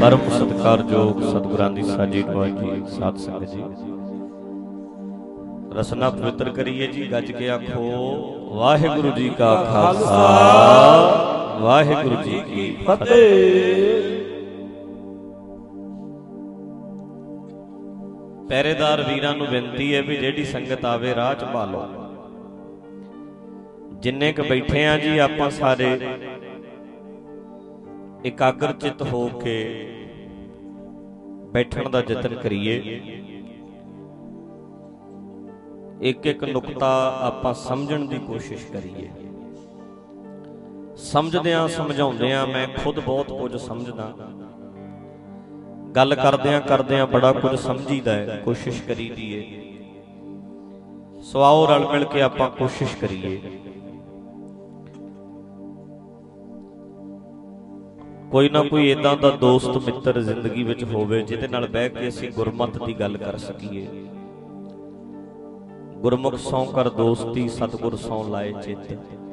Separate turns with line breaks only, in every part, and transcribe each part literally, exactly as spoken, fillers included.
परम सत्कारयोग सतगुरां दी साजी नवाज जी साध संगत जी रसना पवित्र करिए जी। गज के आखो वाहिगुरु जी का खालसा वाहिगुरु जी की फतेह। पहरेदार वीरां नूं बेनती है भी जेड़ी संगत आवे राह च भालो। जिन्ने क बैठे आ जी आपां सारे एकाग्र चित हो के बैठण दा यतन करिए। एक एक नुकता आपां समझण दी कोशिश करिए। समझदियां समझाउंदियां मैं खुद बहुत कुछ समझदा, गल करदियां करदियां बड़ा कुछ समझीदा है, कोशिश करीदी है। सो आओ रल मिल के आपां कोशिश करिए। कोई ना कोई इदां दा दोस्त मित्र जिंदगी विच होवे जिहदे नाल बैठ के असीं गुरमत दी गल कर सकीए। गुरमुख सौं कर दोस्ती सतगुर सौं लाए चित।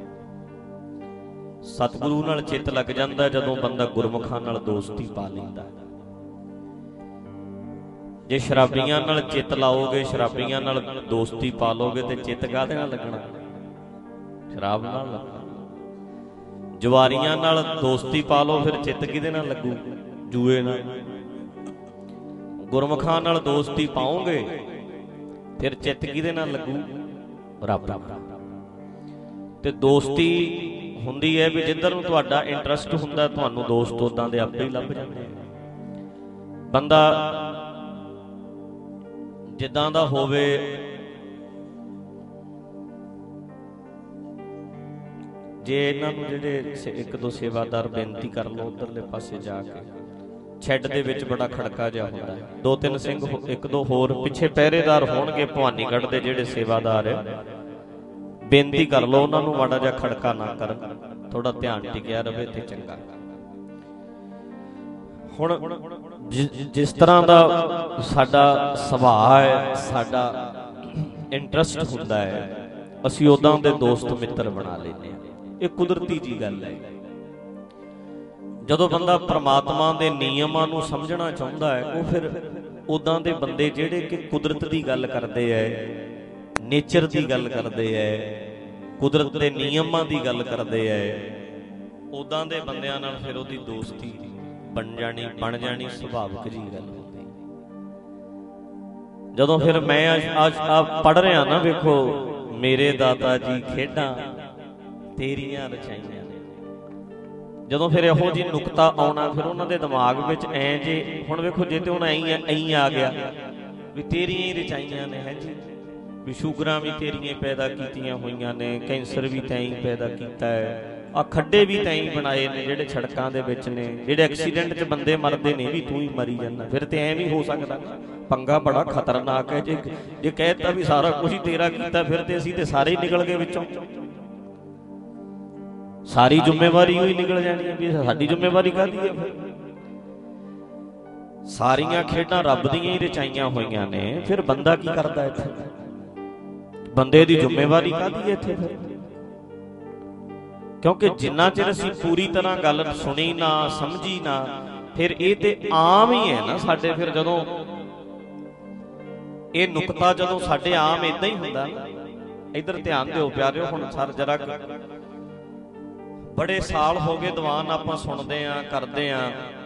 सतगुरु नाल चित लग जांदा जदों बंदा गुरमुखां नाल दोस्ती पा लैंदा। जे शराबियां नाल चित लाओगे, शराबियां नाल दोस्ती पा लोगे ते चित काहदे नाल लगना? शराब नाल लगना। जुआरियां नाल दोस्ती पा लो फिर चित किहदे नाल लगू? जूए नाल। गुरमुखां नाल दोस्ती पाओगे फिर चित किहदे नाल लगू? रब नाल। ते दोस्ती हुंदी है भी जिधर नूं तुहाडा इंटरस्ट हुंदा तुहानूं दोस्त उदां दे आपे ही लभ जांदे। बंदा जिद्दां दा होवे जे इन्हां नूं जिहड़े एक दो सेवादार बेनती कर लो उधरले पासे जाके छैड दे विच बड़ा खड़का जिहा हुंदा है। दो तीन सिंह एक दो होर पिछे पहरेदार होणगे भवानीगढ़ दे जिहड़े सेवादार है, बेनती कर लो उन्हां नूं माड़ा जिहा खड़का ना करन, थोड़ा ध्यान टिकिया रहे ते चंगा। हुण जिस तरह दा साडा सुभाਅ है, साडा इंटरस्ट हुंदा है, असीं उदां दे दोस्त मित्र बना लैंदे हां। ये कुदरती जी गल है। जदों बंदा परमात्मा दे नियमां नूं समझना चाहुंदा है वो फिर उदां दे बंदे जिहड़े कि कुदरत दी गल करदे है, नेचर दी गल करदे है, कुदरत दे नियमां दी गल करदे है, उदां दे बंदियां नाल फिर उहदी दोस्ती बन जानी बन जानी सुभाविक जी गल होंदी। जदों फिर मैं आज आप पढ़ रहा ना, वेखो मेरे दाता जी खेडां तेरियां रचाइयां ने। जदों फिर इहो जी नुकता आउणा फिर उन्हां दे दिमाग विच ऐ जे हुण वेखो जे ते हुण ऐ ऐ आ गया भी तेरियां ही रचाइयां ने है जी, भी शुगरां भी तेरियां पैदा कीतियां होईयां ने, कैंसर भी तैं ही पैदा कीता है, आ खड्डे भी तैं ही बनाए ने जिहड़े सड़कां दे विच ने, जिहड़े एक्सीडेंट च बंदे मरदे ने भी तूं ही मरी जांदा। फिर ते ऐ भी हो सकदा। पंगा बड़ा खतरनाक है। जे जे कहता भी सारा कुछ ही तेरा कीता फिर ते असीं ते सारे ही निकल गए विचों। सारी जिम्मेवारी ही निकल जानी है भी साडी जिम्मेवारी काहदी है? फिर सारियां खेडां रब दीयां ही रचाइयां होईयां ने, फिर बंदा की करदा इत्थे? बंदे दी जिम्मेवारी काहदी है इत्थे? फिर क्योंकि जिन्ना चिर असीं पूरी तरह गल सुनी ना समझी ना, फिर ये ते आम ही है ना साडे। फिर जदों ये नुकता जदों साडे आम इदां ही हुंदा। इधर ध्यान दिओ प्यारिओ। हुण सर जरा बड़े साल हो गए दीवान आपां सुणदे आ करदे आ,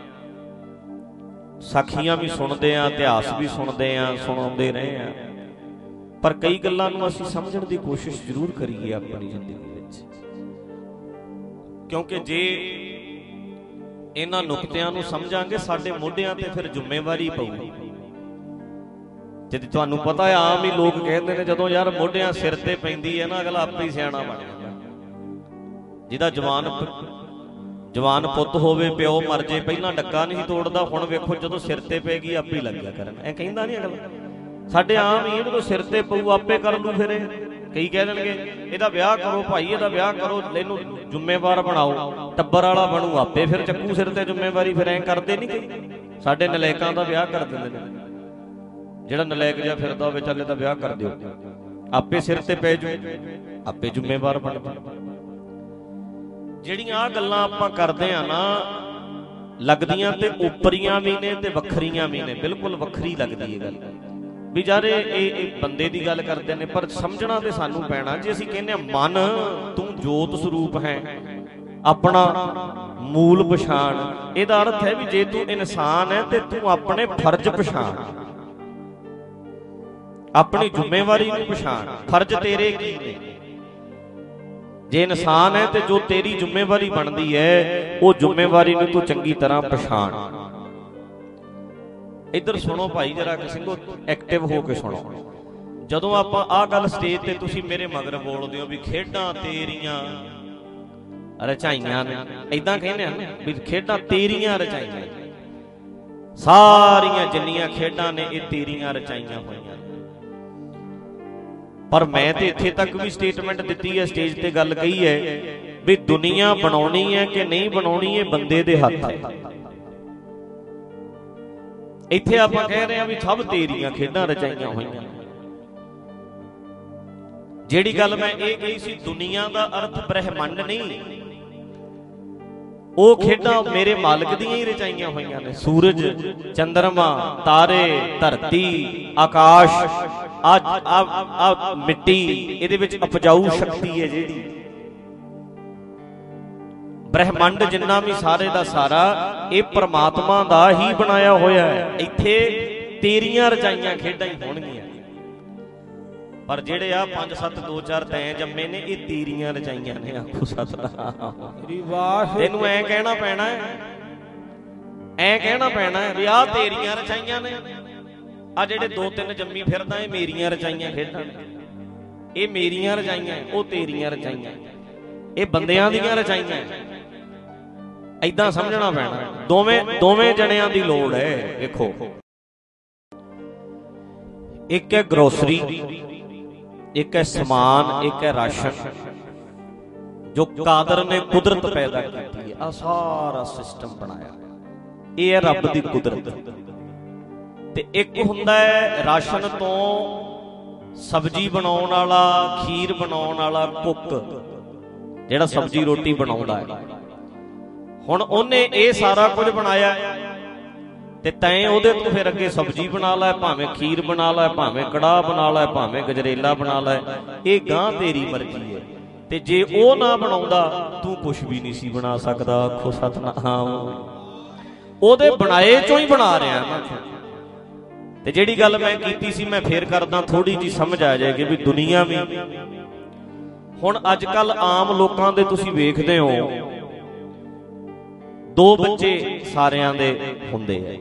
साखियां भी सुणदे आ, इतिहास भी सुणदे आ, सुणाउंदे रहे आ, पर कई गल्लां नूं असीं समझण दी कोशिश जरूर करिए अपनी जिंदगी विच। क्योंकि जे इन्हां नुकतिआं नूं समझांगे साडे मोढिआं ते फिर जिम्मेवारी पਊ। जे तुहानूं पता है आम ही लोग कहते हैं जदों यार मोढिआं सिर ते पैंदी है ना अगला आपे ही सियाणा बन जांदा। जिहदा जवान जवान पुੱਤ होवे प्यो मर जे पहलां डक्का नहीं तोड़दा, हुण वेखो जदों सिर ते पै गई आपे ही लग गया करन। ऐ कहिंदा नहीं अगला। साडे आम ही जदों सिर ते पਊ आपे कर लू। फिर कई कह देणगे इहदा विआह करो भाई, इहदा विआह करो, इहनूं जिम्मेवार बनाओ, टब्बर वाला बनू, आपे फिर चक्कू सिर ते जिम्मेवारी। फिर ऐ करदे नहीं कई। साडे नलायकां दा विआह कर दिंदे ने। जिहड़ा नलायक जिहा फिरदा होवे ਚੱਲ ਇਹਦਾ ਵਿਆਹ कर दिओ, आपे सिर ते पै जू, आपे जिम्मेवार बन जाओ। ਜਿਹੜੀਆਂ ਆ ਗੱਲਾਂ ਆਪਾਂ ਕਰਦੇ ਆ ਨਾ लगदियां ते उपरियां भी ने ते वखरियां भी ने, बिल्कुल वखरी लगदी है गल भी यार ये बंदे की गल करते हैं, पर समझना तो सानू पैना। जे असीं कहने मन तू जोत स्वरूप है, अपना मूल पछाण, इहदा अर्थ है भी जे तू इंसान है तो तू अपने फर्ज पछाण, अपनी जिम्मेवारी नूं पछाण, फर्ज तेरे की ने। जे इंसान है तो जो तेरी जिम्मेवारी बनती है वो जिम्मेवारी नूं तू चंगी तरह पछाण। इधर सुनो भाई जरा सिंघो, एक्टिव हो के सुनो। जदों आपां आ गल स्टेज ते तुसीं मेरे मगर बोलदे हो भी खेडां तेरियां रचाइयां ने, इदां कहने हैं भी खेडां तेरियां रचाइयां, सारियां जिन्नियां खेडां ने ये तेरियां रचाइयां होईयां। पर मैं तो इत्थे तक भी स्टेटमेंट दिती है, स्टेज ते गल कही है भी दुनिया बनाउणी है कि नहीं बनाउणी है बंदे दे हत्थ है। इत्थे आपां कह रहे हैं भी सब तेरियां खेडां रचाइयां होईयां। जिहड़ी गल मैं ये कही सी दुनिया दा अर्थ ब्रह्मंड नहीं, वो खेडां मेरे मालिक दियां ही रचाइयां होईयां ने। सूरज, चंद्रमा, तारे, धरती, आकाश, आ, आ, आ मिट्टी, इहदे विच उपजाऊ शक्ति है जिहड़ी, ब्रह्मंड जिन्ना भी सारे दा सारा ये परमात्मा दा ही बनाया होया है। इत्थे तेरियां रचाइयां खेडां ही होणगियां, पर जेड़े आ पंज सत्त दो चार तैं जम्मे ने ये तेरियां रचाइयां ने। आखो सतनाम, तेनू ऐ कहना पैना है, ऐ कहना पैना है भी आ तेरियां रचाइयां ने, आ जेड़े दो तीन जम्मी फिरदा ये मेरियां रचाइयां खेडां ने, ये मेरियां रचाइयां, ओ तेरियां रचाइयां, ये बंदियां दियां रचाइयां। इदां समझना पैना, दोवें दोवें जणियां दी लोड़ है। देखो एक है ग्रोसरी, एक है समान, एक है राशन, जो कादर ने कुदरत पैदा की है, आ सारा सिस्टम बनाया, ये है रब दी कुदरत। ते एक हुंदा है राशन तो सब्जी बनाउण वाला, खीर बनाउण वाला कुक, जेड़ा सब्जी रोटी बनाउंदा है। हुण ओने ये सारा कुछ बनाया ते तैं ओहदे तो फिर अगे सब्जी बना लै, भावें खीर बना लै, भावें कड़ाह बना लै, भावें गजरेला बना लै, ये गां तेरी मर्जी है। ते जे ओह ना बनाउंदा तू कुछ भी नहीं सी बना सकदा। आखो सतनाम, ओहदे बनाए चों ही बना रहा मैं। ते जिहड़ी गल मैं कीती सी मैं फिर करदा, थोड़ी जी समझ आ जाएगी भी दुनिया भी हुण अजकल आम लोकां दे तुसीं वेखदे हो दो बच्चे सारियां दे हुंदे है।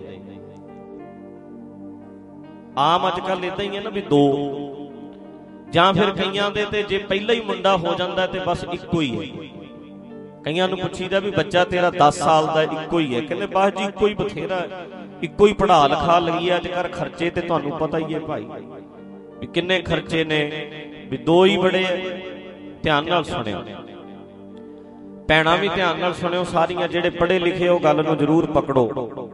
आम अजकल इदां ही है ना भी दो, जां फिर कईयां दे ते जे पहला ही मुंडा हो जांदा ते बस इक्को ही है। कईयां नूं पुछीदा भी बच्चा तेरा दस साल दा इक्को ही है, कहंदे बस जी इक्को ही बथेरा, इक्को ही पढ़ा लिखा लगी अजकल। खर्चे ते तुहानूं पता ही है भाई भी किन्ने खर्चे ने, भी दो ही बड़े। ध्यान नाल सुणिओ, भैणां भी ध्यान नाल सुणिओ, सारियां जेड़े पढ़े लिखे हो गल नूं जरूर पकड़ो।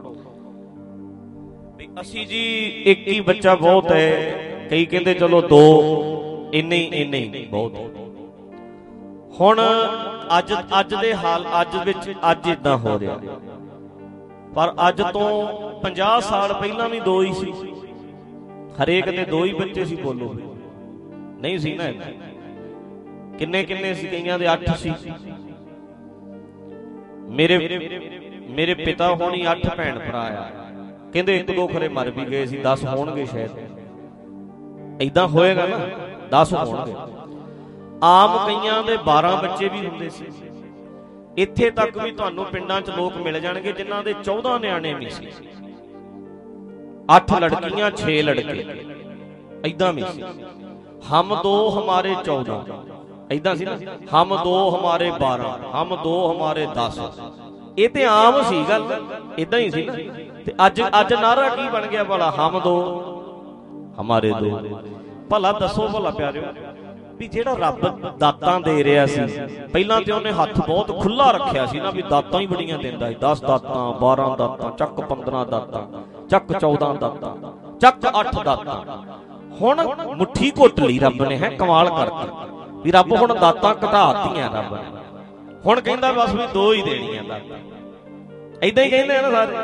असी जी एक ही बच्चा बहुत है, कई कहते चलो दो, इन्ने ही इन्ने ही बहुत। हुण अज अज दे हाल अज विच अज इदां हो रहा, पर अज तो पचास साल पहला भी दो ही सी, हरेक दे दो ही बच्चे सी। बोलो नहीं सी ना, किन्ने किन्ने सी, कईयां दे अठ सी। मेरे मेरे पिता होनी अठ भैन भरा आ, कहंदे एक दो खरे मर भी गए सी, दस होणगे शायद। इदां होएगा ना, दस होणगे। आम कईयां दे बारह बच्चे भी हुंदे सी। इत्थे तक भी तुहानूं पिंडां च लोक मिल जाणगे जिन्हां दे चौदह न्याणे भी सी, अठ लड़कियां छे लड़के, इदां भी सी। हम दो हमारे चौदह, इदां सी ना, हम दो हमारे बारह, हम दो हमारे दस। ये ते आम सी गल, इदां ही सी ना। ते अज अज नारा की बन गया भला, हम दो हमारे दो। भला दसो भला प्यारिओ भी जेड़ा रब दातां दे रहा सी, पहलां ते उहने हत्थ बहुत खुला रखिया सी ना, भी दातां ही बड़ियां दिंदा, दस दातां, बारह दातां, चक पंद्रह दातां, चक चौदह दातां, चक अठ दातां। हुण मुट्ठी घुट लई रब ने, है कमाल करता भी रब हुण दातां घटातियां। रब हुण कहंदा बस भी दो ही देणियां दातां। ਏਦਾਂ ਹੀ ਕਹਿੰਦੇ ਆ ਨਾ ਸਾਰੇ।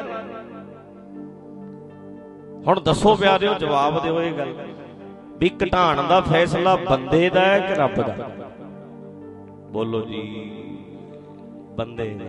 ਹੁਣ ਦੱਸੋ ਪਿਆਰਿਓ, ਜਵਾਬ ਦਿਓ ਇਹ ਗੱਲ ਵੀ ਘਟਾਉਣ ਦਾ ਫੈਸਲਾ ਬੰਦੇ ਦਾ ਹੈ ਕਿ ਰੱਬ ਦਾ? ਬੋਲੋ ਜੀ। ਬੰਦੇ ਦਾ।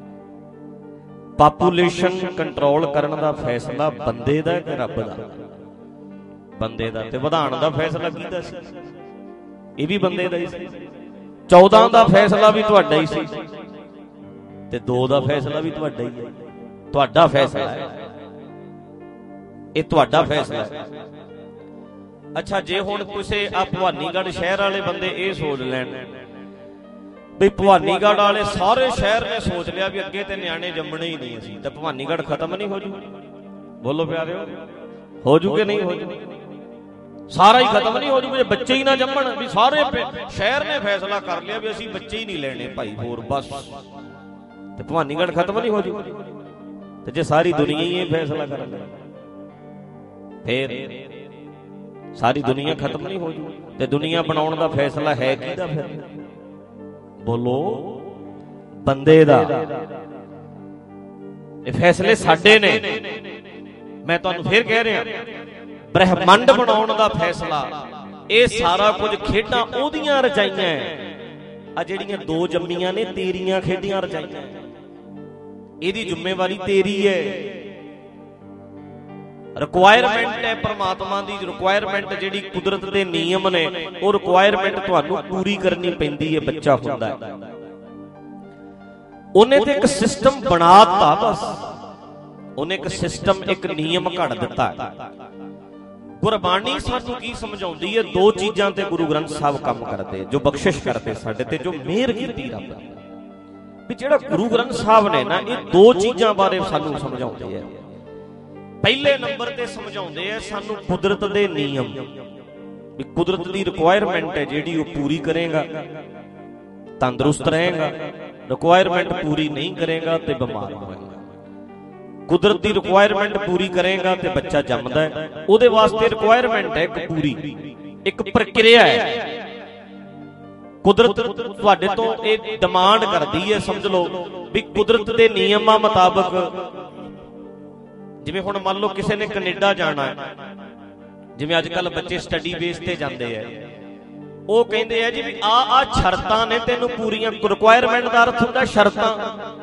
ਪਾਪੂਲੇਸ਼ਨ ਕੰਟਰੋਲ ਕਰਨ ਦਾ ਫੈਸਲਾ ਬੰਦੇ ਦਾ ਕਿ ਰੱਬ ਦਾ? ਬੰਦੇ ਦਾ। ਤੇ ਵਧਾਉਣ ਦਾ ਫੈਸਲਾ ਕਿਹਦਾ ਸੀ? ਇਹ ਵੀ ਬੰਦੇ ਦਾ ਹੀ ਸੀ। ਚੌਦਾਂ ਦਾ ਫੈਸਲਾ ਵੀ ਤੁਹਾਡਾ ਹੀ ਸੀ ਤੇ ਦੋ ਦਾ ਫੈਸਲਾ ਵੀ ਤੁਹਾਡਾ ਹੀ ਹੈ। ਤੁਹਾਡਾ ਫੈਸਲਾ ਹੈ ਇਹ, ਤੁਹਾਡਾ ਫੈਸਲਾ ਹੈ। ਅੱਛਾ, ਜੇ ਹੁਣ ਕਿਸੇ ਆ ਭਵਾਨੀਗੜ੍ਹ ਸ਼ਹਿਰ ਵਾਲੇ ਬੰਦੇ ਇਹ ਸੋਚ ਲੈਣ ਵੀ ਭਵਾਨੀਗੜ੍ਹ ਵਾਲੇ ਸਾਰੇ ਸ਼ਹਿਰ ਨੇ ਸੋਚ ਲਿਆ ਵੀ ਅੱਗੇ ਤੇ ਨਿਆਣੇ ਜੰਮਣੇ ਹੀ ਨਹੀਂ ਅਸੀਂ, ਤਾਂ ਭਵਾਨੀਗੜ੍ਹ ਖਤਮ ਨਹੀਂ ਹੋ ਜੂ? ਬੋਲੋ ਪਿਆਰਿਓ, ਹੋ ਜੂ ਕਿ ਨਹੀਂ ਹੋ ਜੂ? ਸਾਰਾ ਹੀ ਖਤਮ ਨਹੀਂ ਹੋ ਜੂ ਜੇ ਬੱਚੇ ਹੀ ਨਾ ਜੰਮਣ? ਵੀ ਸਾਰੇ ਸ਼ਹਿਰ ਨੇ ਫੈਸਲਾ ਕਰ ਲਿਆ ਵੀ ਅਸੀਂ ਬੱਚੇ ਹੀ ਨਹੀਂ ਲੈਣੇ ਭਾਈ ਹੋਰ ਬਸ, ਤੇ ਭਵਾਨੀਗੜ੍ਹ ਖਤਮ ਨਹੀਂ ਹੋ ਜੂ? ਤੇ ਜੇ ਸਾਰੀ ਦੁਨੀਆ ਹੀ ਇਹ ਫੈਸਲਾ ਕਰ ਲੈ ਫੇਰ ਸਾਰੀ ਦੁਨੀਆ ਖਤਮ ਨਹੀਂ ਹੋ ਜੂ? ਤੇ ਦੁਨੀਆ ਬਣਾਉਣ ਦਾ ਫੈਸਲਾ ਹੈ ਕਿਹਦਾ ਫਿਰ? ਬੋਲੋ, ਬੰਦੇ ਦਾ। ਇਹ ਫੈਸਲੇ ਸਾਡੇ ਨੇ। ਮੈਂ ਤੁਹਾਨੂੰ ਫੇਰ ਕਹਿ ਰਿਹਾ, ਬ੍ਰਹਿਮੰਡ ਬਣਾਉਣ ਦਾ ਫੈਸਲਾ, ਇਹ ਸਾਰਾ ਕੁਝ ਖੇਡਾਂ ਉਹਦੀਆਂ ਰਚਾਈਆਂ ਆ ਜਿਹੜੀਆਂ ਦੋ ਜੰਮੀਆਂ ਨੇ, ਤੇਰੀਆਂ ਖੇਡੀਆਂ ਰਚਾਈਆਂ। ਇਹਦੀ ਜ਼ਿੰਮੇਵਾਰੀ ਤੇਰੀ ਹੈ। ਰਿਕੁਆਇਰਮੈਂਟ ਹੈ ਪਰਮਾਤਮਾ ਦੀ। ਰਿਕੁਆਇਰਮੈਂਟ ਜਿਹੜੀ ਕੁਦਰਤ ਦੇ ਨਿਯਮ ਨੇ, ਉਹ ਰਿਕੁਆਇਰਮੈਂਟ ਤੁਹਾਨੂੰ ਪੂਰੀ ਕਰਨੀ ਪੈਂਦੀ ਹੈ। ਬੱਚਾ ਹੁੰਦਾ ਹੈ, ਉਹਨੇ ਤੇ ਇੱਕ ਸਿਸਟਮ ਬਣਾ ਦਿੱਤਾ ਬਸ। ਉਹਨੇ ਇੱਕ ਸਿਸਟਮ, ਇੱਕ ਨਿਯਮ ਘੜ ਦਿੱਤਾ। ਗੁਰਬਾਣੀ ਸਾਨੂੰ ਕੀ ਸਮਝਾਉਂਦੀ ਹੈ? ਦੋ ਚੀਜ਼ਾਂ ਤੇ ਗੁਰੂ ਗ੍ਰੰਥ ਸਾਹਿਬ ਕੰਮ ਕਰਦੇ, ਜੋ ਬਖਸ਼ਿਸ਼ ਕਰਦੇ ਸਾਡੇ ਤੇ, ਜੋ ਮਿਹਰ ਕੀਤੀ ਰੱਬ ਵੀ। ਜਿਹੜਾ ਗੁਰੂ ਗ੍ਰੰਥ ਸਾਹਿਬ ਨੇ ਨਾ, ਇਹ ਦੋ ਚੀਜ਼ਾਂ ਬਾਰੇ ਸਾਨੂੰ ਸਮਝਾਉਂਦੇ ਆ। ਪਹਿਲੇ ਨੰਬਰ ਤੇ ਸਮਝਾਉਂਦੇ ਆ ਸਾਨੂੰ ਕੁਦਰਤ ਦੇ ਨਿਯਮ, ਵੀ ਕੁਦਰਤ ਦੀ ਰਿਕੁਆਇਰਮੈਂਟ ਹੈ ਜਿਹੜੀ ਉਹ ਪੂਰੀ ਕਰੇਗਾ ਤੰਦਰੁਸਤ ਰਹੇਗਾ, ਰਿਕੁਆਇਰਮੈਂਟ ਪੂਰੀ ਨਹੀਂ ਕਰੇਗਾ ਤੇ ਬਿਮਾਰ ਹੋਵੇਗਾ। ਕੁਦਰਤ ਦੀ ਰਿਕੁਆਇਰਮੈਂਟ ਪੂਰੀ ਕਰੇਗਾ ਤੇ ਬੱਚਾ ਜੰਮਦਾ ਹੈ, ਉਹਦੇ ਵਾਸਤੇ ਰਿਕੁਆਇਰਮੈਂਟ ਹੈ ਇੱਕ ਪੂਰੀ, ਇੱਕ ਪ੍ਰਕਿਰਿਆ ਹੈ। ਕੁਦਰਤ ਤੁਹਾਡੇ ਤੋਂ ਇਹ ਡਿਮਾਂਡ ਕਰਦੀ ਹੈ, ਸਮਝ ਲਓ ਵੀ ਕੁਦਰਤ ਦੇ ਨਿਯਮਾਂ ਮੁਤਾਬਕ। ਜਿਵੇਂ ਹੁਣ ਮੰਨ ਲਓ ਕਿਸੇ ਨੇ ਕੈਨੇਡਾ ਜਾਣਾ ਹੈ, ਜਿਵੇਂ ਅੱਜ ਕੱਲ ਬੱਚੇ ਸਟੱਡੀ ਬੇਸ ਤੇ ਜਾਂਦੇ ਆ, ਉਹ ਕਹਿੰਦੇ ਆ ਜੀ ਵੀ ਆ ਆ ਸ਼ਰਤਾਂ ਨੇ ਤੈਨੂੰ ਪੂਰੀਆਂ। ਰਿਕੁਆਇਰਮੈਂਟ ਦਾ ਅਰਥ ਹੁੰਦਾ ਸ਼ਰਤਾਂ।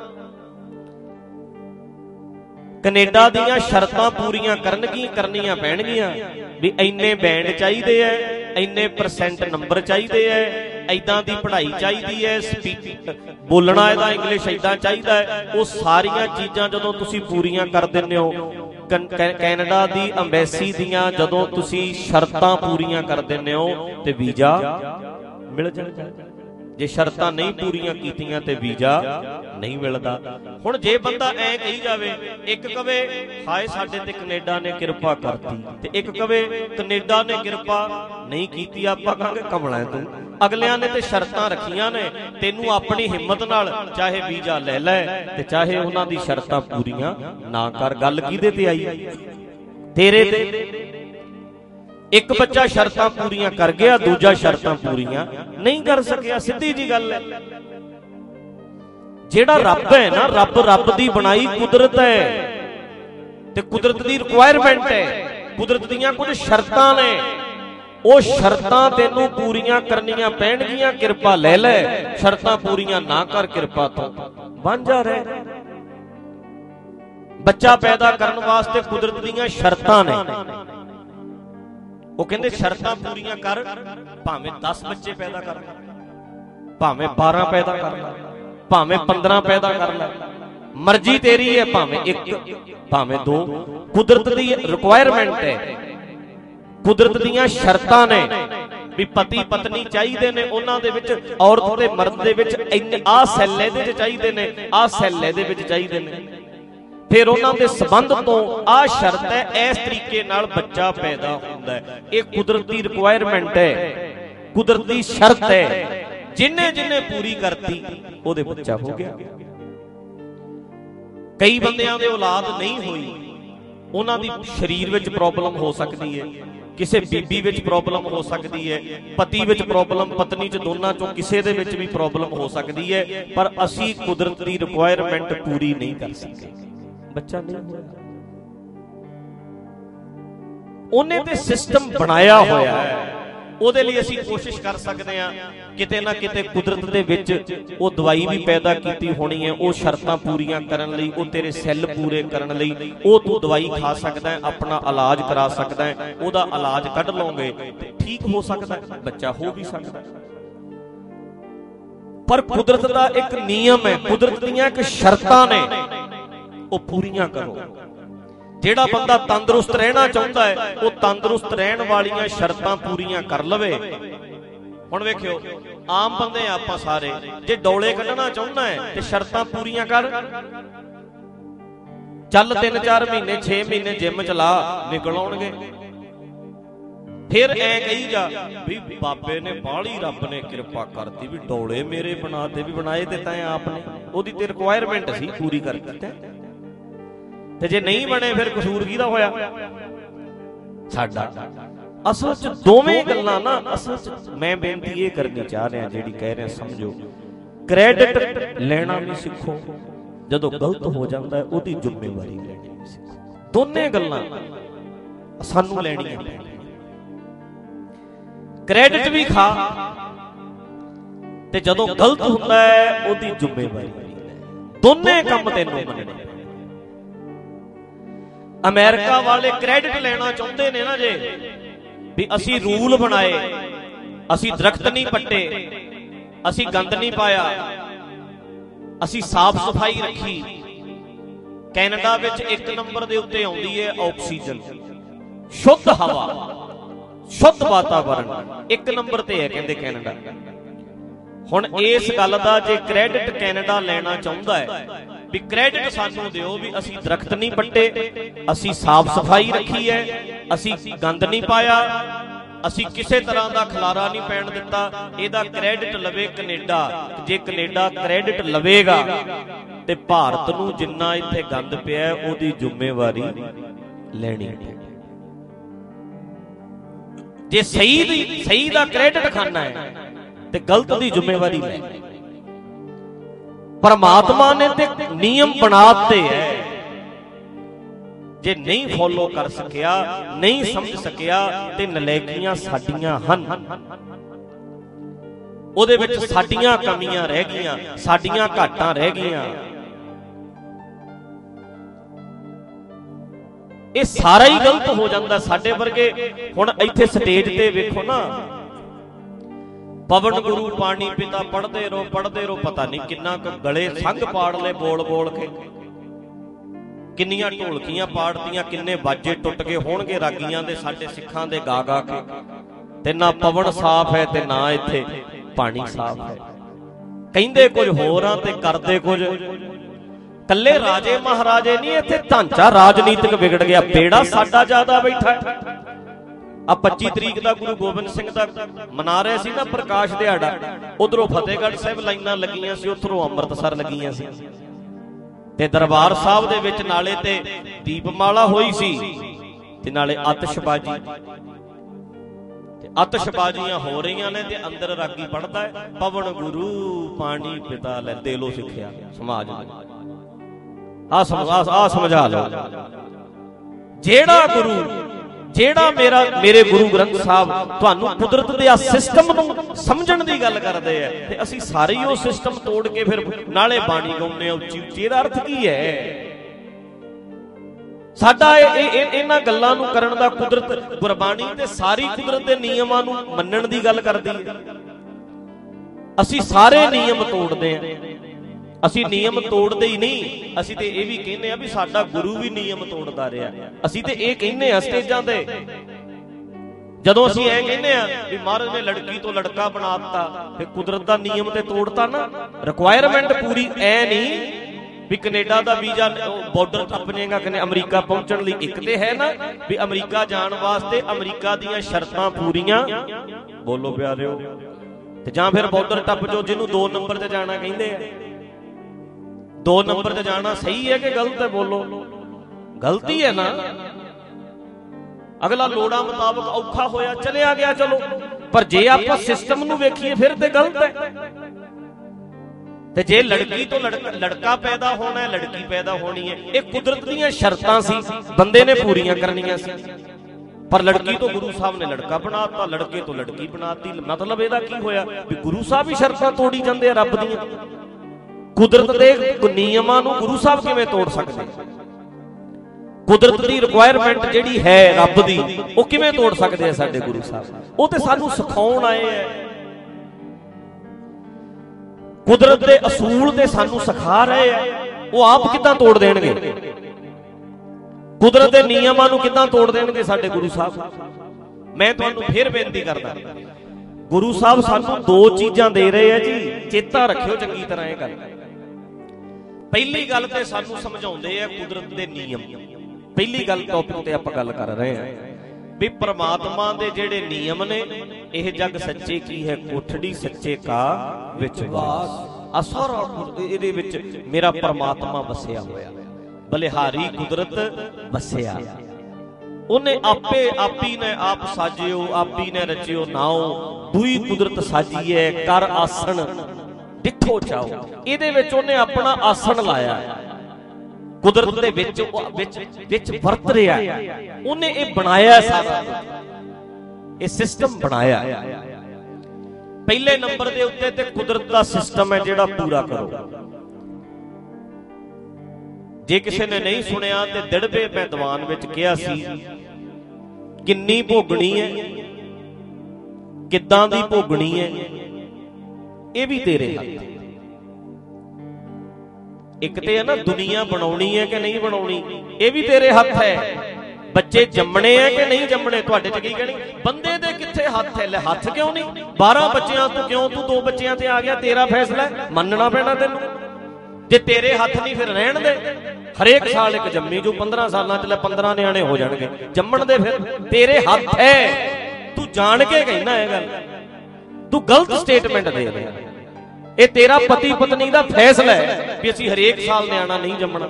ਕੈਨੇਡਾ ਦੀਆਂ ਸ਼ਰਤਾਂ ਪੂਰੀਆਂ ਕਰਨਗੀਆਂ ਕਰਨੀਆਂ ਪੈਣਗੀਆਂ ਵੀ ਇੰਨੇ ਬੈਂਡ ਚਾਹੀਦੇ ਐ, ਇੰਨੇ ਪਰਸੈਂਟ ਨੰਬਰ ਚਾਹੀਦੇ ਐ, ਐਦਾਂ ਦੀ ਪੜ੍ਹਾਈ ਚਾਹੀਦੀ ਐ, ਸਪੀਕ ਬੋਲਣਾ ਇਹਦਾ ਇੰਗਲਿਸ਼ ਐਦਾਂ ਚਾਹੀਦਾ ਹੈ। ਉਹ ਸਾਰੀਆਂ ਚੀਜ਼ਾਂ ਜਦੋਂ ਤੁਸੀਂ ਪੂਰੀਆਂ ਕਰ ਦਿੰਦੇ ਹੋ, ਕੈਨੇਡਾ ਦੀ ਅੰਬੈਸੀ ਦੀਆਂ ਜਦੋਂ ਤੁਸੀਂ ਸ਼ਰਤਾਂ ਪੂਰੀਆਂ ਕਰ ਦਿੰਦੇ ਹੋ ਤੇ ਵੀਜ਼ਾ ਮਿਲ ਜਾਂਦਾ। ਜੇ ਸ਼ਰਤਾਂ ਨਹੀਂ ਪੂਰੀਆਂ ਕੀਤੀਆਂ ਤੇ ਵੀਜ਼ਾ ਨਹੀਂ ਮਿਲਦਾ। ਹੁਣ ਜੇ ਬੰਦਾ ਐ ਕਹੀ ਜਾਵੇ, ਇੱਕ ਕਵੇ ਹਾਏ ਸਾਡੇ ਤੇ ਕੈਨੇਡਾ ਨੇ ਕਿਰਪਾ ਕਰਤੀ, ਤੇ ਇੱਕ ਕਵੇ ਕੈਨੇਡਾ ਨੇ ਕਿਰਪਾ ਨਹੀਂ ਕੀਤੀ, ਆਪਾਂ ਕਹਾਂਗੇ ਕਮਲਾ ਤੂੰ। ਅਗਲਿਆਂ ਨੇ ਤੇ ਸ਼ਰਤਾਂ ਰੱਖੀਆਂ ਨੇ, ਤੈਨੂੰ ਆਪਣੀ ਹਿੰਮਤ ਨਾਲ ਚਾਹੇ ਵੀਜ਼ਾ ਲੈ ਲੈ ਤੇ ਚਾਹੇ ਉਹਨਾਂ ਦੀ ਸ਼ਰਤਾਂ ਪੂਰੀਆਂ ਨਾ ਕਰ। ਗੱਲ ਕਿਹਦੇ ਤੇ ਆਈ? ਤੇਰੇ ਤੇ। ਇੱਕ ਬੱਚਾ ਸ਼ਰਤਾਂ ਪੂਰੀਆਂ ਕਰ ਗਿਆ, ਦੂਜਾ ਸ਼ਰਤਾਂ ਪੂਰੀਆਂ ਨਹੀਂ ਕਰ ਸਕਿਆ। ਸਿੱਧੀ ਜੀ ਗੱਲ ਹੈ। ਜਿਹੜਾ ਰੱਬ ਹੈ ਨਾ, ਰੱਬ ਰੱਬ ਦੀ ਬਣਾਈ ਕੁਦਰਤ ਹੈ ਤੇ ਕੁਦਰਤ ਦੀ ਰਿਕੁਆਇਰਮੈਂਟ ਹੈ, ਕੁਦਰਤ ਦੀਆਂ ਕੁਝ ਸ਼ਰਤਾਂ ਨੇ, ਉਹ ਸ਼ਰਤਾਂ ਤੈਨੂੰ ਪੂਰੀਆਂ ਕਰਨੀਆਂ ਪੈਣਗੀਆਂ। ਕਿਰਪਾ ਲੈ ਲੈ, ਸ਼ਰਤਾਂ ਪੂਰੀਆਂ ਨਾ ਕਰ ਕਿਰਪਾ ਤੋਂ ਵਾਂਝਾ ਰਹਿ। ਬੱਚਾ ਪੈਦਾ ਕਰਨ ਵਾਸਤੇ ਕੁਦਰਤ ਦੀਆਂ ਸ਼ਰਤਾਂ ਨੇ। ਉਹ ਕਹਿੰਦੇ ਸ਼ਰਤਾਂ ਪੂਰੀਆਂ ਕਰ, ਭਾਵੇਂ ਦਸ ਬੱਚੇ ਪੈਦਾ ਕਰ ਲੈ, ਭਾਵੇਂ ਬਾਰਾਂ ਪੈਦਾ ਕਰ ਲੈ, ਭਾਵੇਂ ਪੰਦਰਾਂ ਪੈਦਾ ਕਰ ਲੈ, ਮਰਜ਼ੀ ਤੇਰੀ ਹੈ। ਭਾਵੇਂ ਇੱਕ, ਭਾਵੇਂ ਦੋ, ਕੁਦਰਤ ਦੀ ਰਿਕੁਆਇਰਮੈਂਟ ਹੈ, ਕੁਦਰਤ ਦੀਆਂ ਸ਼ਰਤਾਂ ਨੇ ਵੀ ਪਤੀ ਪਤਨੀ ਚਾਹੀਦੇ ਨੇ, ਉਹਨਾਂ ਦੇ ਵਿੱਚ ਔਰਤ ਤੇ ਮਰਦ ਦੇ ਵਿੱਚ ਇੰਨੇ ਆਹ ਸੈੱਲ ਇਹਦੇ ਵਿੱਚ ਚਾਹੀਦੇ ਨੇ, ਆਹ ਸੈੱਲ ਇਹਦੇ ਵਿੱਚ ਚਾਹੀਦੇ ਨੇ। ਫਿਰ ਉਹਨਾਂ ਦੇ ਸੰਬੰਧ ਤੋਂ ਆਹ ਸ਼ਰਤ ਹੈ, ਇਸ ਤਰੀਕੇ ਨਾਲ ਬੱਚਾ ਪੈਦਾ ਹੁੰਦਾ ਹੈ। ਇਹ ਕੁਦਰਤ ਦੀ ਰਿਕੁਆਇਰਮੈਂਟ ਹੈ, ਕੁਦਰਤ ਦੀ ਸ਼ਰਤ ਹੈ। ਜਿੰਨੇ ਜਿੰਨੇ ਪੂਰੀ ਕਰਤੀ ਉਹਦੇ ਬੱਚਾ ਹੋ ਗਿਆ। ਕਈ ਬੰਦਿਆਂ ਦੇ ਔਲਾਦ ਨਹੀਂ ਹੋਈ, ਉਹਨਾਂ ਦੀ ਸਰੀਰ ਵਿੱਚ ਪ੍ਰੋਬਲਮ ਹੋ ਸਕਦੀ ਹੈ, ਕਿਸੇ ਬੀਬੀ ਵਿੱਚ ਪ੍ਰੋਬਲਮ ਹੋ ਸਕਦੀ ਹੈ, ਪਤੀ ਵਿੱਚ ਪ੍ਰੋਬਲਮ, ਪਤਨੀ ਚ, ਦੋਨਾਂ ਚੋਂ ਕਿਸੇ ਦੇ ਵਿੱਚ ਵੀ ਪ੍ਰੋਬਲਮ ਹੋ ਸਕਦੀ ਹੈ, ਪਰ ਅਸੀਂ ਕੁਦਰਤ ਦੀ ਰਿਕੁਆਇਰਮੈਂਟ ਪੂਰੀ ਨਹੀਂ ਕਰ ਸਕੇ। ਬੱਚਾ ਨਹੀਂ ਹੋਇਆ, ਉਹਨੇ ਤੇ ਸਿਸਟਮ ਬਣਾਇਆ ਹੋਇਆ ਹੈ। ਉਹਦੇ ਲਈ ਅਸੀਂ ਕੋਸ਼ਿਸ਼ ਕਰ ਸਕਦੇ ਹਾਂ ਕਿਤੇ ਨਾ ਕਿਤੇ ਕੁਦਰਤ ਦੇ ਵਿੱਚ ਉਹ ਦਵਾਈ ਵੀ ਪੈਦਾ ਕੀਤੀ ਹੋਣੀ ਹੈ, ਉਹ ਸ਼ਰਤਾਂ ਪੂਰੀਆਂ ਕਰਨ ਲਈ, ਉਹ ਤੇਰੇ ਸੈੱਲ ਪੂਰੇ ਕਰਨ ਲਈ ਉਹ ਤੂੰ ਦਵਾਈ ਖਾ ਸਕਦਾ ਹੈ, ਆਪਣਾ ਇਲਾਜ ਕਰਾ ਸਕਦਾ ਹੈ, ਉਹਦਾ ਇਲਾਜ ਕੱਢ ਲਓਗੇ ਤੇ ਠੀਕ ਹੋ ਸਕਦਾ, ਬੱਚਾ ਹੋ ਵੀ ਸਕਦਾ। ਪਰ ਕੁਦਰਤ ਦਾ ਇੱਕ ਨਿਯਮ ਹੈ, ਕੁਦਰਤ ਦੀਆਂ ਇੱਕ ਸ਼ਰਤਾਂ ਨੇ, ਉਹ ਪੂਰੀਆਂ ਕਰੋ। ਜਿਹੜਾ ਬੰਦਾ ਤੰਦਰੁਸਤ ਰਹਿਣਾ ਚਾਹੁੰਦਾ ਹੈ ਉਹ ਤੰਦਰੁਸਤ ਰਹਿਣ ਵਾਲੀਆਂ ਸ਼ਰਤਾਂ ਪੂਰੀਆਂ ਕਰ ਲਵੇ। ਹੁਣ ਵੇਖਿਓ, ਆਮ ਬੰਦੇ ਆਪਾਂ ਸਾਰੇ, ਜੇ ਡੋਲੇ ਕੱਢਣਾ ਚਾਹੁੰਦਾ ਹੈ ਤੇ ਸ਼ਰਤਾਂ ਪੂਰੀਆਂ ਕਰ, ਚੱਲ ਤਿੰਨ ਚਾਰ ਮਹੀਨੇ ਛੇ ਮਹੀਨੇ ਜਿਮ ਚਲਾ, ਨਿਕਲ ਆਉਣਗੇ। ਫਿਰ ਐ ਕਹੀ ਜਾ ਵੀ ਬਾਬੇ ਨੇ ਬਾਹਲੀ, ਰੱਬ ਨੇ ਕਿਰਪਾ ਕਰਤੀ ਵੀ ਡੋਲੇ ਮੇਰੇ ਬਣਾ ਤੇ, ਵੀ ਬਣਾਏ ਤੇ ਤਾਂ ਆਪ ਨੇ, ਉਹਦੀ ਤੇ ਰਿਕੁਆਇਰਮੈਂਟ ਸੀ, ਪੂਰੀ ਕਰ ਦਿੱਤਾ। ਤੇ ਜੇ ਨਹੀਂ ਬਣੇ ਫਿਰ ਕਸੂਰ ਕਿਹਦਾ ਹੋਇਆ? ਸਾਡਾ। ਅਸਲ ਚ ਦੋਵੇਂ ਗੱਲਾਂ ਨਾ, ਅਸਲ ਚ ਮੈਂ ਬੇਨਤੀ ਇਹ ਕਰਨੀ ਚਾਹ ਰਿਹਾ, ਜਿਹੜੀ ਕਹਿ ਰਿਹਾ ਸਮਝੋ, ਕ੍ਰੈਡਿਟ ਲੈਣਾ ਵੀ ਸਿੱਖੋ, ਜਦੋਂ ਗਲਤ ਹੋ ਜਾਂਦਾ ਉਹਦੀ ਜ਼ਿੰਮੇਵਾਰੀ ਲੈਣੀ ਵੀ ਸਿੱਖੋ। ਦੋਨੇ ਗੱਲਾਂ ਸਾਨੂੰ ਲੈਣੀਆਂ ਪੈਣੀਆਂ। ਕ੍ਰੈਡਿਟ ਵੀ ਖਾ ਤੇ ਜਦੋਂ ਗਲਤ ਹੁੰਦਾ ਹੈ ਉਹਦੀ ਜ਼ਿੰਮੇਵਾਰੀ ਵੀ ਲੈ, ਦੋਨੇ ਕੰਮ ਤੈਨੂੰ ਮੰਨਣੇ। ਅਮਰੀਕਾ ਵਾਲੇ ਕ੍ਰੈਡਿਟ ਲੈਣਾ ਚਾਹੁੰਦੇ ਨੇ ਨਾ ਜੇ, ਵੀ ਅਸੀਂ ਰੂਲ ਬਣਾਏ, ਅਸੀਂ ਦਰਖਤ ਨਹੀਂ ਪੱਟੇ, ਅਸੀਂ ਗੰਦ ਨਹੀਂ ਪਾਇਆ, ਅਸੀਂ ਸਾਫ਼ ਸਫਾਈ ਰੱਖੀ। ਕੈਨੇਡਾ ਵਿੱਚ ਇੱਕ ਨੰਬਰ ਦੇ ਉੱਤੇ ਆਉਂਦੀ ਹੈ ਆਕਸੀਜਨ, ਸ਼ੁੱਧ ਹਵਾ, ਸ਼ੁੱਧ ਵਾਤਾਵਰਣ ਇੱਕ ਨੰਬਰ ਤੇ ਹੈ ਕਹਿੰਦੇ ਕੈਨੇਡਾ। ਹੁਣ ਇਸ ਗੱਲ ਦਾ ਜੇ ਕ੍ਰੈਡਿਟ ਕੈਨੇਡਾ ਲੈਣਾ ਚਾਹੁੰਦਾ ਹੈ ਵੀ ਕ੍ਰੈਡਿਟ ਸਾਨੂੰ ਦਿਓ, ਵੀ ਅਸੀਂ ਦਰਖਤ ਨਹੀਂ ਪੱਟੇ, ਅਸੀਂ ਸਾਫ਼ ਸਫਾਈ ਰੱਖੀ ਹੈ, ਅਸੀਂ ਗੰਦ ਨਹੀਂ ਪਾਇਆ, ਅਸੀਂ ਕਿਸੇ ਤਰ੍ਹਾਂ ਦਾ ਖਲਾਰਾ ਨਹੀਂ ਪੈਣ ਦਿੱਤਾ, ਇਹਦਾ ਕ੍ਰੈਡਿਟ ਲਵੇ ਕੈਨੇਡਾ। ਜੇ ਕੈਨੇਡਾ ਕ੍ਰੈਡਿਟ ਲਵੇਗਾ ਤੇ ਭਾਰਤ ਨੂੰ ਜਿੰਨਾ ਇੱਥੇ ਗੰਦ ਪਿਆ ਉਹਦੀ ਜ਼ਿੰਮੇਵਾਰੀ ਲੈਣੀ ਹੈ। ਜੇ ਸਹੀ ਦੀ ਸਹੀ ਦਾ ਕ੍ਰੈਡਿਟ ਖਾਣਾ ਹੈ ਤੇ ਗਲਤ ਦੀ ਜ਼ਿੰਮੇਵਾਰੀ ਲੈ। ਪਰਮਾਤਮਾ ਨੇ ਤੇ ਨਿਯਮ ਬਣਾ ਦਿੱਤੇ ਹੈ, ਜੇ ਨਹੀਂ ਫੋਲੋ ਕਰ ਸਕਿਆ, ਨਹੀਂ ਸਮਝ ਸਕਿਆ ਤੇ ਨਲਾਇਕੀਆਂ ਸਾਡੀਆਂ ਹਨ, ਉਹਦੇ ਵਿੱਚ ਸਾਡੀਆਂ ਕਮੀਆਂ ਰਹਿ ਗਈਆਂ, ਸਾਡੀਆਂ ਘਾਟਾਂ ਰਹਿ ਗਈਆਂ। ਇਹ ਸਾਰਾ ਹੀ ਗਲਤ ਹੋ ਜਾਂਦਾ ਸਾਡੇ ਵਰਗੇ। ਹੁਣ ਇੱਥੇ ਸਟੇਜ ਤੇ ਵੇਖੋ ਨਾ, ਪਵਨ ਗੁਰੂ ਪਾਣੀ ਪਿਤਾ ਪੜ੍ਹਦੇ ਰਹੋ ਪੜ੍ਹਦੇ ਰਹੋ, ਪਤਾ ਨਹੀਂ ਕਿੰਨਾ ਕੁ ਗਲੇ ਸੰਗ ਪਾੜ ਲਏ ਬੋਲ ਬੋਲ ਕੇ, ਕਿੰਨੀਆਂ ਢੋਲਕੀਆਂ ਪਾੜਦੀਆਂ, ਕਿੰਨੇ ਬਾਜੇ ਟੁੱਟ ਗਏ ਹੋਣਗੇ ਰਾਗੀਆਂ ਦੇ, ਸਾਡੇ ਸਿੱਖਾਂ ਦੇ ਗਾ ਗਾ ਕੇ। ਤੇ ਨਾ ਪਵਨ ਸਾਫ਼ ਹੈ ਤੇ ਨਾ ਇੱਥੇ ਪਾਣੀ ਸਾਫ਼ ਹੈ। ਕਹਿੰਦੇ ਕੁਝ ਹੋਰ ਆ ਤੇ ਕਰਦੇ ਕੁਝ। ਕੱਲੇ ਰਾਜੇ ਮਹਾਰਾਜੇ ਨਹੀਂ, ਇੱਥੇ ਢਾਂਚਾ ਰਾਜਨੀਤਿਕ ਵਿਗੜ ਗਿਆ। ਬੇੜਾ ਸਾਡਾ ਜ਼ਿਆਦਾ ਬੈਠਾ। ਆ ਪੱਚੀ ਤਰੀਕ ਦਾ ਗੁਰੂ ਗੋਬਿੰਦ ਸਿੰਘ ਦਾ ਮਨਾ ਰਹੇ ਸੀ ਨਾ ਪ੍ਰਕਾਸ਼ ਦਿਹਾੜਾ, ਉਧਰੋਂ ਫਤਿਹਗੜ੍ਹ ਸਾਹਿਬ ਲਾਈਨਾਂ ਲੱਗੀਆਂ ਸੀ, ਉਧਰੋਂ ਅੰਮ੍ਰਿਤਸਰ ਲੱਗੀਆਂ ਸੀ, ਤੇ ਦਰਬਾਰ ਸਾਹਿਬ ਦੇ ਵਿੱਚ ਨਾਲੇ ਤੇ ਦੀਪਮਾਲਾ ਹੋਈ ਸੀ ਤੇ ਨਾਲੇ ਆਤਿਸ਼ਬਾਜ਼ੀ, ਤੇ ਆਤਿਸ਼ਬਾਜ਼ੀਆਂ ਹੋ ਰਹੀਆਂ ਨੇ ਤੇ ਅੰਦਰ ਰਾਗੀ ਪੜ੍ਹਦਾ ਹੈ ਪਵਨ ਗੁਰੂ ਪਾਣੀ ਪਿਤਾ ਲੈ। ਦੇ ਲੋ ਸਿੱਖਿਆ ਸਮਾਜ ਨੂੰ, ਆ ਆ ਸਮਝਾ ਲਓ। ਜਿਹੜਾ ਗੁਰੂ, ਜਿਹੜਾ ਮੇਰਾ ਮੇਰੇ ਗੁਰੂ ਗ੍ਰੰਥ ਸਾਹਿਬ ਤੁਹਾਨੂੰ ਕੁਦਰਤ ਦੇ ਆ ਸਿਸਟਮ ਨੂੰ ਸਮਝਣ ਦੀ ਗੱਲ ਕਰਦੇ ਆ, ਤੇ ਅਸੀਂ ਸਾਰੇ ਹੀ ਉਹ ਸਿਸਟਮ ਤੋੜ ਕੇ ਫਿਰ ਨਾਲੇ ਬਾਣੀ ਗਾਉਂਦੇ ਆ ਉੱਚੀ ਉੱਚੀ। ਇਹਦਾ ਅਰਥ ਕੀ ਹੈ? ਸਾਡਾ ਇਹ ਇਹਨਾਂ ਗੱਲਾਂ ਨੂੰ ਕਰਨ ਦਾ, ਕੁਦਰਤ ਗੁਰਬਾਣੀ ਤੇ ਸਾਰੀ ਕੁਦਰਤ ਦੇ ਨਿਯਮਾਂ ਨੂੰ ਮੰਨਣ ਦੀ ਗੱਲ ਕਰਦੀ ਹੈ। ਅਸੀਂ ਸਾਰੇ ਨਿਯਮ ਤੋੜਦੇ ਆ। ਅਸੀਂ ਨਿਯਮ ਤੋੜਦੇ ਹੀ ਨਹੀਂ, ਅਸੀਂ ਤੇ ਇਹ ਵੀ ਕਹਿੰਦੇ ਆ ਵੀ ਸਾਡਾ ਗੁਰੂ ਵੀ ਨਿਯਮ ਤੋੜਦਾ ਰਿਹਾ। ਅਸੀਂ ਤੇ ਇਹ ਕਹਿੰਦੇ ਆ ਸਟੇਜਾਂ ਤੇ, ਜਦੋਂ ਅਸੀਂ ਇਹ ਕਹਿੰਦੇ ਆ ਵੀ ਮਹਾਰਾਜ ਨੇ ਲੜਕੀ ਤੋਂ ਲੜਕਾ ਬਣਾ ਦਿੱਤਾ, ਫਿਰ ਕੁਦਰਤ ਦਾ ਨਿਯਮ ਤੇ ਤੋੜਤਾ ਨਾ। ਰਿਕੁਆਇਰਮੈਂਟ ਪੂਰੀ ਐ ਨਹੀਂ ਵੀ ਕੈਨੇਡਾ ਦਾ ਵੀਜ਼ਾ ਬਾਰਡਰ ਟੱਪ ਜਾਏਗਾ ਕਿ ਅਮਰੀਕਾ ਪਹੁੰਚਣ ਲਈ। ਇੱਕ ਤੇ ਹੈ ਨਾ ਵੀ ਅਮਰੀਕਾ ਜਾਣ ਵਾਸਤੇ ਅਮਰੀਕਾ ਦੀਆਂ ਸ਼ਰਤਾਂ ਪੂਰੀਆਂ, ਬੋਲੋ ਪਿਆਰਿਓ, ਤੇ ਜਾਂ ਫਿਰ ਬਾਰਡਰ ਟੱਪ ਜੋ, ਜਿਹਨੂੰ ਦੋ ਨੰਬਰ ਤੇ ਜਾਣਾ ਕਹਿੰਦੇ ਆ। ਦੋ ਨੰਬਰ ਤੇ ਜਾਣਾ ਸਹੀ ਹੈ ਕਿ ਗਲਤ ਹੈ? ਬੋਲੋ। गलती है ना। अगला लोड़ा मुताबिक औखा होया चलिया गया, चलो, पर जे आप सिस्टम नूं वेखीए फिर ते गलत है। ते जे लड़की तो लड़का लड़का पैदा होना है, लड़की पैदा होनी है, ये कुदरत दीयां शर्तां सी, बंदे ने पूरीआं करनियां सी। पर लड़की तो गुरु साहब ने लड़का बनाता, लड़के तो लड़की बनाती। मतलब इहदा की होया भी गुरु साहब ही शर्तां तोड़ी जांदे रब दीयां। कुदरत दे नियमां नूं गुरु साहब किवें तोड़ सकदे? कुदरत दी रिक्वायरमेंट जिहड़ी है रब दी, वो किवें तोड़ सकदे आ साडे गुरु साहब? वो ते सानूं सिखाउण आए है। कुदरत दे असूल ते सानूं सिखा रहे हैं, वो आप किदां तोड़ देणगे? कुदरत दे नियमां नूं किदां तोड़ देणगे साडे गुरु साहब? मैं तुहानूं फिर बेनती करदा, गुरु साहब सानूं दो चीज़ां दे रहे हैं जी, चेता रखियो चंगी तरह ये गल। पहली गल ते सानूं समझाउंदे आ कुदरत दे नियम। पहली गल टॉपिक ते आपां गल कर रहे हैं भी परमात्मा दे जेड़े नियम ने, यह जग सच्चे की है कोठड़ी, सच्चे का विच वास। आ सारा इहदे विच मेरा परमात्मा वसिया होया, बलिहारी कुदरत वसिया। उन्हें आपे आपी ने आप साजियो, आपी ने रचियो नाओ, दुई कुदरत साजी है कर आसन डिठो चाओ। इहदे विच उन्हें अपना आसन लाया, कुदरत दे विच विच विच वरत रहा, उन्हें ये बनाया सारा, ये सिस्टम बनाया। पहले नंबर दे उत्ते ते कुदरत दा सिस्टम है जिहड़ा पूरा करो। जे किसी ने नहीं सुनिया ते दिड़बे मैं दीवान विच कहा सी, किन्नी भोगनी है, किदां दी भोगनी है, ये भी तेरे हाथ। एक ते है ना दुनिया बनाउणी है कि नहीं बनाउणी, ये भी तेरे हाथ है। बच्चे जम्मने हैं कि नहीं जम्मने, तुहाडे च की कहणी, बंदे दे कित्थे हाथ है? ले हाथ क्यों नहीं? बारह बच्चियां तू क्यों तू दो बच्चियां ते आ गया? तेरा फैसला है, मनना पैना तैनूं। जे तेरे हाथ नहीं फिर रहण दे। हरेक साल एक जम्मी जो पंद्रह सालां च पंद्रह न्याणे हो जाणगे, जम्मण दे फिर। तेरे हाथ है, तू जान के कहना है गल, तू गलत स्टेटमेंट दे रहा है। ये तेरा पति पत्नी का फैसला है कि असीं हरेक साल न्याणा नहीं जम्मना।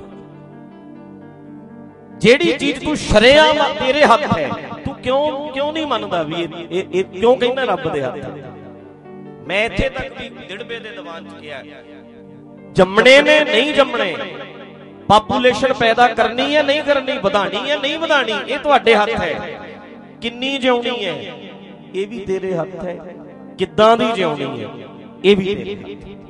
जेड़ी चीज तू शरेआम तेरे हाथ है, तू क्यों क्यों नहीं मनदा भी ये, ये, ये क्यों कहना रब दे हाथ है? मैं इत्थे तक भी दिड़बे दे दीवान च किया, जम्मने ने नहीं जम्मने, पापूलेशन पैदा करनी है नहीं करनी, वधानी है नहीं वधानी, ये तुहाडे हाथ है। किन्नी जिउणी है, ये भी तेरे हाथ है। किदां दी जिउणी है, ये भी तेरे हाथ है।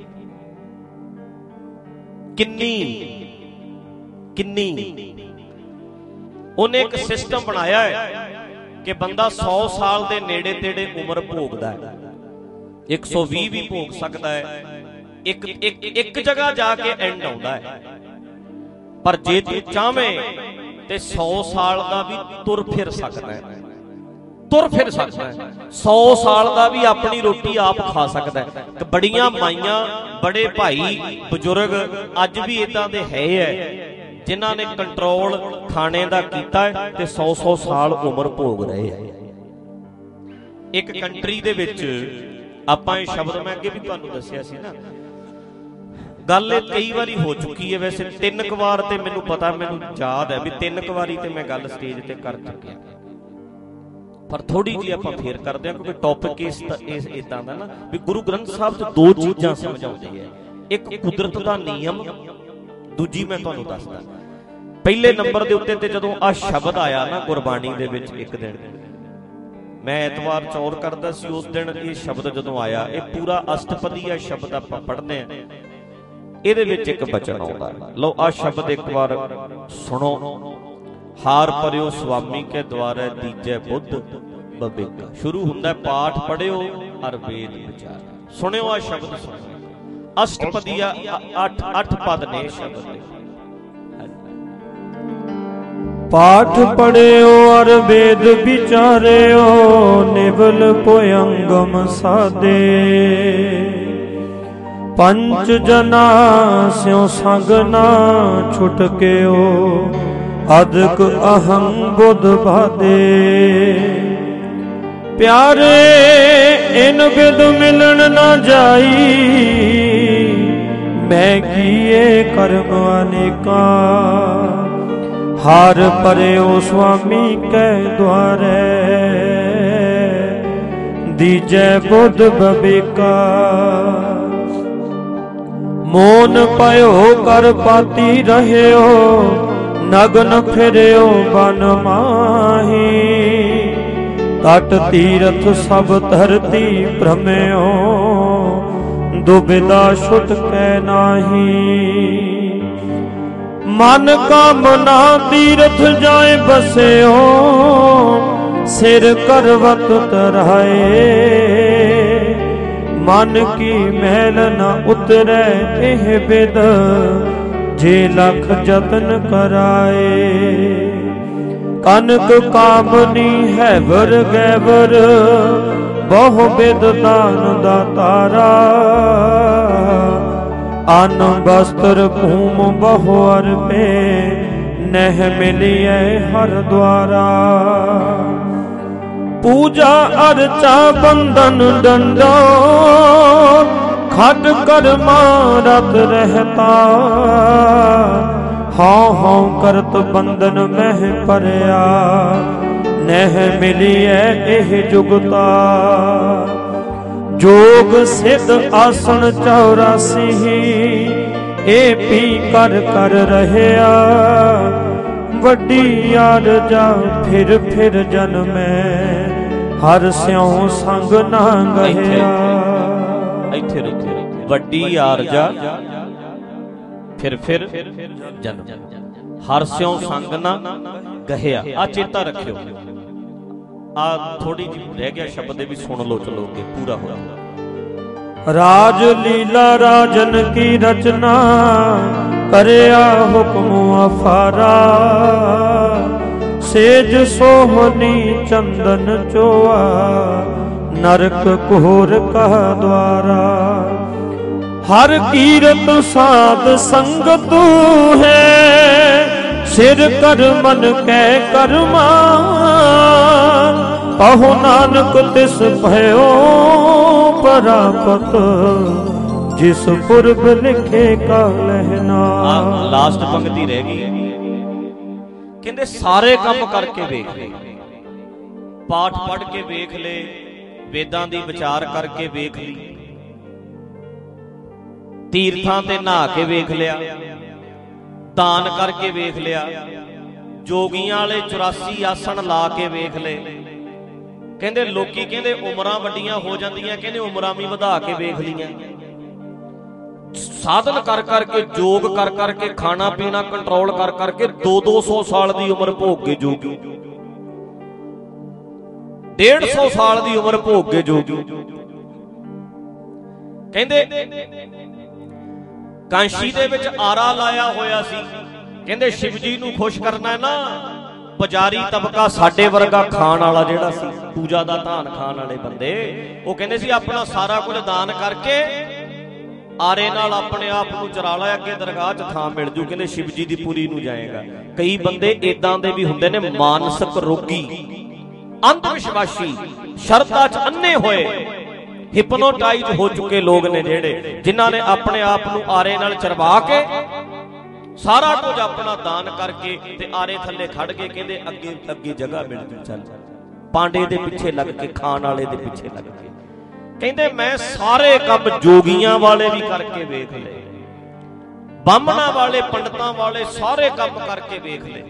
किन्नी किन्नी उन्हें एक सिस्टम बनाया है कि बंदा सौ साल के नेड़े तेड़े उम्र भोगदा है, एक सौ भी भी भोग सकता है, एक एक एक जगह जाके एंड आउंदा है। पर जे तू चाहें ते सौ साल का भी तुर फिर सकता है, तुर फिर सकता है। सौ साल का भी अपनी रोटी आप खा सकता है। बड़ियां माइयां बड़े भाई बुजुर्ग अज भी इदां दे है जिन्हां ने कंट्रोल खाने का कीता है ते सौ सौ साल उम्र भोग रहे हैं। एक कंट्री दे विच आपां इह शब्द मैं अगे भी तुहानूं दस्सिया सी ना, गल कई बारी हो चुकी है। वैसे तीन क वार ते मैनूं पता, मैनूं याद है भी तीन क वारी ते मैं गल स्टेज ते कर चुकिया, पर थोड़ी जी आपां फेर करदे हां क्योंकि टॉपिक इस इदां दा ना भी गुरु ग्रंथ साहब च दो चीज़ां समझाउंदे है, एक कुदरत दा नियम, दूजी मैं तुहानूं दसदा। पहले नंबर दे उत्ते ते जदों आ शब्द आया ना गुरबाणी दे विच, एक दिन मैं एतवार चौर करदा सी, उस दिन ये शब्द जदों आया, ये पूरा अष्टपदी शब्द आपां पढ़दे हां, ਇਹਦੇ ਵਿੱਚ ਇੱਕ ਬਚਨ ਆਉਂਦਾ। ਲਓ ਆ ਸ਼ਬਦ ਇੱਕ ਵਾਰ ਸੁਣੋ। ਹਾਰ ਪਰਿਓ ਸੁਆਮੀ ਕੇ ਦੁਆਰੇ ਦੀਜੈ ਬੁੱਧ ਬਵੇਗਾ। ਸ਼ੁਰੂ ਹੁੰਦਾ ਪਾਠ ਪੜਿਓ ਅਰ ਵੇਦ ਵਿਚਾਰ। ਸੁਣਿਓ ਆ ਸ਼ਬਦ ਸੁਣੋ। ਅਸ਼ਟਪਦੀਆ ਅੱਠ ਅੱਠ ਪਦ ਨੇ ਸ਼ਬਦ ਦੇ।
पाठ पढ़ियो अर वेद विचारियो निवल पोयंगम साधे। पंच जना स्यों संग ना छुटकियो अदक अहं बुध बादे। प्यारे इन विद मिलन ना जाई मैं किए कर्म अनेका। हार परयो स्वामी कै द्वारे दीजै बुध बबिका मोन पयो कर पाती रहयो नगन फिरयो बन माही तट तीरथ सब धरती भ्रमयो दुबिधा छुट कै नाही मन कामना तीरथ जाए बसयो सिर करवत तराए मन की महल न उतरे एह बिद जे लख जतन कराए कनक कामनी है वर गैवर बहु बिद दान दातारा अन्न वस्त्र भूम बहु अर्पे नह मिलिए हर द्वारा पूजा अर्चा बंदन डंडो खट कर मारत रहता हाँ हाँ करत बंदन मह परया नह मिलिए एह जुगता जोग सिद्ध आसन चौरासी ए पी कर कर रहया वड्डी यार जा फिर फिर जन्मै हर स्यों संग ना गया
ਇੱਥੇ ਰੁਕੇ ਵੱਡੀ ਆਰਜਾ ਫਿਰ ਫਿਰ ਜਨਮ ਹਰ ਸਿਉ ਸੰਗ ਨਾ ਗਹਿਆ ਆ ਚੇਤਾ ਰੱਖਿਓ ਆ ਥੋੜੀ ਜਿਹੀ ਰਹਿ ਗਿਆ ਸ਼ਬਦ ਇਹ ਵੀ ਸੁਣ ਲਓ ਚਲੋਗੇ ਪੂਰਾ ਹੋਇਆ
ਰਾਜ ਲੀਲਾ ਰਾਜਨ ਕੀ ਰਚਨਾ ਕਰਿਆ ਹੁਕਮ ਅਫਾਰਾ सेज सोहनी चंदन चोआ नरक घोर कह द्वारा हर कीरत साध संगत है सिर कर मन कै कर्मा कहो नानक तिस भयो परापत जिस पुरब लिखे का लहना।
लास्ट पंक्ति रह गई कहते सारे काम करके वेख ले पाठ पढ़ के वेख ले वेदां दी विचार करके वेख ली तीर्थां ते नहा के वेख लिया दान करके वेख लिया जोगियां वाले चौरासी आसन ला के वेख ले कहते लोकी कहते उमरां वड्डियां हो जांदियां कहते उमरां भी वधा के वेख लियां साधन कर करके जोग कर करके खाना पीना कंट्रोल कर करके दो दो सौ साल की उम्र भोग के जोगी डेढ़ सौ साल की उम्र भोग के जोगी कहंदे कांशी दे विच आरा लाया होया सी कहंदे शिव जी नूं खुश करना है ना पुजारी तबका साडे वर्गा खाण वाला जिहड़ा सी पूजा दा धान खाण वाले बंदे वो कहंदे सी अपना सारा कुछ दान करके आरे नाल अपने आप नूं चरा ला अगे दरगाह च थां मिल जू कहंदे शिव जी दी पूरी नूं जाएगा। कई बंदे इदां दे भी हुंदे ने मानसिक रोगी अंध विश्वासी शरधा च अन्ने होए हिपनोटाइज हो चुके लोग ने जेड़े जिन्हां ने अपने आप नूं आरे नाल चरवा के सारा कुछ अपना दान करके ते आरे थल्ले खड़ के कहंदे अगे अगे जगह मिल जू चल पांडे दे पिछे लग के खाण वाले दे पिछे लग के कहते मैं सारे काम जोगियां वाले भी करके वेख ले बामना वाले पंडितां वाले सारे काम करके वेख ले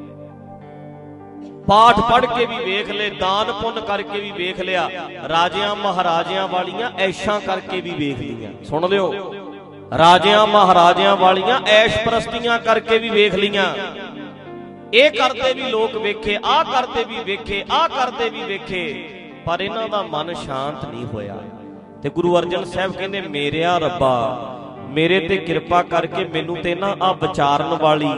पाठ पढ़ के भी वेख ले दान पुण्य करके भी वेख लिया राजियां महाराजियां वालियां ऐशा करके भी वेख लिया सुन लियो राजियां महाराजियां वालियां ऐश परस्तियां करके भी वेख लिया ये करते भी लोग वेखे आ करते भी वेखे आ करते भी वेखे पर इन्हां दा मन शांत नहीं होया ते गुरु अर्जन साहब कहंदे मेरिया रब्बा मेरे ते किरपा करके मैनू ते ना आ विचारन वाली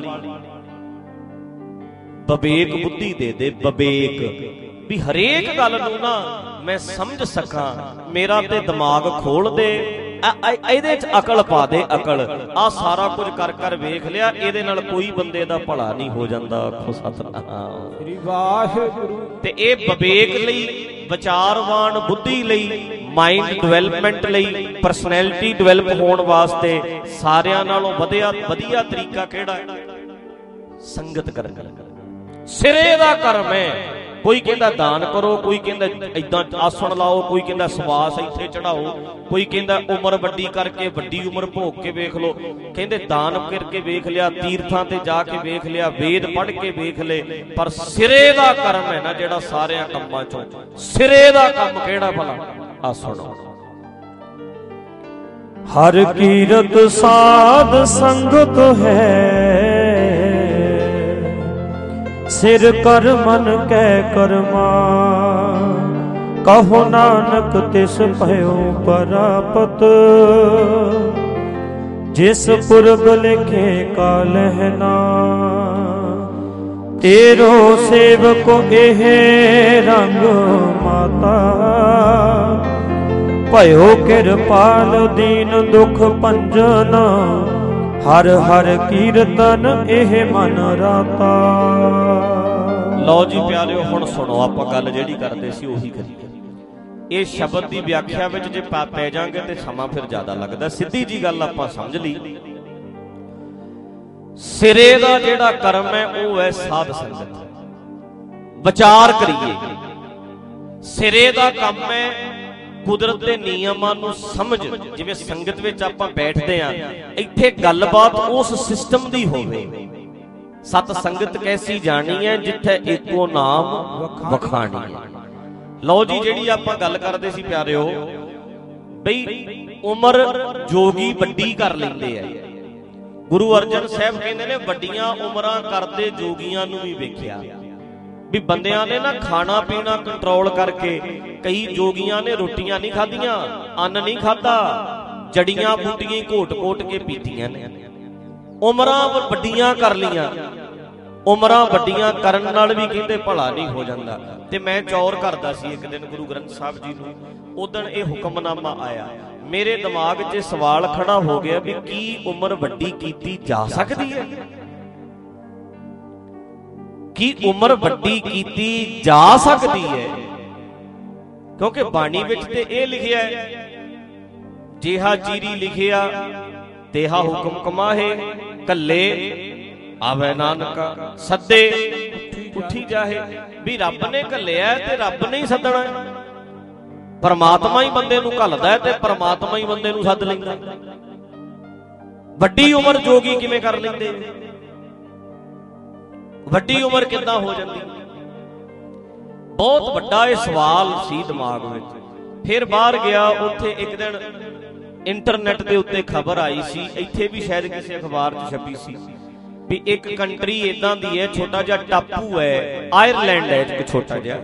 बबेक बुद्धि दे दे बबेक भी हरेक गल नूं ना मैं समझ सकां मेरा ते दिमाग खोल दे ਇਹਦੇ ਚ ਅਕਲ ਪਾ ਦੇ ਅਕਲ ਆ ਸਾਰਾ ਕੁਝ ਕਰ ਕਰ ਵੇਖ ਲਿਆ ਇਹਦੇ ਨਾਲ ਕੋਈ ਬੰਦੇ ਦਾ ਭਲਾ ਨਹੀਂ ਹੋ ਜਾਂਦਾ ਆਖੋ ਸਤਨਾਮ ਸ੍ਰੀ ਵਾਹਿਗੁਰੂ ਤੇ ਇਹ ਵਿਵੇਕ ਲਈ ਵਿਚਾਰਵਾਨ ਬੁੱਧੀ ਲਈ ਮਾਈਂਡ ਡਿਵੈਲਪਮੈਂਟ ਲਈ ਪਰਸਨੈਲਿਟੀ ਡਿਵੈਲਪ ਹੋਣ ਵਾਸਤੇ ਸਾਰਿਆਂ ਨਾਲੋਂ ਵਧੀਆ ਵਧੀਆ ਤਰੀਕਾ ਕਿਹੜਾ ਹੈ ਸੰਗਤ ਕਰਨੀ, ਸਿਰੇ ਦਾ ਕਰਮ ਹੈ। ਕੋਈ ਕਹਿੰਦਾ ਦਾਨ ਕਰੋ, ਕੋਈ ਕਹਿੰਦਾ ਏਦਾਂ ਆਸਣ ਲਾਓ, ਕੋਈ ਕਹਿੰਦਾ ਸਵਾਸ ਇੱਥੇ ਚੜਾਓ, ਕੋਈ ਕਹਿੰਦਾ ਉਮਰ ਵੱਡੀ ਕਰਕੇ ਵੱਡੀ ਉਮਰ ਭੋਗ ਕੇ ਵੇਖ ਲਓ, ਕਹਿੰਦੇ ਦਾਨ ਕਰਕੇ ਵੇਖ ਲਿਆ, ਤੀਰਥਾਂ ਤੇ ਜਾ ਕੇ ਵੇਖ ਲਿਆ, ਵੇਦ ਪੜ੍ਹ ਕੇ ਵੇਖ ਲਏ, ਪਰ ਸਿਰੇ ਦਾ ਕਰਮ ਹੈ ਨਾ ਜਿਹੜਾ ਸਾਰਿਆਂ ਕੰਮਾਂ ਚੋਂ, ਸਿਰੇ ਦਾ ਕੰਮ ਕਿਹੜਾ ਭਲਾ? ਆ ਸੁਣੋ।
ਹਰ ਕੀਰਤ ਸਾਧ ਸੰਗਤ ਹੈ, ਸਿਰ ਕਰ ਮਨ ਕੈ ਕਰਮਾ, ਕਹੋ ਨਾਨਕ ਤਿਸ ਭਇਓ ਪਰਾਪਤ, ਜਿਸ ਪੁਰਬ ਲਿਖੇ ਕਾਲ ਹੈ ਨਾ, ਤੇਰੋ ਸੇਵਕੋ ਇਹ ਰੰਗ ਮਾਤਾ, ਭਇਓ ਕਿਰਪਾਲ ਦੀਨ ਦੁਖ ਭੰਜਨ, ਹਰ ਹਰ ਕੀਰਤਨ ਇਹ ਮਨ ਰਾਤਾ।
ਲਓ ਜੀ ਪਿਆਰਿਓ, ਹੁਣ ਸੁਣੋ, ਆਪਾਂ ਗੱਲ ਜਿਹੜੀ ਕਰਦੇ ਸੀ ਉਹੀ ਕਰੀਏ। ਇਹ ਸ਼ਬਦ ਦੀ ਵਿਆਖਿਆ ਵਿੱਚ ਜੇ ਪਾ ਪੈ ਜਾਾਂਗੇ ਤੇ ਸਮਾਂ ਫਿਰ ਜ਼ਿਆਦਾ ਲੱਗਦਾ। ਸਿੱਧੀ ਜੀ ਗੱਲ ਆਪਾਂ ਸਮਝ ਲਈ, ਸਿਰੇ ਦਾ ਜਿਹੜਾ ਕਰਮ ਹੈ ਉਹ ਹੈ ਸਾਧ ਸੰਗਤ। ਵਿਚਾਰ ਕਰੀਏ, ਸਿਰੇ ਦਾ ਕੰਮ ਹੈ ਕੁਦਰਤ ਦੇ ਨਿਯਮਾਂ ਨੂੰ ਸਮਝ। ਜਿਵੇਂ ਸੰਗਤ ਵਿੱਚ ਆਪਾਂ ਬੈਠਦੇ ਆਂ, ਇੱਥੇ ਗੱਲਬਾਤ ਉਸ ਸਿਸਟਮ ਦੀ ਹੋਵੇ। ਸਤ ਸੰਗਤ ਕੈਸੀ ਜਾਣੀ ਹੈ, ਜਿੱਥੇ ਏਕੋ ਨਾਮ ਵਖਾਣੀ ਹੈ। ਲਓ ਜੀ, ਜਿਹੜੀ ਆਪਾਂ ਗੱਲ ਕਰਦੇ ਸੀ ਪਿਆਰਿਓ, ਬਈ ਉਮਰ ਜੋਗੀ ਵੱਡੀ ਕਰ ਲੈਂਦੇ ਆ। ਗੁਰੂ ਅਰਜਨ ਸਾਹਿਬ ਕਹਿੰਦੇ ਨੇ ਵੱਡੀਆਂ ਉਮਰਾਂ ਕਰਦੇ ਜੋਗੀਆਂ ਨੂੰ ਵੀ ਵੇਖਿਆ। ਵੀ ਬੰਦਿਆਂ ਨੇ ਨਾ ਖਾਣਾ ਪੀਣਾ ਕੰਟਰੋਲ ਕਰਕੇ, ਕਈ ਜੋਗੀਆਂ ਨੇ ਰੋਟੀਆਂ ਨਹੀਂ ਖਾਧੀਆਂ, ਅੰਨ ਨਹੀਂ ਖਾਧਾ, ਜੜੀਆਂ ਬੂਟੀਆਂ ਘੋਟ ਘੋਟ ਕੇ ਪੀਤੀਆਂ ਨੇ, ਉਮਰਾਂ ਵੱਡੀਆਂ ਕਰ ਲੀਆਂ। ਉਮਰਾਂ ਵੱਡੀਆਂ ਕਰਨ ਨਾਲ ਵੀ ਕਹਿੰਦੇ ਭਲਾ ਨਹੀਂ ਹੋ ਜਾਂਦਾ। ਤੇ ਮੈਂ ਚੌਰ ਕਰਦਾ ਸੀ ਇੱਕ ਦਿਨ ਗੁਰੂ ਗ੍ਰੰਥ ਸਾਹਿਬ ਜੀ ਨੂੰ, ਉਦਣ ਇਹ ਹੁਕਮਨਾਮਾ ਆਇਆ, ਮੇਰੇ ਦਿਮਾਗ 'ਚ ਸਵਾਲ ਖੜਾ ਹੋ ਗਿਆ ਵੀ ਕੀ ਉਮਰ ਵੱਡੀ ਕੀਤੀ ਜਾ ਸਕਦੀ ਹੈ? ਕੀ ਉਮਰ ਵੱਡੀ ਕੀਤੀ ਜਾ ਸਕਦੀ ਹੈ? ਕਿਉਂਕਿ ਬਾਣੀ ਵਿੱਚ ਤੇ ਇਹ ਲਿਖਿਆ ਹੈ, ਜਿਹਾ ਚੀਰੀ ਲਿਖਿਆ ਤੇਹਾ ਹੁਕਮ ਕਮਾਹੇ, ਕੱਲੇ ਆਵੇ ਨਾਨਕਾ ਸੱਦੇ ਉੱਠੀ ਜਾਹੇ। ਵੀ ਰੱਬ ਨੇ ਘੱਲਿਆ ਤੇ ਰੱਬ ਨੇ ਹੀ ਸੱਦਣਾ। ਪਰਮਾਤਮਾ ਹੀ ਬੰਦੇ ਨੂੰ ਘੱਲਦਾ ਤੇ ਪਰਮਾਤਮਾ ਹੀ ਬੰਦੇ ਨੂੰ ਸੱਦ ਲੈਂਦਾ। ਵੱਡੀ ਉਮਰ ਜੋਗੀ ਕਿਵੇਂ ਕਰ ਲੈਂਦੇ? ਵੱਡੀ ਉਮਰ ਕਿੱਦਾਂ ਹੋ ਜਾਂਦੀ? ਬਹੁਤ ਵੱਡਾ ਇਹ ਸਵਾਲ ਸੀ ਦਿਮਾਗ ਵਿੱਚ। ਫਿਰ ਬਾਹਰ ਗਿਆ, ਉੱਥੇ ਇੱਕ ਦਿਨ ਇੰਟਰਨੈਟ ਦੇ ਉੱਤੇ ਖਬਰ ਆਈ ਸੀ, ਇੱਥੇ ਵੀ ਸ਼ਾਇਦ ਕਿਸੇ ਅਖਬਾਰ 'ਚ ਛਪੀ ਸੀ, ਵੀ ਇੱਕ ਕੰਟਰੀ ਇਦਾਂ ਦੀ ਹੈ, ਛੋਟਾ ਜਿਹਾ ਟਾਪੂ ਹੈ, ਆਇਰਲੈਂਡ ਹੈ ਇੱਕ ਛੋਟਾ ਜਿਹਾ,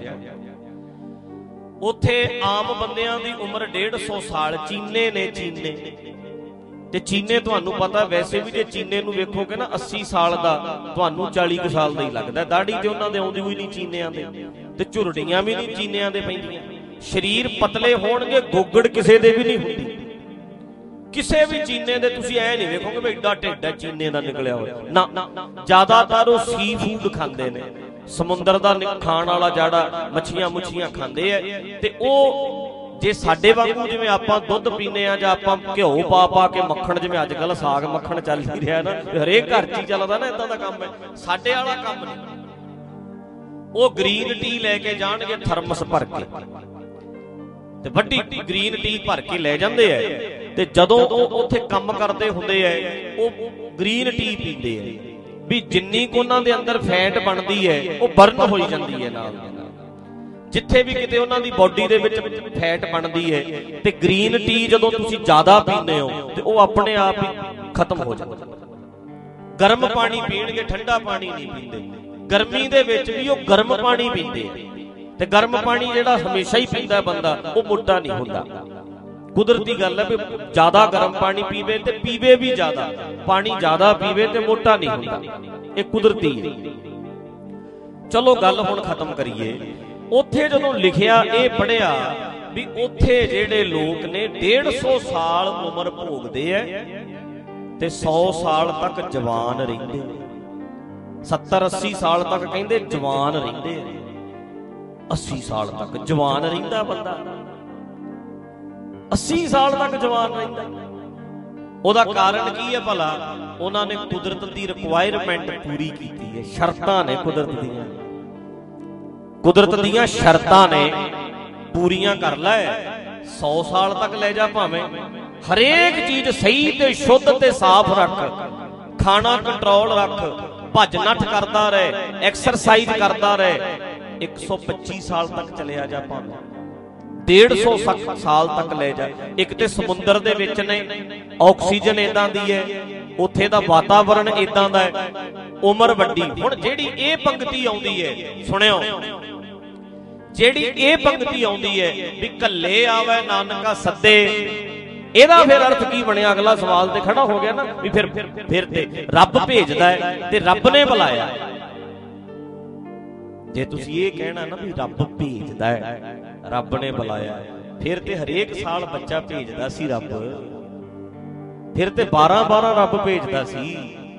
ਉੱਥੇ ਆਮ ਬੰਦਿਆਂ ਦੀ ਉਮਰ ਡੇਢ ਸੌ ਸਾਲ। ਚੀਨੇ ਨੇ, ਚੀਨੇ ਤੇ ਚੀਨੇ ਤੁਹਾਨੂੰ ਪਤਾ, ਵੈਸੇ ਵੀ ਜੇ ਚੀਨੇ ਨੂੰ ਵੇਖੋਗੇ ਨਾ ਅੱਸੀ ਸਾਲ ਦਾ, ਤੁਹਾਨੂੰ ਚਾਲੀ ਕੁ ਸਾਲ ਦਾ ਹੀ ਲੱਗਦਾ। ਦਾੜੀ ਤੇ ਉਹਨਾਂ ਦੇ ਆਉਂਦੀ ਹੋਈ ਨਹੀਂ ਚੀਨਿਆਂ ਦੇ, ਤੇ ਝੁਰੜੀਆਂ ਵੀ ਨਹੀਂ ਚੀਨਿਆਂ ਦੇ ਪੈਂਦੀਆਂ। ਸਰੀਰ ਪਤਲੇ ਹੋਣਗੇ, ਗੋਗੜ ਕਿਸੇ ਦੇ ਵੀ ਨਹੀਂ ਹੁੰਦੀ। ਕਿਸੇ ਵੀ ਚੀਨੇ ਦੇ ਤੁਸੀਂ ਐ ਨਹੀਂ ਵੇਖੋਗੇ ਵੀ ਏਡਾ ਢਿੱਡ ਹੈ ਚੀਨੇ ਦਾ ਨਿਕਲਿਆ ਹੋਇਆ, ਨਾ। ਜ਼ਿਆਦਾਤਰ ਉਹ ਸੀ ਫੂਡ ਖਾਂਦੇ ਨੇ, ਸਮੁੰਦਰ ਦਾ ਖਾਣ ਵਾਲਾ ਜਿਹੜਾ ਮੱਛੀਆਂ ਮੁੱਛੀਆਂ ਖਾਂਦੇ ਆ। ਤੇ ਉਹ ਜੇ ਸਾਡੇ ਵਾਂਗੂ ਜਿਵੇਂ ਆਪਾਂ ਦੁੱਧ ਪੀਨੇ ਆ ਜਾਂ ਆਪਾਂ ਘਿਓ ਪਾ ਪਾ ਕੇ ਮੱਖਣ, ਜਿਵੇਂ ਅੱਜ ਕੱਲ ਸਾਗ ਮੱਖਣ ਚੱਲ ਹੀ ਰਿਹਾ ਨਾ, ਹਰੇਕ ਘਰ 'ਚ ਹੀ ਚੱਲਦਾ ਨਾ, ਏਦਾਂ ਦਾ ਕੰਮ ਹੈ। ਸਾਡੇ ਵਾਲਾ ਕੰਮ ਨਹੀਂ। ਉਹ ਗ੍ਰੀਨ ਟੀ ਲੈ ਕੇ ਜਾਣਗੇ ਥਰਮਸ ਭਰ ਕੇ, ਤੇ ਵੱਡੀ ਗ੍ਰੀਨ ਟੀ ਭਰ ਕੇ ਲੈ ਜਾਂਦੇ ਆ, ਤੇ ਜਦੋਂ ਉਹ ਉੱਥੇ ਕੰਮ ਕਰਦੇ ਹੁੰਦੇ ਆ, ਉਹ ਗ੍ਰੀਨ ਟੀ ਪੀਂਦੇ ਆ। ਵੀ ਜਿੰਨੀ ਕੁ ਉਹਨਾਂ ਦੇ ਅੰਦਰ ਫੈਟ ਬਣਦੀ ਹੈ ਉਹ ਬਰਨ ਹੋਈ ਜਾਂਦੀ ਹੈ ਨਾਲ। ਜਿੱਥੇ ਵੀ ਕਿਤੇ ਉਹਨਾਂ ਦੀ ਬੋਡੀ ਦੇ ਵਿੱਚ ਫੈਟ ਬਣਦੀ ਹੈ, ਤੇ ਗ੍ਰੀਨ ਟੀ ਜਦੋਂ ਤੁਸੀਂ ਜ਼ਿਆਦਾ ਪੀਂਦੇ ਹੋ ਤੇ ਉਹ ਆਪਣੇ ਆਪ ਹੀ ਖਤਮ ਹੋ ਜਾਂਦਾ। ਗਰਮ ਪਾਣੀ ਪੀਣਗੇ, ਠੰਡਾ ਪਾਣੀ ਨਹੀਂ ਪੀਂਦੇ। ਗਰਮੀ ਦੇ ਵਿੱਚ ਵੀ ਉਹ ਗਰਮ ਪਾਣੀ ਪੀਂਦੇ, ਤੇ ਗਰਮ ਪਾਣੀ ਜਿਹੜਾ ਹਮੇਸ਼ਾ ਹੀ ਪੀਂਦਾ ਬੰਦਾ, ਉਹ ਮੋਟਾ ਨਹੀਂ ਹੁੰਦਾ। ਕੁਦਰਤੀ ਗੱਲ ਹੈ ਵੀ ਜ਼ਿਆਦਾ ਗਰਮ ਪਾਣੀ ਪੀਵੇ ਤੇ ਪੀਵੇ ਵੀ ਜ਼ਿਆਦਾ, ਪਾਣੀ ਜ਼ਿਆਦਾ ਪੀਵੇ ਤੇ ਮੋਟਾ ਨਹੀਂ ਹੁੰਦਾ। ਇਹ ਕੁਦਰਤੀ ਹੈ। ਚਲੋ ਗੱਲ ਹੁਣ ਖਤਮ ਕਰੀਏ। ਉੱਥੇ ਜਦੋਂ ਲਿਖਿਆ, ਇਹ ਪੜ੍ਹਿਆ ਵੀ ਉੱਥੇ ਜਿਹੜੇ ਲੋਕ ਨੇ ਡੇਢ ਸੌ ਸਾਲ ਉਮਰ ਭੋਗਦੇ ਐ ਤੇ ਸੌ ਸਾਲ ਤੱਕ ਜਵਾਨ ਰਹਿੰਦੇ। ਸੱਤਰ ਅੱਸੀ ਸਾਲ ਤੱਕ ਕਹਿੰਦੇ ਜਵਾਨ ਰਹਿੰਦੇ ਆ। ਅੱਸੀ ਸਾਲ ਤੱਕ ਜਵਾਨ ਰਹਿੰਦਾ ਬੰਦਾ, ਅੱਸੀ ਸਾਲ ਤੱਕ ਜਵਾਨ ਰਹਿੰਦਾ। ਉਹਦਾ ਕਾਰਨ ਕੀ ਹੈ ਭਲਾ? ਉਹਨਾਂ ਨੇ ਕੁਦਰਤ ਦੀ ਰਿਕੁਆਇਰਮੈਂਟ ਪੂਰੀ ਕੀਤੀ ਹੈ। ਸ਼ਰਤਾਂ ਨੇ ਕੁਦਰਤ ਦੀਆਂ, ਕੁਦਰਤ ਦੀਆਂ ਸ਼ਰਤਾਂ ਨੇ ਪੂਰੀਆਂ ਕਰ ਲੈ। ਸੌ ਸਾਲ ਤੱਕ ਲੈ ਜਾ ਭਾਵੇਂ, ਹਰੇਕ ਚੀਜ਼ ਸਹੀ ਤੇ ਸ਼ੁੱਧ ਤੇ ਸਾਫ਼ ਰੱਖ, ਖਾਣਾ ਕੰਟਰੋਲ ਰੱਖ, ਭੱਜ ਨੱਠ ਕਰਦਾ ਰਹੇ, ਐਕਸਰਸਾਈਜ਼ ਕਰਦਾ ਰਹੇ, ਇੱਕ ਸੌ ਪੱਚੀ ਸਾਲ ਤੱਕ ਚਲਿਆ ਜਾ ਭਾਵੇਂ, ਡੇਢ ਸੌ ਸਾਲ ਤੱਕ ਲੈ ਜਾ। ਇੱਕ ਤੇ ਸਮੁੰਦਰ ਦੇ ਵਿੱਚ ਨੇ, ਆਕਸੀਜਨ ਏਦਾਂ ਦੀ ਹੈ, ਉੱਥੇ ਦਾ ਵਾਤਾਵਰਣ ਏਦਾਂ ਦਾ ਹੈ, ਉਮਰ ਵੱਡੀ। ਹੁਣ ਜਿਹੜੀ ਇਹ ਪੰਕਤੀ ਆਉਂਦੀ ਹੈ, ਸੁਣਿਓ, ਜਿਹੜੀ ਇਹ ਪੰਕਤੀ ਆਉਂਦੀ ਹੈ ਵੀ ਕੱਲੇ ਆਵੇ ਨਾਨਕਾ ਸੱਦੇ, ਇਹਦਾ ਫਿਰ ਅਰਥ ਕੀ ਬਣਿਆ? ਅਗਲਾ ਸਵਾਲ ਤੇ ਖੜਾ ਹੋ ਗਿਆ ਨਾ ਵੀ ਫਿਰ ਫਿਰ ਤੇ ਰੱਬ ਭੇਜਦਾ ਹੈ ਤੇ ਰੱਬ ਨੇ ਬੁਲਾਇਆ। ਜੇ ਤੁਸੀਂ ਇਹ ਕਹਿਣਾ ਨਾ ਵੀ ਰੱਬ ਭੇਜਦਾ ਹੈ, ਰੱਬ ਨੇ ਬੁਲਾਇਆ, ਫਿਰ ਤੇ ਹਰੇਕ ਸਾਲ ਬੱਚਾ ਭੇਜਦਾ ਸੀ ਰੱਬ, ਫਿਰ ਤੇ ਬਾਰਾਂ ਬਾਰਾਂ ਰੱਬ ਭੇਜਦਾ ਸੀ।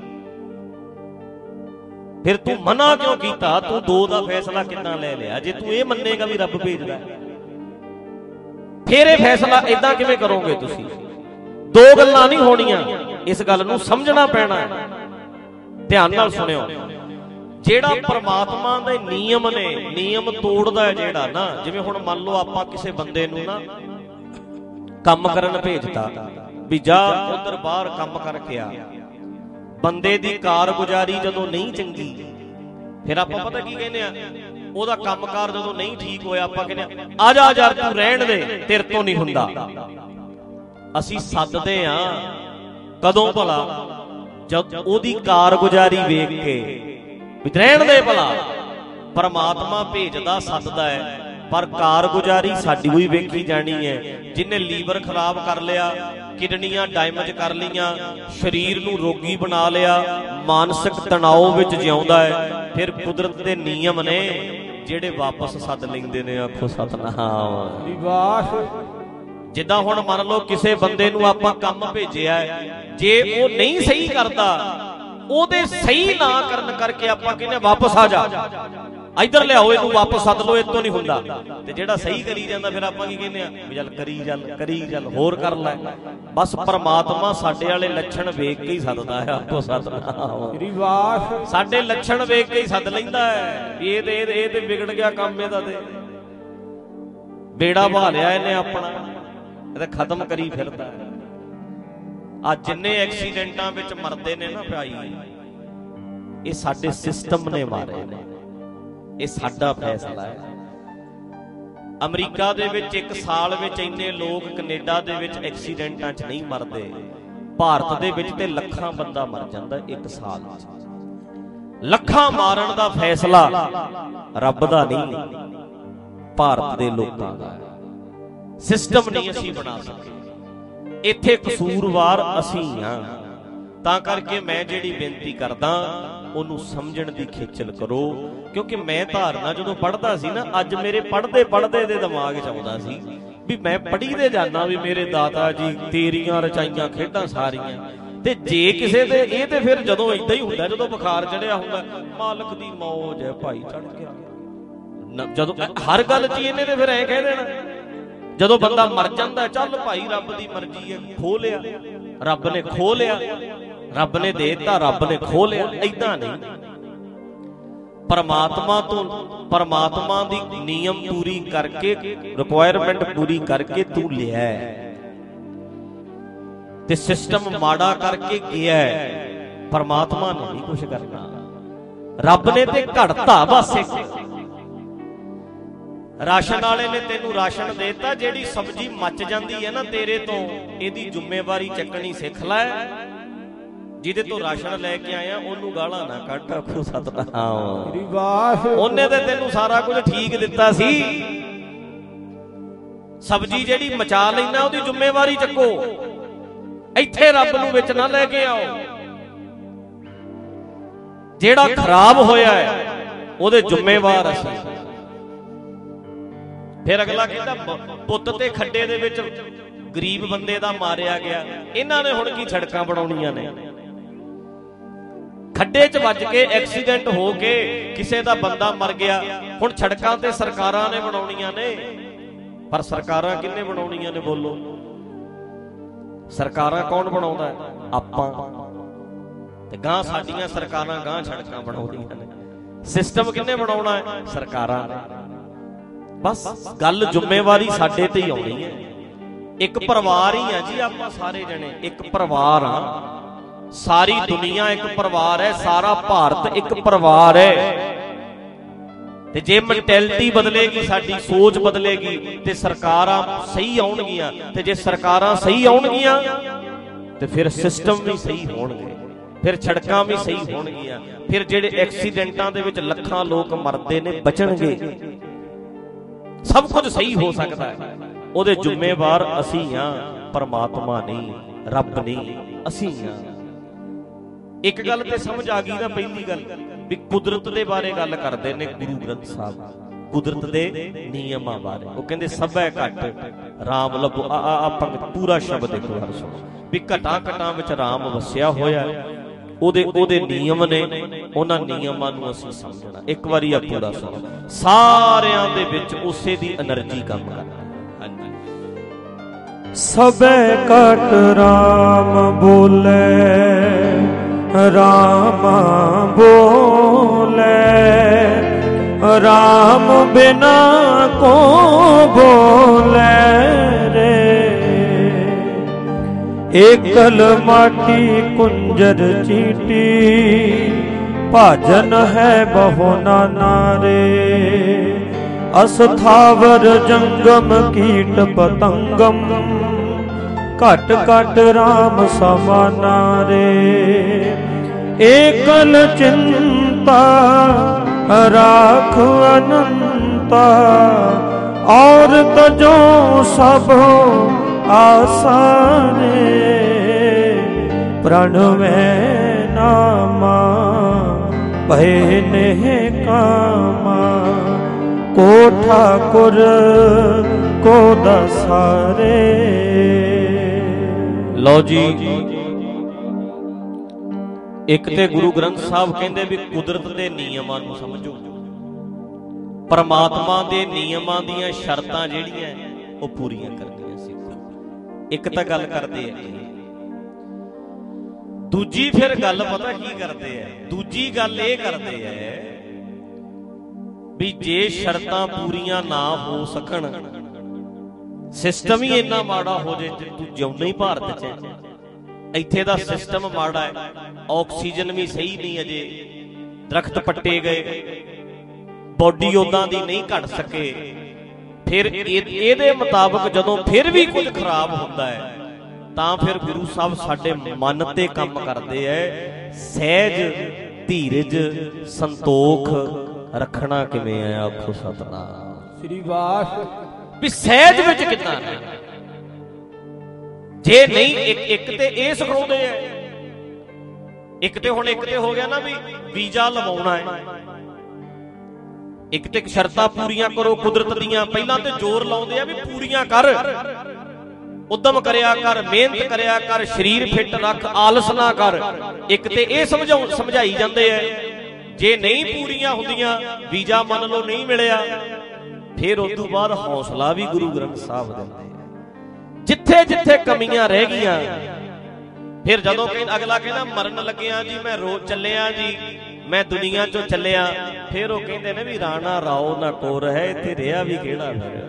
ਫਿਰ ਤੂੰ ਮਨਾ ਕਿਉਂ ਕੀਤਾ? ਤੂੰ ਦੋ ਦਾ ਫੈਸਲਾ ਕਿੱਦਾਂ ਲੈ ਲਿਆ? ਜੇ ਤੂੰ ਇਹ ਮੰਨੇਗਾ ਵੀ ਰੱਬ ਭੇਜਦਾ, ਫਿਰ ਇਹ ਫੈਸਲਾ ਏਦਾਂ ਕਿਵੇਂ ਕਰੋਗੇ ਤੁਸੀਂ? ਦੋ ਗੱਲਾਂ ਨਹੀਂ ਹੋਣੀਆਂ, ਇਸ ਗੱਲ ਨੂੰ ਸਮਝਣਾ ਪੈਣਾ। ਧਿਆਨ ਨਾਲ ਸੁਣਿਓ, ਜਿਹੜਾ ਪਰਮਾਤਮਾ ਦੇ ਨਿਯਮ ਨੇ, ਨਿਯਮ ਤੋੜਦਾ ਹੈ ਜਿਹੜਾ ਨਾ, ਜਿਵੇਂ ਹੁਣ ਮੰਨ ਲਓ ਆਪਾਂ ਕਿਸੇ ਬੰਦੇ ਨੂੰ ਨਾ ਕੰਮ ਕਰਨ ਭੇਜਤਾ ਵੀ ਜਾ ਉਧਰ ਬਾਹਰ ਕੰਮ ਕਰਕੇ ਆ, ਬੰਦੇ ਦੀ ਕਾਰਗੁਜ਼ਾਰੀ ਜਦੋਂ ਨਹੀਂ ਚੰਗੀ, ਫਿਰ ਆਪਾਂ ਪਤਾ ਕੀ ਕਹਿੰਦੇ ਆ, ਉਹਦਾ ਕੰਮਕਾਰ ਜਦੋਂ ਨਹੀਂ ਠੀਕ ਹੋਇਆ ਆਪਾਂ ਕਹਿੰਦੇ ਆ ਜਾ ਯਾਰ ਤੂੰ ਰਹਿਣ ਦੇ, ਤੇਰੇ ਤੋਂ ਨਹੀਂ ਹੁੰਦਾ। ਅਸੀਂ ਸੱਦਦੇ ਆ ਕਦੋਂ ਭਲਾ? ਜਦ ਉਹਦੀ ਕਾਰਗੁਜ਼ਾਰੀ ਵੇਖ ਕੇ ਵੀ ਰਹਿਣ ਦੇ ਭਲਾ। ਪਰਮਾਤਮਾ ਭੇਜਦਾ ਸੱਦਦਾ ਹੈ, ਪਰ ਕਾਰਗੁਜ਼ਾਰੀ ਸਾਡੀ ਹੋਈ ਵੇਖੀ ਜਾਣੀ ਹੈ। ਜਿਹਨੇ ਲੀਵਰ ਖਰਾਬ ਕਰ ਲਿਆ, ਕਿਡਨੀਆਂ ਡੈਮੇਜ ਕਰ ਲਈਆਂ, ਸਰੀਰ ਨੂੰ ਰੋਗੀ ਬਣਾ ਲਿਆ, ਮਾਨਸਿਕ ਤਣਾਅ ਵਿੱਚ ਜਿਉਂਦਾ ਹੈ, ਫਿਰ ਕੁਦਰਤ ਦੇ ਨਿਯਮ ਨੇ ਜਿਹੜੇ ਵਾਪਸ ਸੱਦ ਲੈਂਦੇ ਨੇ। ਆਖੋ ਸਤਨਾਮ ਵਾਹ। ਜਿੱਦਾਂ ਹੁਣ ਮੰਨ ਲਓ ਕਿਸੇ ਬੰਦੇ ਨੂੰ ਆਪਾਂ ਕੰਮ ਭੇਜਿਆ, ਜੇ ਉਹ ਨਹੀਂ ਸਹੀ ਕਰਦਾ, ਉਹਦੇ ਸਹੀ ਨਾ ਕਰਨ ਕਰਕੇ ਆਪਾਂ ਕਹਿੰਦੇ ਵਾਪਸ ਆ ਜਾ, ਇੱਧਰ ਲਿਆਓ ਇਹਨੂੰ, ਵਾਪਸ ਸੱਦ ਲਓ, ਇਹ ਤੋਂ ਨਹੀਂ ਹੁੰਦਾ। ਤੇ ਜਿਹੜਾ ਸਹੀ ਕਰੀ ਜਾਂਦਾ ਫਿਰ ਆਪਾਂ ਕੀ ਕਹਿੰਦੇ ਆ ਵੀ ਚੱਲ ਕਰੀ ਚੱਲ ਕਰੀ ਚੱਲ ਹੋਰ ਕਰ ਲੈ। ਬਸ ਪਰਮਾਤਮਾ ਸਾਡੇ ਵਾਲੇ ਲੱਛਣ ਵੇਖ ਕੇ ਹੀ ਸੱਦਦਾ ਹੈ। ਆਖੋ ਸਤਨਾਮ। ਸਾਡੇ ਲੱਛਣ ਵੇਖ ਕੇ ਹੀ ਸੱਦ ਲੈਂਦਾ ਹੈ ਵੀ ਇਹ ਤੇ ਇਹ ਤੇ ਵਿਗੜ ਗਿਆ ਕੰਮ, ਇਹਦਾ ਤੇ ਬੇੜਾ ਬਹਾ ਲਿਆ ਇਹਨੇ ਆਪਣਾ, ਇਹ ਤਾਂ ਖਤਮ ਕਰੀ ਫਿਰਦਾ। ਆ ਜਿੰਨੇ ਐਕਸੀਡੈਂਟਾਂ ਵਿੱਚ ਮਰਦੇ ਨੇ ਨਾ ਭਾਈ, ਇਹ ਸਾਡੇ ਸਿਸਟਮ ਨੇ ਮਾਰੇ ਨੇ, ਇਹ ਸਾਡਾ ਫੈਸਲਾ ਹੈ। ਅਮਰੀਕਾ ਦੇ ਵਿੱਚ ਇੱਕ ਸਾਲ ਵਿੱਚ ਇੰਨੇ ਲੋਕ, ਕੈਨੇਡਾ ਦੇ ਵਿੱਚ ਐਕਸੀਡੈਂਟਾਂ 'ਚ ਨਹੀਂ ਮਰਦੇ, ਭਾਰਤ ਦੇ ਵਿੱਚ ਤੇ ਲੱਖਾਂ ਬੰਦਾ ਮਰ ਜਾਂਦਾ ਇੱਕ ਸਾਲ ਵਿੱਚ। ਲੱਖਾਂ ਮਾਰਨ ਦਾ ਫੈਸਲਾ ਰੱਬ ਦਾ ਨਹੀਂ, ਭਾਰਤ ਦੇ ਲੋਕਾਂ ਦਾ। ਸਿਸਟਮ ਨਹੀਂ ਅਸੀਂ ਬਣਾ ਸਕੇ, ਇੱਥੇ ਕਸੂਰਵਾਰ ਅਸੀਂ ਹਾਂ। ਤਾਂ ਕਰਕੇ ਮੈਂ ਜਿਹੜੀ ਬੇਨਤੀ ਕਰਦਾ, ਉਹਨੂੰ ਸਮਝਣ ਦੀ ਖੇਚਲ ਕਰੋ। ਕਿਉਂਕਿ ਮੈਂ ਧਾਰਨਾ ਜਦੋਂ ਪੜ੍ਹਦਾ ਸੀ ਨਾ, ਅੱਜ ਮੇਰੇ ਪੜ੍ਹਦੇ ਪੜ੍ਹਦੇ ਦੇ ਦਿਮਾਗ 'ਚ ਆਉਂਦਾ ਸੀ ਵੀ ਮੈਂ ਪੜ੍ਹੀ ਦੇ ਜਾਣਾ ਵੀ ਮੇਰੇ ਦਾਤਾ ਜੀ ਤੇਰੀਆਂ ਰਚਾਈਆਂ ਖੇਡਾਂ ਸਾਰੀਆਂ। ਤੇ ਜੇ ਕਿਸੇ ਦੇ ਇਹ ਤੇ ਫਿਰ ਜਦੋਂ ਏਦਾਂ ਹੀ ਹੁੰਦਾ, ਜਦੋਂ ਬੁਖਾਰ ਚੜਿਆ ਹੁੰਦਾ, ਮਾਲਕ ਦੀ ਮੌਜ ਹੈ ਭਾਈ ਚੜ ਗਿਆ। ਜਦੋਂ ਹਰ ਗੱਲ 'ਚ ਇਹਨੇ ਤੇ ਫਿਰ ਐਂ ਕਹਿ ਦੇਣਾ, ਜਦੋਂ ਬੰਦਾ ਮਰ ਜਾਂਦਾ ਚੱਲ ਭਾਈ ਰੱਬ ਦੀ ਮਰਜ਼ੀ ਹੈ, ਖੋਹ ਲਿਆ ਰੱਬ ਨੇ, ਖੋਹ ਲਿਆ ਰੱਬ ਨੇ ਦੇ ਦਿੱਤਾ, ਰੱਬ ਨੇ ਖੋਹ ਲਿਆ। ਏਦਾਂ ਨਹੀਂ, ਪਰਮਾਤਮਾ ਤੋਂ, ਪਰਮਾਤਮਾ ਦੀ ਨਿਯਮ ਪੂਰੀ ਕਰਕੇ, ਰਿਕੁਆਇਰਮੈਂਟ ਪੂਰੀ ਕਰਕੇ ਤੂੰ ਲਿਆ ਤੇ ਸਿਸਟਮ ਮਾੜਾ ਕਰਕੇ ਗਿਆ। ਪਰਮਾਤਮਾ ਨੇ ਨਹੀਂ ਕੁਛ ਕਰਨਾ, ਰੱਬ ਨੇ ਤੇ ਘੜਤਾ ਬਸ। ਇੱਕ ਰਾਸ਼ਨ ਵਾਲੇ ਨੇ ਤੈਨੂੰ ਰਾਸ਼ਨ ਦੇਤਾ, ਜਿਹੜੀ ਸਬਜ਼ੀ ਮੱਚ ਜਾਂਦੀ ਹੈ ਨਾ ਤੇਰੇ ਤੋਂ, ਇਹਦੀ ਜ਼ਿੰਮੇਵਾਰੀ ਚੱਕਣੀ ਸਿੱਖ ਲੈ। ਜਿਹਦੇ ਤੋਂ ਰਾਸ਼ਨ ਲੈ ਕੇ ਆਇਆ ਉਹਨੂੰ ਗਾਲਾਂ ਨਾ ਕੱਢ। ਆਖੋ ਸਤਨਾਮ। ਉਹਨੇ ਤੇ ਤੈਨੂੰ ਸਾਰਾ ਕੁਝ ਠੀਕ ਦਿੱਤਾ ਸੀ, ਸਬਜ਼ੀ ਜਿਹੜੀ ਮਚਾ ਲੈਣਾ ਉਹਦੀ ਜ਼ਿੰਮੇਵਾਰੀ ਚੱਕੋ। ਇੱਥੇ ਰੱਬ ਨੂੰ ਵਿੱਚ ਨਾ ਲੈ ਕੇ ਆਓ। ਜਿਹੜਾ ਖਰਾਬ ਹੋਇਆ ਹੈ ਉਹਦੇ ਜ਼ਿੰਮੇਵਾਰ ਅਸੀਂ। ਫਿਰ ਅਗਲਾ ਕਹਿੰਦਾ ਪੁੱਤ ਤੇ ਖੱਡੇ ਦੇ ਵਿੱਚ ਗਰੀਬ ਬੰਦੇ ਦਾ ਮਾਰਿਆ ਗਿਆ, ਇਹਨਾਂ ਨੇ ਹੁਣ ਕੀ ਸੜਕਾਂ ਬਣਾਉਣੀਆਂ ਨੇ? ਖੱਡੇ 'ਚ ਵੱਜ ਕੇ ਐਕਸੀਡੈਂਟ ਹੋ ਕੇ ਕਿਸੇ ਦਾ ਬੰਦਾ ਮਰ ਗਿਆ, ਹੁਣ ਸੜਕਾਂ ਤੇ ਸਰਕਾਰਾਂ ਨੇ ਬਣਾਉਣੀਆਂ ਨੇ। ਪਰ ਸਰਕਾਰਾਂ ਕਿੰਨੇ ਬਣਾਉਣੀਆਂ ਨੇ ਬੋਲੋ? ਸਰਕਾਰਾਂ ਕੌਣ ਬਣਾਉਂਦਾ? ਆਪਾਂ। ਤੇ ਗਾਂ ਸਾਡੀਆਂ ਸਰਕਾਰਾਂ ਗਾਂ ਸੜਕਾਂ ਬਣਾਉਂਦੀਆਂ ਨੇ। ਸਿਸਟਮ ਕਿਹਨੇ ਬਣਾਉਣਾ ਹੈ? ਸਰਕਾਰਾਂ ਨੇ। ਬਸ ਗੱਲ ਜ਼ਿੰਮੇਵਾਰੀ ਸਾਡੇ ਤੇ ਹੀ ਆਉਣੀ ਹੈ। ਇੱਕ ਪਰਿਵਾਰ ਹੀ ਆ ਜੀ ਆਪਾਂ ਸਾਰੇ ਜਣੇ, ਇੱਕ ਪਰਿਵਾਰ ਆ। ਸਾਰੀ ਦੁਨੀਆ ਇੱਕ ਪਰਿਵਾਰ ਹੈ, ਸਾਰਾ ਭਾਰਤ ਇੱਕ ਪਰਿਵਾਰ ਹੈ। ਤੇ ਜੇ ਮੈਂਟੈਲਿਟੀ ਬਦਲੇਗੀ, ਸਾਡੀ ਸੋਚ ਬਦਲੇਗੀ ਤੇ ਸਰਕਾਰਾਂ ਸਹੀ ਆਉਣਗੀਆਂ। ਤੇ ਜੇ ਸਰਕਾਰਾਂ ਸਹੀ ਆਉਣਗੀਆਂ ਤੇ ਫਿਰ ਸਿਸਟਮ ਵੀ ਸਹੀ ਹੋਣਗੇ, ਫਿਰ ਸੜਕਾਂ ਵੀ ਸਹੀ ਹੋਣਗੀਆਂ, ਫਿਰ ਜਿਹੜੇ ਐਕਸੀਡੈਂਟਾਂ ਦੇ ਵਿੱਚ ਲੱਖਾਂ ਲੋਕ ਮਰਦੇ ਨੇ ਬਚਣਗੇ। ਸਭ ਕੁਝ ਸਹੀ ਹੋ ਸਕਦਾ ਹੈ। ਉਹਦੇ ਜ਼ਿੰਮੇਵਾਰ ਅਸੀਂ ਹਾਂ, ਪਰਮਾਤਮਾ ਨਹੀਂ, ਰੱਬ ਨਹੀਂ, ਅਸੀਂ ਹਾਂ। ਇੱਕ ਗੱਲ ਤੇ ਸਮਝ ਆ ਗਈ ਨਾ, ਪਹਿਲੀ ਗੱਲ ਵੀ ਕੁਦਰਤ ਦੇ ਬਾਰੇ ਗੱਲ ਕਰਦੇ ਨੇ ਗੁਰੂ ਗ੍ਰੰਥ ਸਾਹਿਬ, ਕੁਦਰਤ ਦੇ ਨਿਯਮਾਂ ਬਾਰੇ। ਉਹ ਕਹਿੰਦੇ ਸਭੈ ਘਟ ਰਾਮ ਲੱਭੋ। ਆ ਆ ਪੰਗਤ ਪੂਰਾ ਸ਼ਬਦ ਇੱਕ ਵਾਰ ਸੁਣੋ ਵੀ ਘਟਾਂ ਘਟਾਂ ਵਿੱਚ ਰਾਮ ਵਸਿਆ ਹੋਇਆ, ਉਹਦੇ ਉਹਦੇ ਨਿਯਮ ਨੇ, ਉਹਨਾਂ ਨਿਯਮਾਂ ਨੂੰ ਅਸੀਂ ਸਮਝਣਾ। ਇੱਕ ਵਾਰੀ ਆ ਪੂਰਾ ਸੁਣੋ। ਸਾਰਿਆਂ ਦੇ ਵਿੱਚ ਉਸੇ ਦੀ એનર્ਜੀ ਕੰਮ ਕਰਦੀ।
ਸਭੈ ਘਟ ਰਾਮ ਬੋਲੇ, ਰਾਮ ਬੋਲੇ, ਰਾਮ ਬਿਨਾ ਕੋ ਬੋਲੇ ਰੇ। ਏਕਲ ਮਾਟੀ ਕੁੰਜਰ ਚੀਟੀ, ਭਾਜਨ ਹੈ ਬਹੁ ਨਾਨਾ ਰੇ। ਅਸਥਾਵਰ ਜੰਗਮ ਕੀਟ ਪਤੰਗਮ, ਘਟ ਘਟ ਰਾਮ ਸਮਾਨਾ ਰੇ। ਏਕਲ ਚਿੰਤਾ ਰਾਖ ਅਨੰਤਾ, ਔਰ ਤਜੋ ਸਭ ਆਸਾਨੇ। ਪ੍ਰਣਵੈ ਨਾਮਾ ਭੈ ਨਹਿ ਕਾਮਾ, ਕੋ ਠਾਕੁਰ ਕੋ ਦਸਾਰੇ।
ਲਓ ਜੀ, ਇੱਕ ਤੇ ਗੁਰੂ ਗ੍ਰੰਥ ਸਾਹਿਬ ਕਹਿੰਦੇ ਵੀ ਕੁਦਰਤ ਦੇ ਨਿਯਮਾਂ ਨੂੰ ਸਮਝੋ। ਪਰਮਾਤਮਾ ਦੇ ਨਿਯਮਾਂ ਦੀਆਂ ਸ਼ਰਤਾਂ ਜਿਹੜੀਆਂ ਉਹ ਪੂਰੀਆਂ ਕਰਨੀਆਂ ਸਿੱਖੋ। ਇੱਕ ਤਾਂ ਗੱਲ ਕਰਦੇ ਆ। ਦੂਜੀ ਫਿਰ ਗੱਲ ਪਤਾ ਕੀ ਕਰਦੇ ਆ? ਦੂਜੀ ਗੱਲ ਇਹ ਕਰਦੇ ਆ ਵੀ ਜੇ ਸ਼ਰਤਾਂ ਪੂਰੀਆਂ ਨਾ ਹੋ ਸਕਣ, ਸਿਸਟਮ ਹੀ ਇੰਨਾ ਮਾੜਾ ਹੋ ਜੇ, ਤੂੰ ਜਿਉਂਦਾ ਹੀ ਭਾਰਤ 'ਚ। ਇੱਥੇ ਦਾ ਸਿਸਟਮ ਮਾੜਾ ਹੈ, ਆਕਸੀਜਨ ਵੀ ਸਹੀ ਨਹੀਂ, ਅਜੇ ਦਰਖਤ ਪੱਟੇ ਗਏ, ਬੋਡੀ ਉਦਾਂ ਦੀ ਨਹੀਂ ਘਟ ਸਕੇ। ਫਿਰ ਇਹਦੇ ਮੁਤਾਬਕ ਜਦੋਂ ਫਿਰ ਵੀ ਕੁਝ ਖਰਾਬ ਹੁੰਦਾ ਹੈ ਤਾਂ ਫਿਰ ਗੁਰੂ ਸਾਹਿਬ ਸਾਡੇ ਮਨ ਤੇ ਕੰਮ ਕਰਦੇ ਐ। ਸਹਿਜ, ਧੀਰਜ, ਸੰਤੋਖ ਰੱਖਣਾ ਕਿਵੇਂ ਆ? ਆਖੋ ਸਤਿਨਾਮ ਸ੍ਰੀ ਵਾਹਿਗੁਰੂ। ਵੀ ਸਹਿਜ ਵਿੱਚ ਕਿੰਨਾ ਰਹਿਣਾ। ਜੇ ਨਹੀਂ ਇੱਕ ਇੱਕ ਤੇ ਇਹ ਸਿਖਾਉਂਦੇ ਐ, ਇੱਕ ਤੇ ਹੁਣ ਇੱਕ ਤੇ ਹੋ ਗਿਆ ਨਾ ਵੀ ਵੀਜ਼ਾ ਲਵਾਉਣਾ ਹੈ, ਇੱਕ ਤੇ ਸ਼ਰਤਾਂ ਪੂਰੀਆਂ ਕਰੋ ਕੁਦਰਤ ਦੀਆਂ। ਪਹਿਲਾਂ ਤੇ ਜ਼ੋਰ ਲਾਉਂਦੇ ਆ ਵੀ ਪੂਰੀਆਂ ਕਰ, ਉਦਮ ਕਰਿਆ ਕਰ, ਮਿਹਨਤ ਕਰਿਆ ਕਰ, ਸਰੀਰ ਫਿੱਟ ਰੱਖ, ਆਲਸ ਨਾ ਕਰ। ਇੱਕ ਤੇ ਇਹ ਸਮਝਾਉ ਸਮਝਾਈ ਜਾਂਦੇ ਐ। ਜੇ ਨਹੀਂ ਪੂਰੀਆਂ ਹੁੰਦੀਆਂ, ਵੀਜ਼ਾ ਮੰਨ ਲਓ ਨਹੀਂ ਮਿਲਿਆ, ਫਿਰ ਉਸ ਤੋਂ ਬਾਅਦ ਹੌਸਲਾ ਵੀ ਗੁਰੂ ਗ੍ਰੰਥ ਸਾਹਿਬ ਦਿੰਦੇ ਆ। ਜਿੱਥੇ ਜਿੱਥੇ ਕਮੀਆਂ ਰਹਿ ਗਈਆਂ, ਫਿਰ ਜਦੋਂ ਅਗਲਾ ਕਹਿੰਦਾ ਮਰਨ ਲੱਗਿਆ ਜੀ ਮੈਂ ਰੋਜ਼ ਚੱਲਿਆ ਜੀ, ਮੈਂ ਦੁਨੀਆ ਚੋਂ ਚੱਲਿਆ, ਫਿਰ ਉਹ ਕਹਿੰਦੇ ਨੇ ਵੀ ਰਾਣਾ ਰਾਓ ਨਾ ਕੋਰ ਹੈ, ਇੱਥੇ ਰਿਹਾ ਵੀ ਕਿਹੜਾ। ਫਿਰ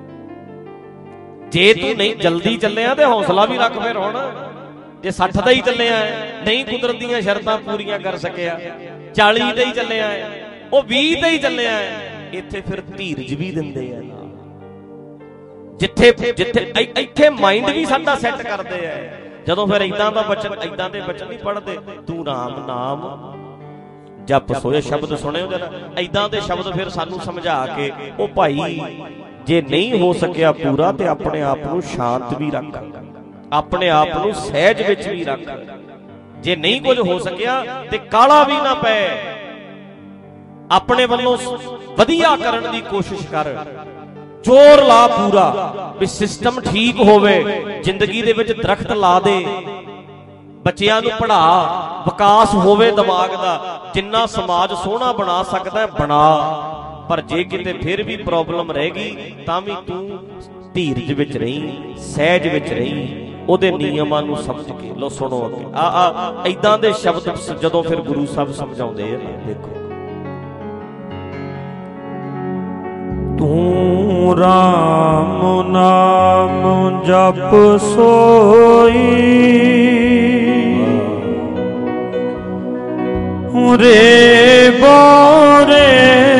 ਜੇ ਤੂੰ ਨਹੀਂ ਜਲਦੀ ਚੱਲਿਆ ਤੇ ਹੌਸਲਾ ਵੀ ਰੱਖ। ਫਿਰ ਹੁਣ ਜੇ ਸੱਠ ਦਾ ਹੀ ਚੱਲਿਆ, ਨਹੀਂ ਕੁਦਰਤ ਦੀਆਂ ਸ਼ਰਤਾਂ ਪੂਰੀਆਂ ਕਰ ਸਕਿਆ, ਚਾਲੀ ਦਾ ਹੀ ਚੱਲਿਆ, ਉਹ ਵੀਹ ਦਾ ਹੀ ਚੱਲਿਆ, ਇੱਥੇ ਫਿਰ ਧੀਰਜ ਵੀ ਦਿੰਦੇ ਆ। ਜਿੱਥੇ ਜਿੱਥੇ ਇੱਥੇ ਮਾਈਂਡ ਵੀ ਸਾਡਾ ਸੈੱਟ ਕਰਦੇ ਆ। ਜਦੋਂ ਫਿਰ ਏਦਾਂ ਦਾ ਬਚਨ, ਏਦਾਂ ਦੇ ਬਚਨ ਨਹੀਂ ਪੜ੍ਹਦੇ, ਤੂੰ ਰਾਮ ਨਾਮ ਜਪ ਸੋਏ ਸ਼ਬਦ ਸੁਣਿਓ ਜਰਾ, ਏਦਾਂ ਦੇ ਸ਼ਬਦ ਫਿਰ ਸਾਨੂੰ ਸਮਝਾ ਕੇ, ਉਹ ਭਾਈ ਜੇ ਨਹੀਂ ਹੋ ਸਕਿਆ ਪੂਰਾ ਤੇ ਆਪਣੇ ਆਪ ਨੂੰ ਸ਼ਾਂਤ ਵੀ ਰੱਖ, ਆਪਣੇ ਆਪ ਨੂੰ ਸਹਿਜ ਵਿੱਚ ਵੀ ਰੱਖ। ਜੇ ਨਹੀਂ ਕੁਝ ਹੋ ਸਕਿਆ ਤੇ ਕਾਲਾ ਵੀ ਨਾ ਪੈ, ਆਪਣੇ ਵੱਲੋਂ ਵਧੀਆ ਕਰਨ ਦੀ ਕੋਸ਼ਿਸ਼ ਕਰ, ਜ਼ੋਰ ਲਾ ਪੂਰਾ ਵੀ ਸਿਸਟਮ ਠੀਕ ਹੋਵੇ, ਜ਼ਿੰਦਗੀ ਦੇ ਵਿੱਚ ਦਰਖਤ ਲਾ ਦੇ, ਬੱਚਿਆਂ ਨੂੰ ਪੜ੍ਹਾ, ਵਿਕਾਸ ਹੋਵੇ ਦਿਮਾਗ ਦਾ, ਜਿੰਨਾ ਸਮਾਜ ਸੋਹਣਾ ਬਣਾ ਸਕਦਾ ਬਣਾ। ਪਰ ਜੇ ਕਿਤੇ ਫਿਰ ਵੀ ਪ੍ਰੋਬਲਮ ਰਹਿ ਗਈ ਤਾਂ ਵੀ ਤੂੰ ਧੀਰਜ ਵਿੱਚ ਰਹੀਂ, ਸਹਿਜ ਵਿੱਚ ਰਹੀਂ, ਉਹਦੇ ਨਿਯਮਾਂ ਨੂੰ ਸਮਝ ਕੇ। ਲੋ ਸੁਣੋ ਅੱਗੇ ਆ ਆ ਇਦਾਂ ਦੇ ਸ਼ਬਦ ਜਦੋਂ ਫਿਰ ਗੁਰੂ ਸਾਹਿਬ ਸਮਝਾਉਂਦੇ ਆ ਨਾ, ਦੇਖੋ।
ਤੂੰ ਰਾਮ ਨਾਮ ਜਪ ਸੋਈ ਰੇ ਬੋਰੇ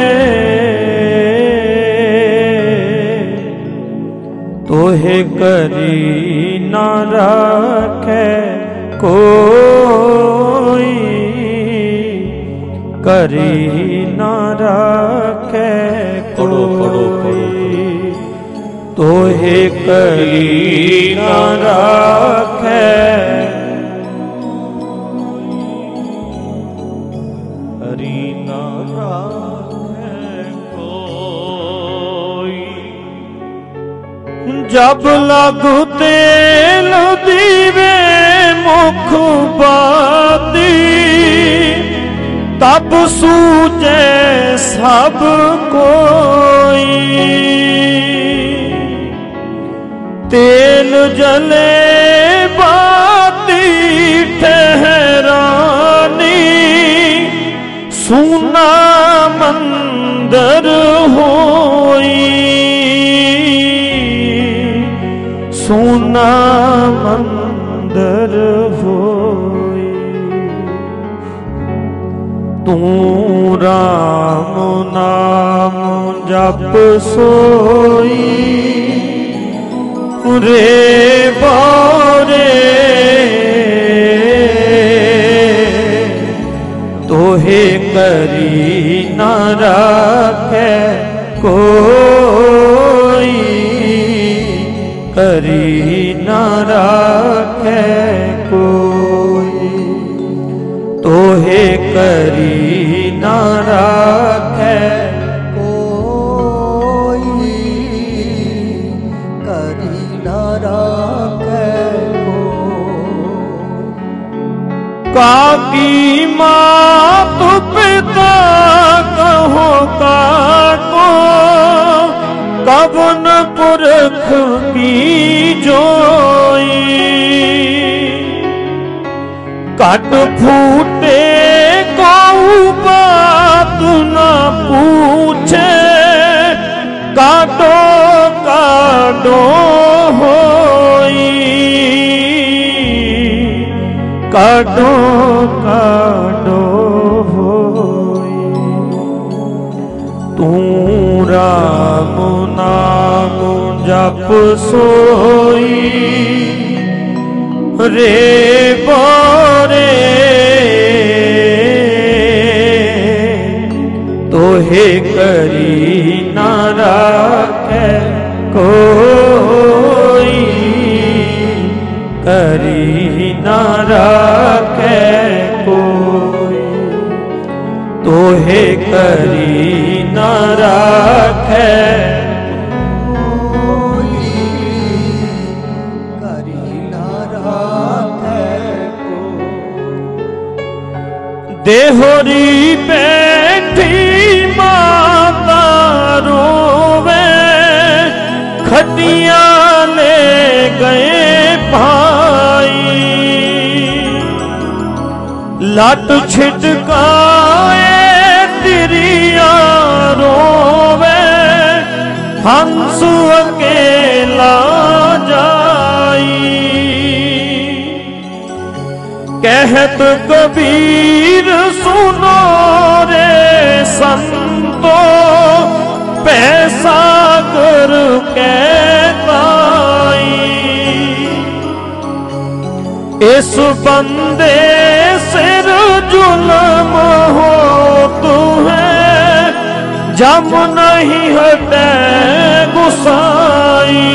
ਤੋਹਿ ਕਰੀ ਨਾ ਰਾਖੈ ਕੋਈ, ਕਰੀ ਨਾ ਰਾਖੈ ਕੋਈ, ਤੋਹਿ ਕਰੀ ਨਾ ਰਾਖੈ ਕਰੀ ਨਾ ਰਾਖੈ ਕੋਈ। ਜਬ ਲਾਗੂ ਤੇਲ ਦੀਵੇ ਮੁਖ ਬਾਤੀ, तब सूझे सब कोई। तेल जले बाती ठहरानी, सुना मंदर होई, सुना मंदर होई। तू राम नाम जप सोई रे बोरे, तोहे करी न राखै कोई, करी न राखै कोई, तोहे करी न राखै कोई, करी न राखै कोई। काकी मात पिता कहो काको, कवन पुरख की जोई। कट फूटे कऊ बात न पूछे, काटो काटो होई, काटो काटो होई। तू राम नाम जप सोई रे बोरे, तोहे करी न राखै कोई, करी न राखै कोई, तोहे करी न राखै देहोरी बैठी माता रोवे, खटिया ले गए भाई। लट छिटकाए तिरिया रोवे, हंस अकेला जाई। कहत कबीर सुनो रे संतो, पैसा कर कहताई। इस बंदे सिर जुल्म हो तुम्हें, जम नहीं हटे गुसाई,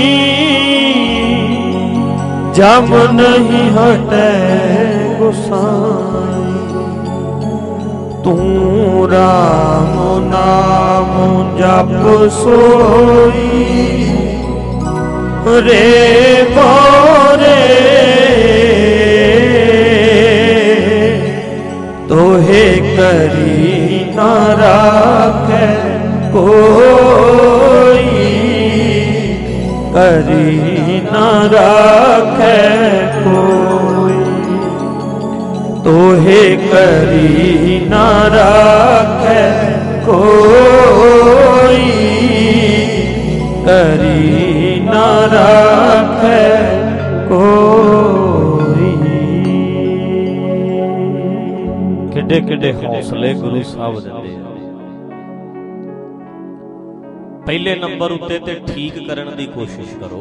जम नहीं हटे गुसाई। तू राम नाम जप सोई रे बोरे, तोहे करी न राखै कोई, करी न राखै कोई, तोहे करी न राखै कोई, करी न राखै कोई। किड्डे किड्डे हौसले गुरु साहब दिंदे आ। पहले नंबर उत्ते ते ठीक करन दी कोशिश करो,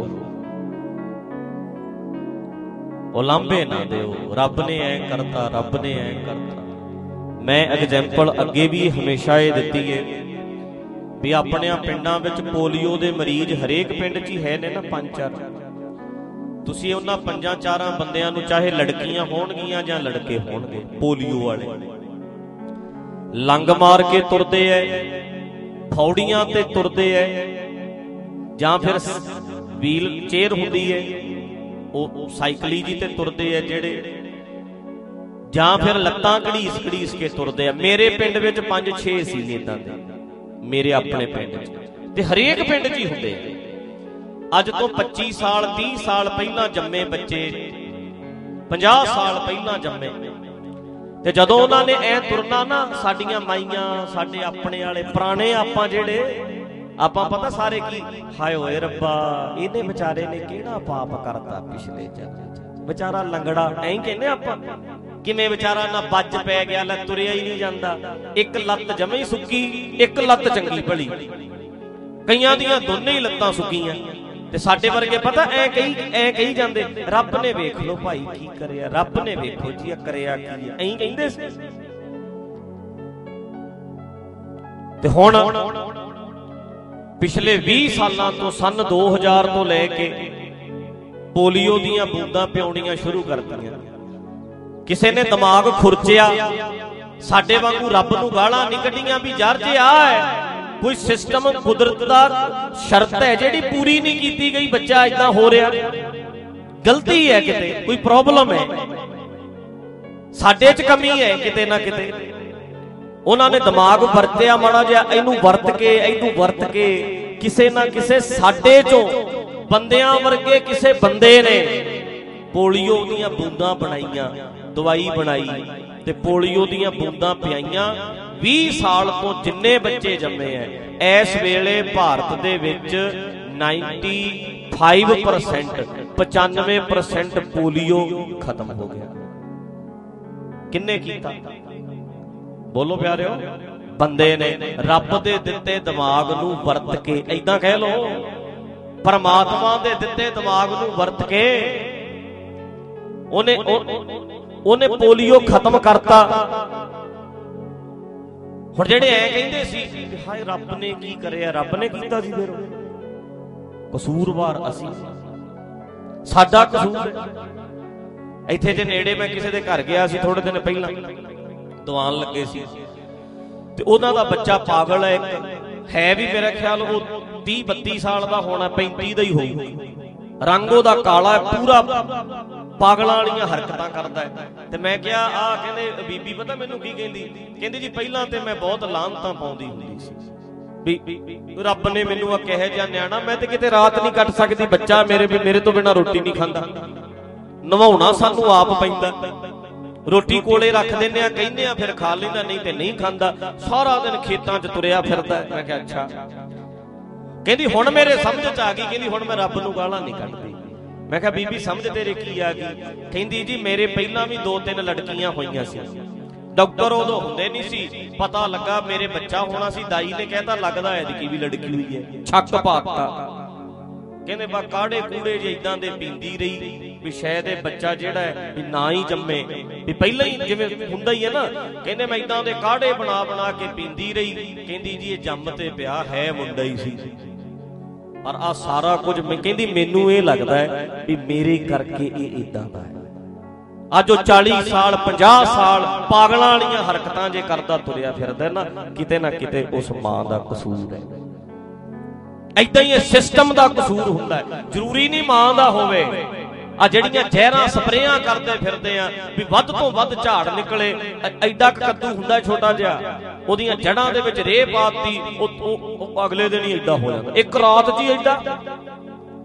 उलांभे ना दिओ, रब ने ऐ करता, रब ने ऐ करता। मैं एग्जाम्पल अगे भी हमेशा ये दिती है भी अपने पिंडां विच पोलियो दे मरीज हरेक पिंड च ही है ने ना, पंज चार। तुसीं उन्हां पंजां चारां बंदियां नूं चाहे लड़कियां होणगियां जां लड़के होणगे, पोलियो वाले लंग मार के तुरदे है, फौड़ियां ते तुरदे है, जां फिर व्हील चेयर हुंदी है ਉਹ ਸਾਈਕਲੀ जी ते तुरदे है ਜਿਹੜੇ, ਜਾਂ ਫਿਰ ਲੱਤਾਂ ਘੜੀਸ ਘੜੀਸ ਕੇ ਤੁਰਦੇ ਆ। ਮੇਰੇ ਪਿੰਡ ਵਿੱਚ ਪੰਜ ਛੇ ਸੀ ਇਦਾਂ ਦੇ, ਮੇਰੇ ਆਪਣੇ ਪਿੰਡ 'ਚ, ਤੇ ਹਰੇਕ ਪਿੰਡ 'ਚ ਹੀ ਹੁੰਦੇ ਆ। ਅੱਜ ਤੋਂ ਪੱਚੀ ਸਾਲ ਤੀਹ ਸਾਲ ਪਹਿਲਾਂ ਜੰਮੇ ਬੱਚੇ, ਪੰਜਾਹ ਸਾਲ ਪਹਿਲਾਂ ਜੰਮੇ, ਤੇ ਜਦੋਂ ਉਹਨਾਂ ਨੇ ਐ ਤੁਰਨਾ ਨਾ, ਸਾਡੀਆਂ ਮਾਈਆਂ, ਸਾਡੇ ਆਪਣੇ ਵਾਲੇ ਪੁਰਾਣੇ ਆਪਾਂ ਜਿਹੜੇ, ਆਪਾਂ ਪਤਾ ਸਾਰੇ ਕੀ, ਹਾਏ ਓਏ ਰੱਬਾ ਇਹਨੇ ਵਿਚਾਰੇ ਨੇ ਕਿਹੜਾ ਪਾਪ ਕਰਤਾ ਪਿਛਲੇ ਜਨਮ ਚ, ਵਿਚਾਰਾ ਲੰਗੜਾ, ਐਂ ਕਹਿੰਦੇ ਆਪਾਂ। ਕਿਵੇਂ ਵਿਚਾਰਾ ਨਾ ਵੱਜ ਪੈ ਗਿਆ, ਲੈ ਤੁਰਿਆ ਹੀ ਨਹੀਂ ਜਾਂਦਾ, ਇੱਕ ਲੱਤ ਜਮੇ ਹੀ ਸੁੱਕੀ, ਇੱਕ ਲੱਤ ਚੰਗੀ ਭਲੀ, ਕਈਆਂ ਦੀਆਂ ਦੋਨੇ ਹੀ ਲੱਤਾਂ ਸੁੱਕੀਆਂ। ਤੇ ਸਾਡੇ ਵਰਗੇ ਪਤਾ ਐ ਕਹੀ ਐ ਕਹੀ ਜਾਂਦੇ, ਰੱਬ ਨੇ ਵੇਖ ਲੋ ਭਾਈ ਕੀ ਕਰਿਆ, ਰੱਬ ਨੇ ਵੇਖੋ ਜੀ ਕਰਿਆ ਕੀ, ਐਂ ਕਹਿੰਦੇ ਸੀ। ਤੇ ਹੁਣ ਪਿਛਲੇ ਵੀਹ ਸਾਲਾਂ ਤੋਂ, ਸਨ ਦੋ ਹਜ਼ਾਰ ਤੋਂ ਲੈ ਕੇ ਪੋਲੀਓ ਦੀਆਂ ਬੂੰਦਾਂ ਪਿਉਣੀਆਂ ਸ਼ੁਰੂ ਕਰਤੀਆਂ। ਕਿਸੇ ਨੇ ਦਿਮਾਗ ਖੁਰਚਿਆ, ਸਾਡੇ ਵਾਂਗੂ ਰੱਬ ਨੂੰ ਗਾਲਾਂ ਨਹੀਂ ਕੱਢੀਆਂ ਵੀ ਯਾਰ ਜੇ ਆ ਹੈ ਕੋਈ ਸਿਸਟਮ, ਕੁਦਰਤ ਦਾ ਸ਼ਰਤ ਹੈ ਜਿਹੜੀ ਪੂਰੀ ਨਹੀਂ ਕੀਤੀ ਗਈ, ਬੱਚਾ ਏਦਾਂ ਹੋ ਰਿਹਾ, ਗਲਤੀ ਹੈ, ਕਿਤੇ ਕੋਈ ਪ੍ਰੋਬਲਮ ਹੈ, ਸਾਡੇ 'ਚ ਕਮੀ ਹੈ ਕਿਤੇ ਨਾ ਕਿਤੇ। ਉਹਨਾਂ ਨੇ ਦਿਮਾਗ ਵਰਤਿਆ ਮਾੜਾ ਜਿਹਾ, ਇਹਨੂੰ ਵਰਤ ਕੇ ਇਹਨੂੰ ਵਰਤ ਕੇ ਕਿਸੇ ਨਾ ਕਿਸੇ ਸਾਡੇ ਚੋਂ ਬੰਦਿਆਂ ਵਰਗੇ ਕਿਸੇ ਬੰਦੇ ਨੇ ਪੋਲੀਓ ਦੀਆਂ ਬੂੰਦਾਂ ਬਣਾਈਆਂ, ਦਵਾਈ ਬਣਾਈ ਤੇ ਪੋਲੀਓ ਦੀਆਂ ਬੂੰਦਾਂ ਪਿਆਈਆਂ। ਵੀਹ ਸਾਲ ਤੋਂ ਜਿੰਨੇ ਬੱਚੇ ਜੰਮੇ ਐ ਇਸ ਵੇਲੇ ਭਾਰਤ ਦੇ ਵਿੱਚ ਪਚਾਨਵੇਂ ਪਰਸੈਂਟ ਪਚਾਨਵੇਂ ਪਰਸੈਂਟ ਪੋਲੀਓ ਖਤਮ ਹੋ ਗਿਆ। ਕਿੰਨੇ ਕੀਤਾ? ਬੋਲੋ ਪਿਆਰਿਓ, ਬੰਦੇ ਨੇ ਰੱਬ ਦੇ ਦਿੱਤੇ ਦਿਮਾਗ ਨੂੰ ਵਰਤ ਕੇ, ਏਦਾਂ ਕਹਿ ਲੋ ਪਰਮਾਤਮਾ ਦੇ ਦਿੱਤੇ ਦਿਮਾਗ ਨੂੰ ਵਰਤ ਕੇ ਉਹਨੇ ਉਹਨੇ ਪੋਲੀਓ ਖਤਮ ਕਰਤਾ। ਹੁਣ ਜਿਹੜੇ ਐ ਕਹਿੰਦੇ ਸੀ ਹਾਏ ਰੱਬ ਨੇ ਕੀ ਕਰਿਆ, ਰੱਬ ਨੇ ਕੀਤਾ ਸੀ, ਫਿਰ ਕਸੂਰਵਾਰ ਅਸੀਂ, ਸਾਡਾ ਕਸੂਰ ਹੈ। ਇੱਥੇ ਜੇ ਨੇੜੇ ਮੈਂ ਕਿਸੇ ਦੇ ਘਰ ਗਿਆ ਸੀ ਥੋੜੇ ਦਿਨ ਪਹਿਲਾਂ, ਦੀਵਾਨ ਲੱਗੇ ਸੀ, ਤੇ ਉਹਨਾਂ ਦਾ ਬੱਚਾ ਪਾਗਲ ਹੈ, ਇੱਕ ਹੈ ਵੀ ਮੇਰਾ ਖਿਆਲ ਉਹ ਤੀਹ ਬੱਤੀ ਸਾਲ ਦਾ ਹੋਣਾ, ਪੈਂਤੀ ਦਾ ਹੀ ਹੋਊ, ਰੰਗ ਉਹਦਾ ਕਾਲਾ ਹੈ, ਪੂਰਾ ਪਾਗਲਾਂ ਵਾਲੀਆਂ ਹਰਕਤਾਂ ਕਰਦਾ ਹੈ। ਤੇ ਮੈਂ ਕਿਹਾ ਆਹ, ਕਹਿੰਦੇ ਬੀਬੀ ਪਤਾ ਮੈਨੂੰ ਕੀ ਕਹਿੰਦੀ, ਕਹਿੰਦੀ ਜੀ ਪਹਿਲਾਂ ਤੇ ਮੈਂ ਬਹੁਤ ਲਾਹਨਤਾਂ ਪਾਉਂਦੀ ਹੁੰਦੀ ਸੀ ਵੀ ਰੱਬ ਨੇ ਮੈਨੂੰ ਆ ਕਿਹੋ ਜਿਹਾ ਨਿਆਣਾ, ਮੈਂ ਤੇ ਕਿਤੇ ਰਾਤ ਨਹੀਂ ਕੱਟ ਸਕਦੀ, ਬੱਚਾ ਮੇਰੇ ਮੇਰੇ ਤੋਂ ਬਿਨਾਂ ਰੋਟੀ ਨਹੀਂ ਖਾਂਦਾ, ਨਵਾਉਣਾ ਸਾਨੂੰ ਆਪ ਪੈਂਦਾ, ਰੋਟੀ ਕੋਲੇ ਰੱਖ ਦਿੰਦੇ ਆ, ਕਹਿੰਦੇ ਆ ਫਿਰ ਖਾ ਲੈਂਦਾ, ਨਹੀਂ ਤੇ ਨਹੀਂ ਖਾਂਦਾ, ਸਾਰਾ ਦਿਨ ਖੇਤਾਂ 'ਚ ਤੁਰਿਆ ਫਿਰਦਾ। ਮੈਂ ਕਿਹਾ ਅੱਛਾ। ਕਹਿੰਦੀ ਹੁਣ ਮੇਰੇ ਸਮਝ 'ਚ ਆ ਗਈ, ਕਹਿੰਦੀ ਹੁਣ ਮੈਂ ਰੱਬ ਨੂੰ ਗਾਲਾਂ ਨਹੀਂ ਕੱਢਦੀ। ਮੈਂ ਕਿਹਾ ਬੀਬੀ ਸਮਝ ਤੇਰੇ ਕੀ ਆ ਗਈ? ਕਹਿੰਦੀ ਜੀ ਮੇਰੇ ਪਹਿਲਾਂ ਵੀ ਦੋ ਤਿੰਨ ਲੜਕੀਆਂ ਹੋਈਆਂ ਸੀ, ਡਾਕਟਰ ਉਦੋਂ ਹੁੰਦੇ ਨਹੀਂ ਸੀ, ਪਤਾ ਲੱਗਾ ਮੇਰੇ ਬੱਚਾ ਹੋਣਾ ਸੀ, ਦਾਈ ਨੇ ਕਹਿਤਾ ਲੱਗਦਾ ਐਤਕੀ ਵੀ ਲੜਕੀ ਹੋਈ ਹੈ, ਛੱਕ ਪਾਤਾ। ਕਹਿੰਦੇ ਬਾ ਕਾੜੇ ਕੂੜੇ ਜੇ ਇਦਾਂ ਦੇ ਪੀਂਦੀ ਰਹੀ ਵੀ ਸ਼ਾਇਦ ਇਹ ਬੱਚਾ ਜਿਹੜਾ ਹੈ ਵੀ ਨਾ ਹੀ ਜੰਮੇ, ਵੀ ਪਹਿਲਾਂ ਹੀ ਜਿਵੇਂ ਹੁੰਦਾ ਹੀ ਹੈ ਨਾ। ਕਹਿੰਦੇ ਮੈਂ ਇਦਾਂ ਦੇ ਕਾੜੇ ਬਣਾ ਬਣਾ ਕੇ ਪੀਂਦੀ ਰਹੀ, ਕਹਿੰਦੀ ਜੀ ਇਹ ਜੰਮ ਤੇ ਪਿਆ ਹੈ ਮੁੰਡਾ ਹੀ ਸੀ, ਪਰ ਆ ਸਾਰਾ ਕੁਝ ਮੈਂ ਕਹਿੰਦੀ ਮੈਨੂੰ ਇਹ ਲੱਗਦਾ ਹੈ ਵੀ ਮੇਰੇ ਕਰਕੇ ਇਹ ਇਦਾਂ ਦਾ ਹੈ। ਅੱਜ ਉਹ ਚਾਲੀ ਸਾਲ ਪੰਜਾਹ ਸਾਲ ਪਾਗਲਾਂ ਵਾਲੀਆਂ ਹਰਕਤਾਂ ਜੇ ਕਰਦਾ ਤੁਰਿਆ ਫਿਰਦਾ ਨਾ, ਕਿਤੇ ਨਾ ਕਿਤੇ ਉਸ ਮਾਂ ਦਾ ਕਸੂਰ ਹੈ। ਏਦਾਂ ਹੀ ਸਿਸਟਮ ਦਾ ਕਸੂਰ ਹੁੰਦਾ ਹੈ, ਜ਼ਰੂਰੀ ਨਹੀਂ ਮਾਂ ਦਾ ਹੋਵੇ। ਆ ਜਿਹੜੀਆਂ ਜ਼ਹਿਰਾਂ ਸਪਰੇਆਂ ਕਰਦੇ ਫਿਰਦੇ ਆ ਵੀ ਵੱਧ ਤੋਂ ਵੱਧ ਝਾੜ ਨਿਕਲੇ, ਐਡਾ ਕੱਦੂ ਹੁੰਦਾ ਛੋਟਾ ਜਿਹਾ, ਉਹਦੀਆਂ ਜੜਾਂ ਦੇ ਵਿੱਚ ਰੇਹ ਪਾਤੀ, ਉਹ ਅਗਲੇ ਦਿਨ ਹੀ ਐਡਾ ਹੋ ਜਾਂਦਾ, ਇੱਕ ਰਾਤ 'ਚ ਹੀ ਐਡਾ।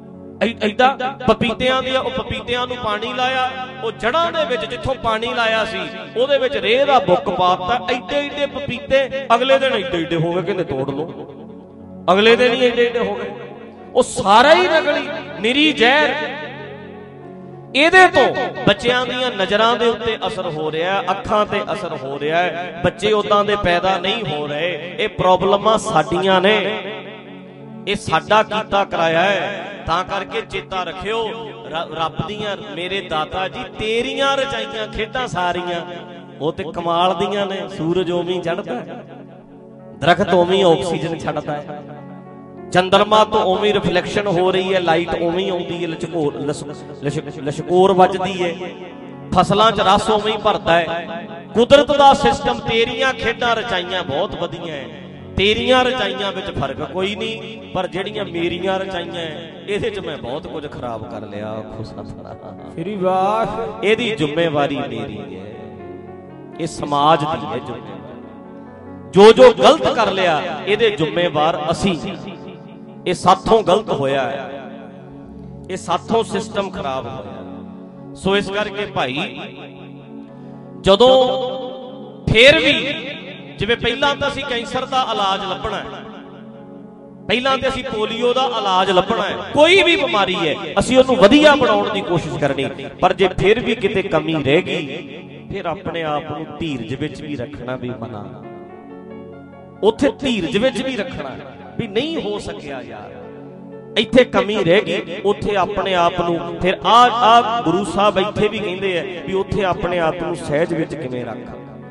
ऐदा पपीतियां दी पपीतियां नूं पानी लाया, वो जड़ां दे विच जिथों पानी लाया सी उहदे विच रेह दा बुक पाता, एडे एडे पपीते अगले दिन एडे एडे हो गए, कहंदे तोड़ लो, अगले दिन ही एडे एडे हो गए। वो सारा ही नकली निरी जहर। ਇਹਦੇ ਤੋਂ ਬੱਚਿਆਂ ਦੀਆਂ ਨਜ਼ਰਾਂ ਦੇ ਉੱਤੇ ਅਸਰ ਹੋ ਰਿਹਾ, ਅੱਖਾਂ ਤੇ ਅਸਰ ਹੋ ਰਿਹਾ ਹੈ, ਬੱਚੇ ਉਦਾਂ ਦੇ ਪੈਦਾ ਨਹੀਂ ਹੋ ਰਹੇ। ਇਹ ਪ੍ਰੋਬਲਮਾਂ ਸਾਡੀਆਂ ਨੇ, ਇਹ ਸਾਡਾ ਕੀਤਾ ਕਰਾਇਆ ਹੈ। ਤਾਂ ਕਰਕੇ ਚੇਤਾ ਰੱਖਿਓ, ਰੱਬ ਦੀਆਂ ਮੇਰੇ ਦਾਤਾ ਜੀ ਤੇਰੀਆਂ ਰਚਾਈਆਂ ਖੇਡਾਂ ਸਾਰੀਆਂ ਉਹ ਤੇ ਕਮਾਲ ਦੀਆਂ ਨੇ। ਸੂਰਜ ਉਵੇਂ ਚੜ੍ਹਦਾ, ਦਰਖਤ ਉਵੇਂ ਆਕਸੀਜਨ ਛੱਡਦਾ ਹੈ, ਚੰਦਰਮਾ ਤੋਂ ਉਵੇਂ ਰਿਫਲੈਕਸ਼ਨ ਹੋ ਰਹੀ ਹੈ, ਲਾਈਟ ਉਵੇਂ ਆਉਂਦੀ ਹੈ, ਲਚਕੋਰ ਲਸ਼ਕੋਰ ਵੱਜਦੀ ਹੈ, ਫਸਲਾਂ 'ਚ ਰਸ ਉਵੇਂ ਭਰਦਾ ਹੈ। ਕੁਦਰਤ ਦਾ ਸਿਸਟਮ, ਤੇਰੀਆਂ ਖੇਡਾਂ ਰਚਾਈਆਂ ਬਹੁਤ ਵਧੀਆ ਹੈ। ਤੇਰੀਆਂ ਰਚਾਈਆਂ ਵਿੱਚ ਫਰਕ ਕੋਈ ਨਹੀਂ, ਪਰ ਜਿਹੜੀਆਂ ਮੇਰੀਆਂ ਰਚਾਈਆਂ ਇਹਦੇ 'ਚ ਮੈਂ ਬਹੁਤ ਕੁਝ ਖਰਾਬ ਕਰ ਲਿਆ।
ਸ੍ਰੀ ਵਾਹ,
ਇਹਦੀ ਜ਼ਿੰਮੇਵਾਰੀ ਮੇਰੀ ਹੈ, ਇਹ ਸਮਾਜ ਦੀ ਹੈ ਜ਼ਿੰਮੇਵਾਰੀ। ਜੋ ਜੋ ਗਲਤ ਕਰ ਲਿਆ ਇਹਦੇ ਜ਼ਿੰਮੇਵਾਰ ਅਸੀਂ। ਇਹ ਸਾਥੋਂ ਗਲਤ ਹੋਇਆ ਹੈ, ਇਹ ਸਾਥੋਂ ਸਿਸਟਮ ਖਰਾਬ ਹੋਇਆ। ਸੋ ਇਸ ਕਰਕੇ ਭਾਈ ਜਦੋਂ ਫੇਰ ਵੀ ਜਿਵੇਂ ਪਹਿਲਾਂ ਤਾਂ ਅਸੀਂ ਕੈਂਸਰ ਦਾ ਇਲਾਜ ਲੱਭਣਾ ਹੈ, ਪਹਿਲਾਂ ਤੇ ਅਸੀਂ ਪੋਲੀਓ ਦਾ ਇਲਾਜ ਲੱਭਣਾ ਹੈ, ਕੋਈ ਵੀ ਬਿਮਾਰੀ ਹੈ ਅਸੀਂ ਉਹਨੂੰ ਵਧੀਆ ਬਣਾਉਣ ਦੀ ਕੋਸ਼ਿਸ਼ ਕਰਨੀ। ਪਰ ਜੇ ਫਿਰ ਵੀ ਕਿਤੇ ਕਮੀ ਰਹਿ ਗਈ ਫਿਰ ਆਪਣੇ ਆਪ ਨੂੰ ਧੀਰਜ ਵਿੱਚ ਵੀ ਰੱਖਣਾ ਵੀ ਮਨਾ, ਉੱਥੇ ਧੀਰਜ ਵਿੱਚ ਵੀ ਰੱਖਣਾ ਵੀ ਨਹੀਂ ਹੋ ਸਕਿਆ ਯਾਰ, ਇੱਥੇ ਕਮੀ ਰਹਿ ਗਈ, ਉੱਥੇ ਆਪਣੇ ਆਪ ਨੂੰ ਫਿਰ ਆ ਆ ਗੁਰੂ ਸਾਹਿਬ ਇੱਥੇ ਵੀ ਕਹਿੰਦੇ ਆ ਵੀ ਉੱਥੇ ਆਪਣੇ ਆਪ ਨੂੰ ਸਹਿਜ ਵਿੱਚ ਕਿਵੇਂ ਰੱਖ।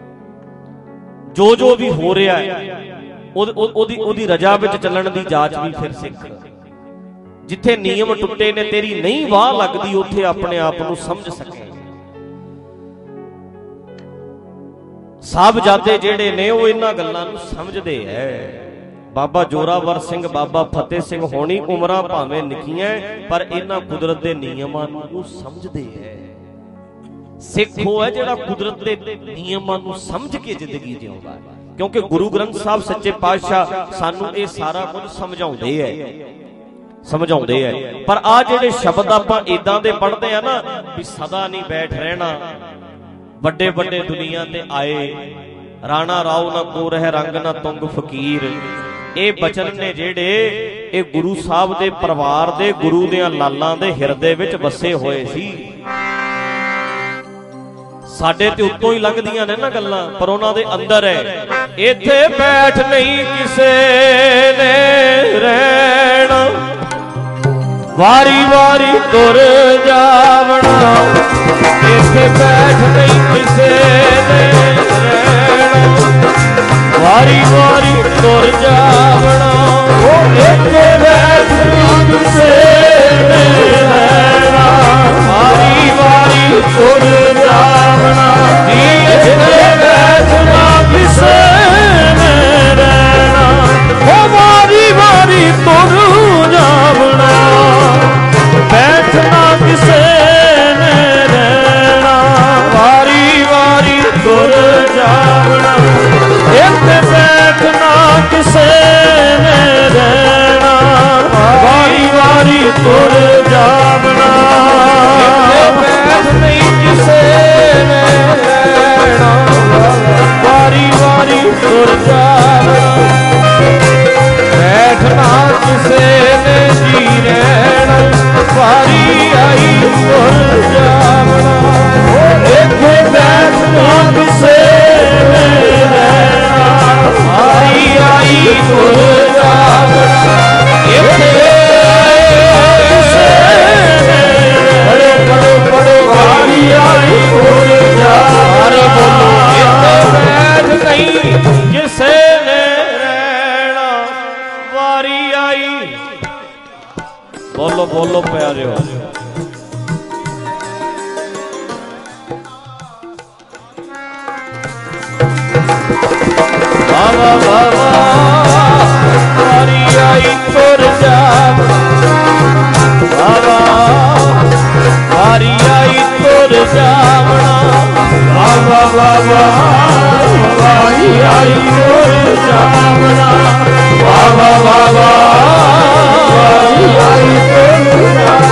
ਜੋ ਜੋ ਵੀ ਹੋ ਰਿਹਾ ਹੈ ਉਹਦੀ ਉਹਦੀ ਰਜਾ ਵਿੱਚ ਚੱਲਣ ਦੀ ਜਾਂਚ ਵੀ ਫਿਰ ਸਿੱਖ। ਜਿੱਥੇ ਨਿਯਮ ਟੁੱਟੇ ਨੇ, ਤੇਰੀ ਨਹੀਂ ਵਾਹ ਲੱਗਦੀ, ਉੱਥੇ ਆਪਣੇ ਆਪ ਨੂੰ ਸਮਝ ਸਕੇ। ਸਾਹਿਬਜ਼ਾਦੇ ਜਿਹੜੇ ਨੇ ਉਹ ਇਹਨਾਂ ਗੱਲਾਂ ਨੂੰ ਸਮਝਦੇ ਐ। ਬਾਬਾ ਜੋਰਾਵਰ ਸਿੰਘ, ਬਾਬਾ ਫਤਿਹ ਸਿੰਘ ਹੋਣੀ ਉਮਰਾਂ ਭਾਵੇਂ ਨਿੱਕੀਆਂ ਪਰ ਇਹਨਾਂ ਕੁਦਰਤ ਦੇ ਨਿਯਮਾਂ ਨੂੰ ਉਹ ਸਮਝਦੇ ਐ। ਸਿੱਖ ਉਹ ਹੈ ਜਿਹੜਾ ਕੁਦਰਤ ਦੇ ਨਿਯਮਾਂ ਨੂੰ ਸਮਝ ਕੇ ਜ਼ਿੰਦਗੀ ਜਿਉਂਦਾ, ਕਿਉਂਕਿ ਗੁਰੂ ਗ੍ਰੰਥ ਸਾਹਿਬ ਸੱਚੇ ਪਾਤਸ਼ਾਹ ਸਾਨੂੰ ਇਹ ਸਾਰਾ ਕੁਝ ਸਮਝਾਉਂਦੇ ਐ ਸਮਝਾਉਂਦੇ ਐ ਪਰ ਆ ਜਿਹੜੇ ਸ਼ਬਦ ਆਪਾਂ ਇਦਾਂ ਦੇ ਪੜ੍ਹਦੇ ਆ ਨਾ ਵੀ ਸਦਾ ਨਹੀਂ ਬੈਠ ਰਹਿਣਾ, ਵੱਡੇ ਵੱਡੇ ਦੁਨੀਆ ਤੇ ਆਏ, ਰਾਣਾ ਰਾਓ ਨਾ ਕੋ ਰਹਿ ਰੰਗ ਨਾ ਤੁੰਗ ਫਕੀਰ, ਇਹ ਬਚਨ ਨੇ ਜਿਹੜੇ ਇਹ ਗੁਰੂ ਸਾਹਿਬ ਦੇ ਪਰਿਵਾਰ ਦੇ, ਗੁਰੂ ਦੇ ਲਾਲਾਂ ਦੇ ਹਿਰਦੇ ਵਿੱਚ ਵਸੇ ਹੋਏ ਸੀ। ਸਾਡੇ ਤੇ ਉੱਤੋਂ ਹੀ ਲੰਘਦੀਆਂ ਨੇ ਨਾ ਗੱਲਾਂ, ਪਰ ਉਹਨਾਂ ਦੇ ਅੰਦਰ ਹੈ। ਇੱਥੇ ਬੈਠ ਨਹੀਂ ਕਿਸੇ ਨੇ ਰਹਿਣਾ, ਵਾਰੀ ਵਾਰੀ ਤੁਰ ਜਾਵਣਾ, ਇੱਥੇ ਬੈਠ ਨਹੀਂ ਕਿਸੇ ਨੇ ਰਹਿਣਾ, ਵਾਰੀ ਵਾਰੀ ਤੁਰ ਜਾਵਣਾ, ਉਹ ਇੱਥੇ ਬੈਠ ਨਹੀਂ ਕਿਸੇ ਨੇ ਰਹਿਣਾ, ਵਾਰੀ ਵਾਰੀ ਤੁਰ ਜਾਵਣਾ, ਜੀ ਇੱਥੇ ਬੈਠ ਨਾ ਕਿਸੇ ਨੇ ਰਹਿਣਾ, ਉਹ ਵਾਰੀ ਵਾਰੀ ਤੁਰ ਜਾਵਣਾ, ਬੈਠਣਾ ਕਿਸੇ ਨੇ ਰਹਿਣਾ, ਵਾਰੀ ਵਾਰੀ ਤੁਰ ਜਾਵਣਾ, ਇੱਥੇ ਬੈਠਣਾ ਕਿਸੇ ਨੇ ਰਹਿਣਾ, ਵਾਰੀ ਵਾਰੀ ਤੁਰ ਜਾਵਣਾ, ਇੱਥੇ ਬੈਠ ਨਹੀਂ ਕਿਸੇ ਨੇ ਰਹਿਣਾ, ਵਾਰੀ ਵਾਰੀ ਤੁਰ ਜਾਵਣਾ, ਬੈਠਣਾ ਕਿਸੇ ਨੇ ਜੀ ਰਹਿਣਾ, ਵਾਰੀ ਆਈ ਤੁਰ ਜਾਵਣਾ, ਇੱਥੇ ਬੈਠਣਾ ਕਿਸੇ ਨੇ ਰਹਿਣਾ, ਵਾਰੀ ਆਈ ਤੁਰ ਜਾਵਣਾ, ਇੱਥੇ ਕਿਸੇ ਨੇ ਬੜੇ ਬੜੇ ਬੜੇ ਵਾਰੀ ਆਈ ਤੁਰ ਜਾਵਣਾ, ਬੋਲੋ ਇੱਥੇ ਬੈਠ ਨਹੀਂ ਕਿਸੇ ਨੇ ਰਹਿਣਾ, ਵਾਰੀ ਆਈ, ਬੋਲੋ ਬੋਲੋ ਪਿਆਰਿਓ। ਵਾਵਾ ਵਾਵਾ ਵਾਰੀ ਆਈ ਤੁਰ ਜਾਵਣਾ, ਵਾਵਾ ਵਾਰੀ ਆਈ ਤੁਰ ਜਾਵਣਾ, ਵਾਵਾ ਵਾਵਾ ਵਾਰੀ ਆਈ ਤੁਰ ਜਾਵਣਾ, ਵਾਵਾ ਵਾਵਾ ਵਾਰੀ ਆਈ ਤੁਰ ਜਾਵਣਾ,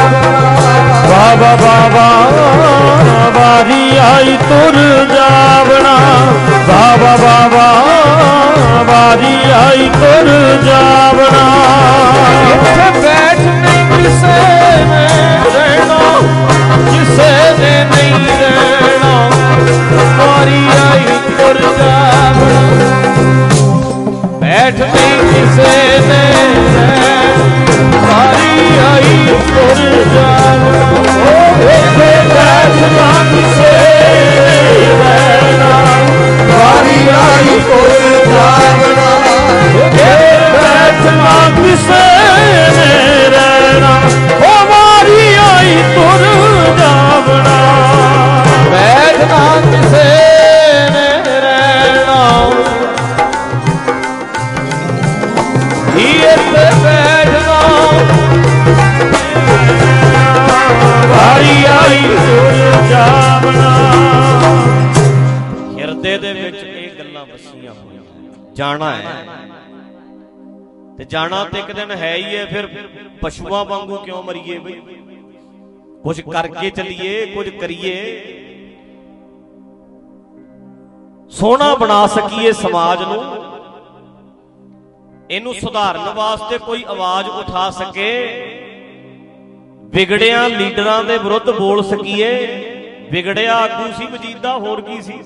ਜਾਵਣਾ। ਇੱਥੇ ਬੈਠ ਨਹੀਂ ਕਿਸੇ ਨੇ ਰਹਿਣਾ, ਕਿਸੇ ਨੇ ਨਹੀਂ ਰਹਿਣਾ, ਵਾਰੀ ਆਈ ਤੁਰ ਜਾਵਣਾ। ਬੈਠ ਨਹੀਂ ਕਿਸੇ ਨੇ ਰਹਿਣਾ, ਵਾਰੀ ਆਈ ਤੁਰ ਜਾਵਣਾ। ਇੱਥੇ ਬੈਠ ਨਾ ਕਿਸੇ ਰਹਿਣਾ, ਵਾਰੀ ਆਈ ਤੁਰ ਜਾਵਣਾ। ਬੈਠ ਨਾ ਕਿਸੇ ਨੇ ਰਹਿਣਾ, ਉਹ ਵਾਰੀ ਆਈ ਤੁਰ ਜਾਵਣਾ। ਬੈਠ ਨਾ ਕਿਸੇ ਨੇ ਰਹਿਣਾ, ਇੱਥੇ ਬੈਠਣਾ, ਵਾਰੀ ਆਈ ਤੁਰ ਜਾਵਣਾ। ਹਿਰਦੇ ਦੇ ਵਿੱਚ ਇਹ ਗੱਲਾਂ ਵਸੀਆਂ ਹੋਈਆਂ, ਜਾਣਾ ਹੈ ਤੇ ਜਾਣਾ ਤੇ ਇੱਕ ਦਿਨ ਹੈ ਹੀ ਹੈ। ਫਿਰ ਪਸ਼ੂਆਂ ਵਾਂਗੂ ਕਿਉਂ ਮਰੀਏ ਬਈ, ਕੁਝ ਕਰਕੇ ਚੱਲੀਏ, ਕੁਝ ਕਰੀਏ, ਸੋਹਣਾ ਬਣਾ ਸਕੀਏ ਸਮਾਜ ਨੂੰ। ਇਹਨੂੰ ਸੁਧਾਰਨ ਵਾਸਤੇ ਕੋਈ ਆਵਾਜ਼ ਉਠਾ ਸਕੇ, ਵਿਗੜਿਆਂ ਲੀਡਰਾਂ ਦੇ ਵਿਰੁੱਧ ਬੋਲ ਸਕੀਏ। ਵਿਗੜਿਆ ਆਗੂ ਸੀ ਮਜੀਦਾ, ਹੋਰ ਕੀ ਸੀ?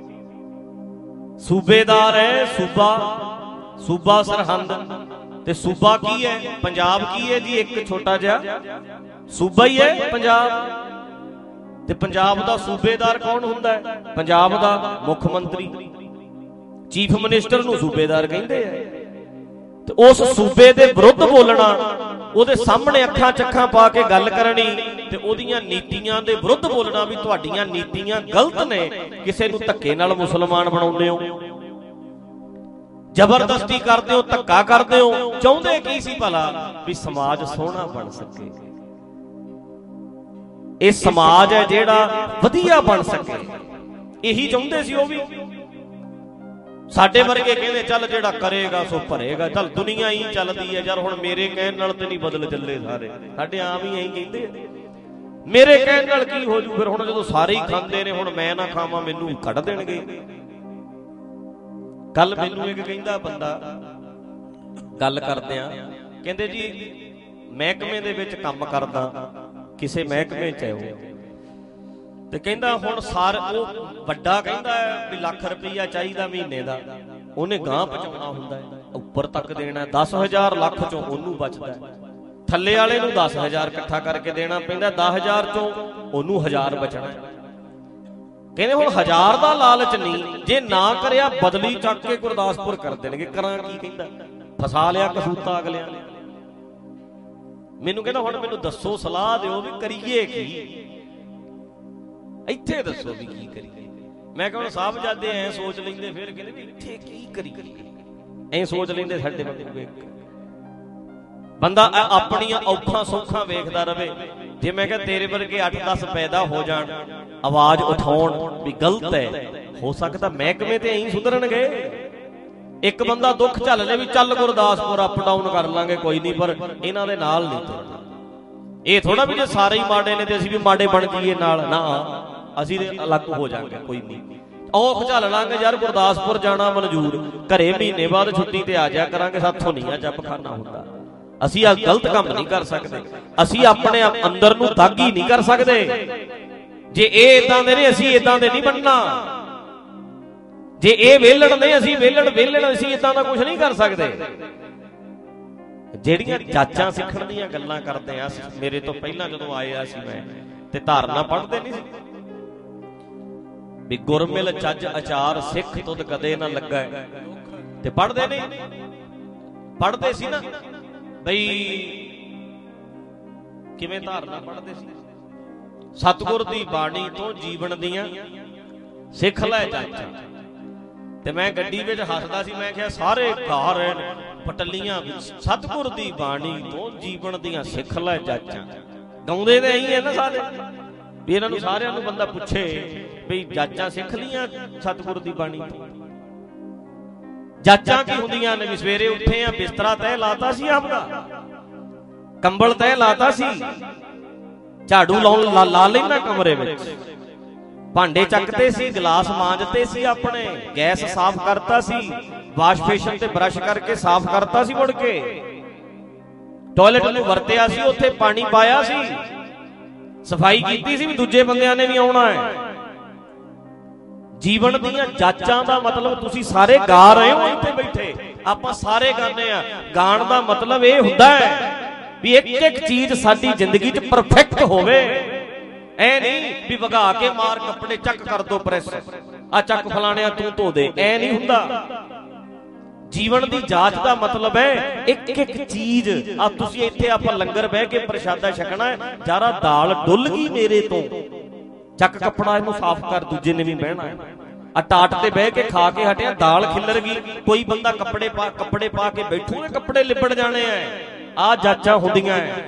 ਸੂਬੇਦਾਰ ਹੈ, ਸੂਬਾ ਸੂਬਾ ਸਰਹੰਦ। ਤੇ ਸੂਬਾ ਕੀ ਹੈ? ਪੰਜਾਬ ਕੀ ਹੈ ਜੀ? ਇੱਕ ਛੋਟਾ ਜਿਹਾ ਸੂਬਾ ਹੀ ਹੈ ਪੰਜਾਬ। ਤੇ ਪੰਜਾਬ ਦਾ ਸੂਬੇਦਾਰ ਕੌਣ ਹੁੰਦਾ ਹੈ? ਪੰਜਾਬ ਦਾ ਮੁੱਖ ਮੰਤਰੀ, ਚੀਫ ਮਿਨਿਸਟਰ ਨੂੰ ਸੂਬੇਦਾਰ ਕਹਿੰਦੇ ਆ। ਤੇ ਉਸ ਸੂਬੇ ਦੇ ਵਿਰੁੱਧ ਬੋਲਣਾ, ਉਹਦੇ ਸਾਹਮਣੇ ਅੱਖਾਂ ਚੱਖਾਂ ਪਾ ਕੇ ਗੱਲ ਕਰਨੀ, ਤੇ ਉਹਦੀਆਂ ਨੀਤੀਆਂ ਦੇ ਵਿਰੁੱਧ ਬੋਲਣਾ ਵੀ ਤੁਹਾਡੀਆਂ ਨੀਤੀਆਂ ਗਲਤ ਨੇ, ਕਿਸੇ ਨੂੰ ਧੱਕੇ ਨਾਲ ਮੁਸਲਮਾਨ ਬਣਾਉਂਦੇ ਹੋ, ਜ਼ਬਰਦਸਤੀ ਕਰਦੇ ਹੋ, ਧੱਕਾ ਕਰਦੇ ਹੋ। ਚਾਹੁੰਦੇ ਕੀ ਸੀ ਭਲਾ? ਵੀ ਸਮਾਜ ਸੋਹਣਾ ਬਣ ਸਕੇ, ਇਹ ਸਮਾਜ ਹੈ ਜਿਹੜਾ ਵਧੀਆ ਬਣ ਸਕੇ, ਇਹੀ ਚਾਹੁੰਦੇ ਸੀ ਉਹ ਵੀ। ਸਾਡੇ ਵਰਗੇ ਕਹਿੰਦੇ ਚੱਲ ਜਿਹੜਾ ਕਰੇਗਾ ਸੋ ਭਰੇਗਾ, ਚੱਲ ਦੁਨੀਆ ਹੀ ਚੱਲਦੀ ਹੈ ਯਾਰ, ਹੁਣ ਮੇਰੇ ਕਹਿਣ ਨਾਲ ਤੇ ਨਹੀਂ ਬਦਲ ਚੱਲੇ ਸਾਰੇ। ਸਾਡੇ ਆਮ ਹੀ ਐਂ ਕਹਿੰਦੇ, ਮੇਰੇ ਕਹਿਣ ਨਾਲ ਕੀ ਹੋ ਜੂ? ਫਿਰ ਹੁਣ ਜਦੋਂ ਸਾਰੇ ਹੀ ਖਾਂਦੇ ਨੇ, ਹੁਣ ਮੈਂ ਨਾ ਖਾਵਾਂ ਮੈਨੂੰ ਕੱਢ ਦੇਣਗੇ। ਕੱਲ ਮੈਨੂੰ ਇੱਕ ਕਹਿੰਦਾ ਬੰਦਾ, ਗੱਲ ਕਰਦੇ ਆ, ਕਹਿੰਦੇ ਜੀ ਮਹਿਕਮੇ ਦੇ ਵਿੱਚ ਕੰਮ ਕਰਦਾ, ਕਿਸੇ ਮਹਿਕਮੇ ਚ ਆਓ, ਤੇ ਕਹਿੰਦਾ ਹੁਣ ਸਾਰ ਉਹ ਵੱਡਾ ਕਹਿੰਦਾ ਵੀ ਲੱਖ ਰੁਪਈਆ ਚਾਹੀਦਾ ਮਹੀਨੇ ਦਾ, ਉਹਨੇ ਗਾਂਹ ਪਹੁੰਚਾਉਣਾ ਹੁੰਦਾ ਹੈ, ਉੱਪਰ ਤੱਕ ਦੇਣਾ। ਦਸ ਹਜ਼ਾਰ ਲੱਖ ਚੋਂ ਉਹਨੂੰ ਬਚਦਾ, ਥੱਲੇ ਵਾਲੇ ਨੂੰ ਦਸ ਹਜ਼ਾਰ ਇਕੱਠਾ ਕਰਕੇ ਦੇਣਾ ਪੈਂਦਾ, ਦਸ ਹਜ਼ਾਰ ਚੋਂ ਉਹਨੂੰ ਹਜ਼ਾਰ ਬਚਣਾ। ਕਹਿੰਦੇ ਹੁਣ ਹਜ਼ਾਰ ਦਾ ਲਾਲਚ ਨਹੀਂ, ਜੇ ਨਾ ਕਰਿਆ ਬਦਲੀ ਚੱਕ ਕੇ ਗੁਰਦਾਸਪੁਰ ਕਰ ਦੇਣਗੇ। ਕਰਾਂ ਕੀ? ਕਹਿੰਦਾ ਫਸਾ ਲਿਆ ਕਸੂਤਾ ਅਗਲਿਆਂ ਨੇ। ਮੈਨੂੰ ਕਹਿੰਦਾ ਹੁਣ ਮੈਨੂੰ ਦੱਸੋ, ਸਲਾਹ ਦਿਓ ਵੀ ਕਰੀਏ ਕੀ, ਇੱਥੇ ਦੱਸੋ ਵੀ ਕੀ ਕਰੀਏ। ਮੈਂ ਕਿਹਾ ਹੁਣ ਸਾਹਿਬਜ਼ਾਦੇ ਐ ਸੋਚ ਲੈਂਦੇ, ਫਿਰ ਕਹਿੰਦੇ ਵੀ ਇੱਥੇ ਕੀ ਕਰੀਏ, ਐ ਸੋਚ ਲੈਂਦੇ। ਸਾਡੇ ਬੰਦਾ ਆਪਣੀਆਂ ਔਖਾਂ ਸੌਖਾਂ ਵੇਖਦਾ ਰਵੇ। ਜੇ ਮੈਂ ਕਿਹਾ ਤੇਰੇ ਵਰਗੇ ਅੱਠ ਦਸ ਪੈਦਾ ਹੋ ਜਾਣ, ਆਵਾਜ਼ ਉਠਾਉਣ ਵੀ ਗਲਤ ਹੈ, ਹੋ ਸਕਦਾ ਮਹਿਕਮੇ ਤੇ ਐਂ ਸੁਧਰਨਗੇ। ਇੱਕ ਬੰਦਾ ਦੁੱਖ ਝੱਲ ਲੈ ਵੀ ਚੱਲ ਗੁਰਦਾਸਪੁਰ ਅਪ ਡਾਊਨ ਕਰ ਲਾਂਗੇ, ਕੋਈ ਨਹੀਂ, ਪਰ ਇਹਨਾਂ ਦੇ ਨਾਲ ਨਹੀਂ ਤੁਰਨਾ। ਇਹ ਥੋੜਾ ਵੀ ਜੇ ਸਾਰੇ ਹੀ ਮਾੜੇ ਨੇ ਤੇ ਅਸੀਂ ਵੀ ਮਾੜੇ ਬਣ ਜਾਈਏ ਨਾਲ, ਨਾ, ਅਸੀਂ ਤੇ ਅਲੱਗ ਹੋ ਜਾਾਂਗੇ, ਕੋਈ ਨਹੀਂ। ਔਖ ਝੱਲ ਲਾਂਗੇ ਯਾਰ, ਗੁਰਦਾਸਪੁਰ ਜਾਣਾ ਮਨਜ਼ੂਰ, ਘਰੇ ਮਹੀਨੇ ਬਾਅਦ ਛੁੱਟੀ ਤੇ ਆ ਜਾਇਆ ਕਰਾਂਗੇ, ਸਾਥੋਂ ਨਹੀਂ ਆ ਜੱਬ ਖਾਨਾ ਹੁੰਦਾ। ਅਸੀਂ ਆ ਗਲਤ ਕੰਮ ਨਹੀਂ ਕਰ ਸਕਦੇ, ਅਸੀਂ ਆਪਣੇ ਅੰਦਰ ਨੂੰ ਦਾਗੀ ਨਹੀਂ ਕਰ ਸਕਦੇ। ਜੇ ਇਹ ਇਦਾਂ ਦੇ ਨੇ, ਅਸੀਂ ਇਦਾਂ ਦੇ ਨਹੀਂ ਬਣਨਾ। ਜੇ ਇਹ ਵੇਲਣ ਨੇ, ਅਸੀਂ ਵੇਲਣ ਵੇਲਣ ਅਸੀਂ ਇਦਾਂ ਦਾ ਕੁਝ ਨਹੀਂ ਕਰ ਸਕਦੇ। ਜਿਹੜੀਆਂ ਜਾਚਾਂ ਸਿੱਖਣ ਦੀਆਂ ਗੱਲਾਂ ਕਰਦੇ ਆ, ਮੇਰੇ ਤੋਂ ਪਹਿਲਾਂ ਜਦੋਂ ਆਇਆ ਸੀ ਮੈਂ, ਤੇ ਧਾਰਨਾ ਪੜ੍ਹਦੇ ਨਹੀਂ ਸੀ ਵੀ ਗੁਰਮਿਲ ਚੱਜ ਅਚਾਰ ਸਿੱਖ ਤੁਧ ਕਦੇ ਨਾ ਲੱਗਾ, ਤੇ ਪੜ੍ਹਦੇ ਨਹੀਂ, ਪੜ੍ਹਦੇ ਸੀ ਨਾ ਬਈ ਕਿਵੇਂ ਧਾਰਨਾ ਪੜ੍ਹਦੇ ਸੀ, ਸਤਿਗੁਰ ਦੀ ਬਾਣੀ ਤੋਂ ਜੀਵਨ ਦੀਆਂ ਸਿੱਖ ਲੈ ਜਾਚਾਂ। ਤੇ ਮੈਂ ਗੱਡੀ ਵਿੱਚ ਹੱਸਦਾ ਸੀ, ਮੈਂ ਕਿਹਾ ਸਾਰੇ ਗਾ ਰਹੇ ਨੇ ਪਟਲੀਆਂ ਵਿੱਚ, ਸਤਿਗੁਰ ਦੀ ਬਾਣੀ ਤੋਂ ਜੀਵਨ ਦੀਆਂ ਸਿੱਖ ਲੈ ਜਾਚਾਂ। ਗਾਉਂਦੇ ਤੇ ਇਹੀ ਹੈ ਨਾ ਸਾਰੇ, ਵੀ ਇਹਨਾਂ ਨੂੰ ਸਾਰਿਆਂ ਨੂੰ ਬੰਦਾ ਪੁੱਛੇ ਵੀ ਜਾਚਾਂ ਸਿੱਖ ਲੀਆਂ ਸਤਿਗੁਰ ਦੀ ਬਾਣੀ ਤੋਂ। ਜਾਚਾਂ ਕੀ ਹੁੰਦੀਆਂ ਨੇ? ਵੀ ਸਵੇਰੇ ਉੱਠੇ ਆ, ਬਿਸਤਰਾ ਤੈਅ ਲਾਤਾ ਸੀ ਆਪਦਾ, ਕੰਬਲ ਤੈਅ ਲਾਤਾ ਸੀ, ਝਾੜੂ ਲਾਉਣ ਲਾ ਲੈਂਦਾ ਕਮਰੇ ਵਿੱਚ, ਭਾਂਡੇ ਚੱਕਦੇ ਸੀ, ਗਲਾਸ ਮਾਂਜਦੇ ਸੀ, ਆਪਣੇ ਗੈਸ ਸਾਫ਼ ਕਰਤਾ ਸੀ, ਵਾਸ਼ ਬੇਸ਼ਨ ਤੇ ਬਰਸ਼ ਕਰਕੇ ਸਾਫ਼ ਕਰਤਾ ਸੀ, ਮੁੜ ਕੇ ਟਾਇਲਟ ਨੂੰ ਵਰਤਿਆ ਸੀ, ਉੱਥੇ ਪਾਣੀ ਪਾਇਆ ਸੀ, ਸਫਾਈ ਕੀਤੀ ਸੀ ਵੀ ਦੂਜੇ ਬੰਦਿਆਂ ਨੇ ਵੀ ਆਉਣਾ ਹੈ। ਜੀਵਨ ਦੀਆਂ ਜਾਂਚਾਂ ਦਾ ਮਤਲਬ ਤੁਸੀਂ ਸਾਰੇ ਗਾ ਰਹੇ ਹੋ ਇੱਥੇ ਬੈਠੇ, ਆਪਾਂ ਸਾਰੇ ਗਾਉਂਦੇ ਆ। ਗਾਣ ਦਾ ਮਤਲਬ ਇਹ ਹੁੰਦਾ ਹੈ ਵੀ ਇੱਕ ਇੱਕ ਚੀਜ਼ ਸਾਡੀ ਜ਼ਿੰਦਗੀ 'ਚ ਪਰਫੈਕਟ ਹੋਵੇ। ਐ ਨਹੀਂ ਵੀ ਵਗਾ ਕੇ ਮਾਰ ਕੱਪੜੇ ਚੱਕ ਕਰ ਦੋ ਪ੍ਰੈਸ, ਆ ਚੱਕ ਫਲਾਣਿਆ ਤੂੰ ਧੋ ਦੇ, ਐ ਨਹੀਂ ਹੁੰਦਾ। ਜੀਵਨ ਦੀ ਜਾਂਚ ਦਾ ਮਤਲਬ ਹੈ ਇੱਕ ਇੱਕ ਚੀਜ਼। ਆ ਤੁਸੀਂ ਇੱਥੇ ਆਪਾਂ ਲੰਗਰ ਬਹਿ ਕੇ ਪ੍ਰਸ਼ਾਦਾ ਛਕਣਾ ਹੈ, ਜਾਰਾ ਦਾਲ ਡੁੱਲ ਗਈ ਮੇਰੇ ਤੋਂ, ਚੱਕ ਕੱਪੜਾ ਇਹਨੂੰ ਸਾਫ਼ ਕਰ, ਦੂਜੇ ਨੇ ਵੀ ਬਹਿਣਾ ਹੈ। ਆ ਟਾਟ ਤੇ ਬਹਿ ਕੇ ਖਾ ਕੇ ਹਟਿਆ, ਦਾਲ ਖਿੱਲਰ ਗਈ, ਕੋਈ ਬੰਦਾ ਕੱਪੜੇ ਪਾ ਕੱਪੜੇ ਪਾ ਕੇ ਬੈਠੂਗੇ, ਕੱਪੜੇ ਲਿਬੜ ਜਾਣੇ ਆ। ਆ ਜਾਂਚਾਂ ਹੁੰਦੀਆਂ ਐ।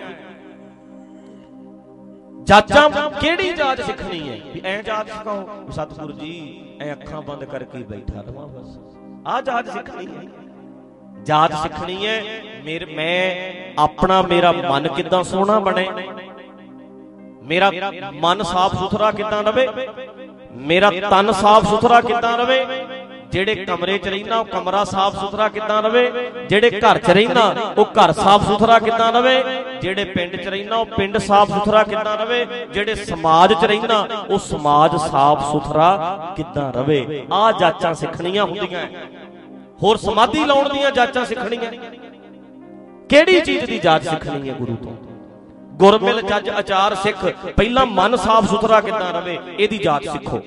ਜਾਂਚਾਂ ਕਿਹੜੀ ਜਾਂਚ ਸਿੱਖਣੀ ਹੈ ਵੀ ਐ ਜਾਂਚ ਸਿਖਾਓ ਸਤਿਗੁਰੂ ਜੀ, ਐ ਅੱਖਾਂ ਬੰਦ ਕਰਕੇ ਬੈਠਾ ਰਵਾਂ ਬਸ, ਆ ਜਾਂਚ ਸਿੱਖਣੀ ਹੈ। ਜਾਂਚ ਸਿੱਖਣੀ ਹੈ ਮੇਰੇ ਮੈਂ ਆਪਣਾ ਮੇਰਾ ਮਨ ਕਿੱਦਾਂ ਸੋਹਣਾ ਬਣੇ, ਮੇਰਾ ਮਨ ਸਾਫ਼ ਸੁਥਰਾ ਕਿੱਦਾਂ ਰਵੇ, ਮੇਰਾ ਤਨ ਸਾਫ਼ ਸੁਥਰਾ ਕਿੱਦਾਂ ਰਵੇ, ਜਿਹੜੇ ਕਮਰੇ 'ਚ ਰਹਿਣਾ ਉਹ ਕਮਰਾ ਸਾਫ਼ ਸੁਥਰਾ ਕਿੱਦਾਂ ਰਵੇ, ਜਿਹੜੇ ਘਰ 'ਚ ਰਹਿਣਾ ਉਹ ਘਰ ਸਾਫ਼ ਸੁਥਰਾ ਕਿੱਦਾਂ ਰਵੇ, ਜਿਹੜੇ ਪਿੰਡ 'ਚ ਰਹਿਣਾ ਉਹ ਪਿੰਡ ਸਾਫ਼ ਸੁਥਰਾ ਕਿੱਦਾਂ ਰਵੇ, ਜਿਹੜੇ ਸਮਾਜ 'ਚ ਰਹਿਣਾ ਉਹ ਸਮਾਜ ਸਾਫ਼ ਸੁਥਰਾ ਕਿੱਦਾਂ ਰਵੇ। ਆਹ ਜਾਂਚਾਂ ਸਿੱਖਣੀਆਂ ਹੁੰਦੀਆਂ। ਹੋਰ ਸਮਾਧੀ ਲਾਉਣ ਦੀਆਂ ਜਾਂਚਾਂ ਸਿੱਖਣੀਆਂ। ਕਿਹੜੀ ਚੀਜ਼ ਦੀ ਜਾਂਚ ਸਿੱਖਣੀ ਹੈ ਗੁਰੂ ਤੋਂ? ਗੁਰਮਿਲ ਜੱਜ ਆਚਾਰ ਸਿੱਖ, ਪਹਿਲਾਂ ਮਨ ਸਾਫ਼ ਸੁਥਰਾ ਕਿੱਦਾਂ ਰਵੇ ਇਹਦੀ ਜਾਂਚ ਸਿੱਖੋ,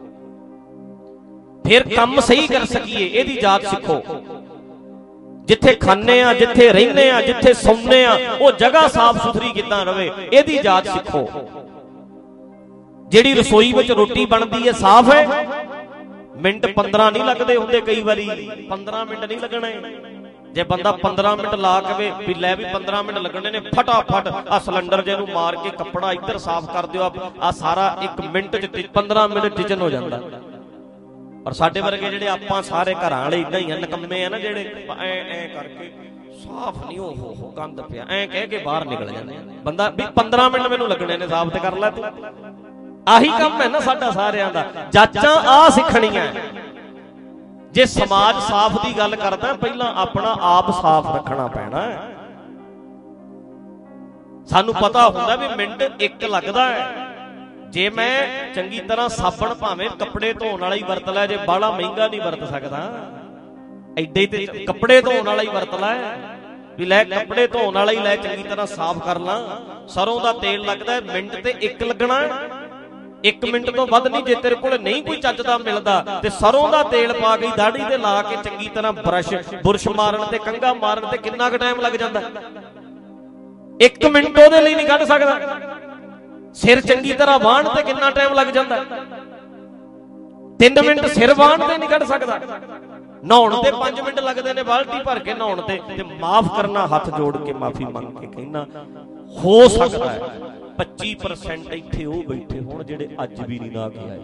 ਫਿਰ ਕੰਮ ਸਹੀ ਕਰ ਸਕੀਏ ਇਹਦੀ ਜਾਂਚ ਸਿੱਖੋ। ਜਿੱਥੇ ਖਾਂਦੇ ਆ, ਜਿੱਥੇ ਰਹਿੰਦੇ ਆ, ਜਿੱਥੇ ਸੌਂਦੇ ਆ, ਉਹ ਜਗ੍ਹਾ ਸਾਫ਼ ਸੁਥਰੀ ਕਿੱਦਾਂ ਰਵੇ ਇਹਦੀ ਜਾਂਚ ਸਿੱਖੋ। ਜਿਹੜੀ ਰਸੋਈ ਵਿੱਚ ਰੋਟੀ ਬਣਦੀ ਹੈ ਸਾਫ਼ ਹੈ, ਮਿੰਟ ਪੰਦਰਾਂ ਨਹੀਂ ਲੱਗਦੇ ਹੁੰਦੇ, ਕਈ ਵਾਰੀ ਪੰਦਰਾਂ ਮਿੰਟ ਨਹੀਂ ਲੱਗਣੇ। ਜੇ ਬੰਦਾ ਪੰਦਰਾਂ ਮਿੰਟ ਲਾ ਕੇ ਵੀ ਲੈ ਵੀ ਪੰਦਰਾਂ ਮਿੰਟ ਲੱਗਣੇ ਨੇ, ਫਟਾਫਟ ਆ ਸਿਲੰਡਰ ਜੇ ਨੂੰ ਮਾਰ ਕੇ ਕੱਪੜਾ ਇੱਧਰ ਸਾਫ਼ ਕਰ ਦਿਓ, ਆ ਸਾਰਾ ਇੱਕ ਮਿੰਟ 'ਚ ਪੰਦਰਾਂ ਮਿੰਟ ਟਿਚਨ ਹੋ ਜਾਂਦਾ। ਪਰ ਸਾਡੇ ਵਰਗੇ ਜਿਹੜੇ ਆਪਾਂ ਸਾਰੇ ਘਰਾਂ ਵਾਲੇ ਇਦਾਂ ਹੀ ਆ, ਨਕੰਮੇ ਆ ਨਾ, ਜਿਹੜੇ ਐ ਐ ਕਰਕੇ ਸਾਫ਼ ਨਹੀਂ, ਉਹ ਹੋ ਗੰਦ ਪਿਆ ਐ ਕਹਿ ਕੇ ਬਾਹਰ ਨਿਕਲ ਜਾਂਦੇ ਆ। ਬੰਦਾ ਵੀ ਪੰਦਰਾਂ ਮਿੰਟ ਮੈਨੂੰ ਲੱਗਣੇ ਨੇ, ਸਾਫ਼ ਤੇ ਕਰ ਲੈ ਤੂੰ। ਆਹੀ ਕੰਮ ਹੈ ਨਾ ਸਾਡਾ ਸਾਰਿਆਂ ਦਾ। ਜਾਂਚਾਂ ਆ ਸਿੱਖਣੀਆਂ। ਜੇ ਸਮਾਜ ਸਾਫ਼ ਦੀ ਗੱਲ ਕਰਦਾ, ਪਹਿਲਾਂ ਆਪਣਾ ਆਪ ਸਾਫ਼ ਰੱਖਣਾ ਪੈਣਾ। ਸਾਨੂੰ ਪਤਾ ਹੁੰਦਾ ਵੀ ਮਿੰਟ ਇੱਕ ਲੱਗਦਾ ਹੈ। ਜੇ ਮੈਂ ਚੰਗੀ ਤਰ੍ਹਾਂ ਸਾਬਣ ਭਾਵੇਂ ਕੱਪੜੇ ਧੋਣ ਵਾਲਾ ਹੀ ਵਰਤ ਲੈ, ਜੇ ਬਾਹਲਾ ਮਹਿੰਗਾ ਨਹੀਂ ਵਰਤ ਸਕਦਾ, ਐਡੇ ਤੇ ਕੱਪੜੇ ਧੋਣ ਵਾਲਾ ਹੀ ਵਰਤ ਲੈ ਵੀ ਲੈ, ਕੱਪੜੇ ਧੋਣ ਵਾਲਾ ਹੀ ਲੈ, ਚੰਗੀ ਤਰ੍ਹਾਂ ਸਾਫ਼ ਕਰ ਲਾਂ। ਸਰੋਂ ਦਾ ਤੇਲ ਲੱਗਦਾ, ਮਿੰਟ ਤੇ ਇੱਕ ਲੱਗਣਾ, ਇੱਕ ਮਿੰਟ ਤੋਂ ਵੱਧ ਨਹੀਂ। ਜੇ ਤੇਰੇ ਕੋਲ ਨਹੀਂ ਕੋਈ ਚੱਜ ਦਾ ਮਿਲਦਾ ਤੇ ਸਰੋਂ ਦਾ ਤੇਲ ਪਾ ਕੇ ਦਾੜੀ ਤੇ ਲਾ ਕੇ ਚੰਗੀ ਤਰ੍ਹਾਂ ਬਰਸ਼ ਬੁਰਸ਼ ਮਾਰਨ ਤੇ ਕੰਘਾ ਮਾਰਨ ਤੇ ਕਿੰਨਾ ਕੁ ਟਾਈਮ ਲੱਗ ਜਾਂਦਾ? ਇੱਕ ਮਿੰਟ ਉਹਦੇ ਲਈ ਨਹੀਂ ਕੱਢ ਸਕਦਾ। ਸਿਰ ਚੰਗੀ ਤਰ੍ਹਾਂ ਵਾਹਣ ਤੇ ਕਿੰਨਾ ਟਾਈਮ ਲੱਗ ਜਾਂਦਾ? ਤਿੰਨ ਮਿੰਟ ਸਿਰ ਵਾਹਣ ਤੇ ਨਹੀਂ ਕੱਢ ਸਕਦਾ। ਨਹਾਉਣ ਤੇ ਪੰਜ ਮਿੰਟ ਲੱਗਦੇ ਨੇ, ਬਾਲਟੀ ਭਰ ਕੇ ਨਹਾਉਣ ਤੇ। ਤੇ ਮਾਫ ਕਰਨਾ, ਹੱਥ ਜੋੜ ਕੇ ਮਾਫੀ ਮੰਗ ਕੇ ਕਹਿਣਾ, ਹੋ ਸਕਦਾ ਹੈ ਪੱਚੀ ਪਰਸੈਂਟ ਇੱਥੇ ਉਹ ਬੈਠੇ ਹੋਣ ਜਿਹੜੇ ਅੱਜ ਵੀ ਨਹੀਂ ਨਾ ਕੇ ਆਏ,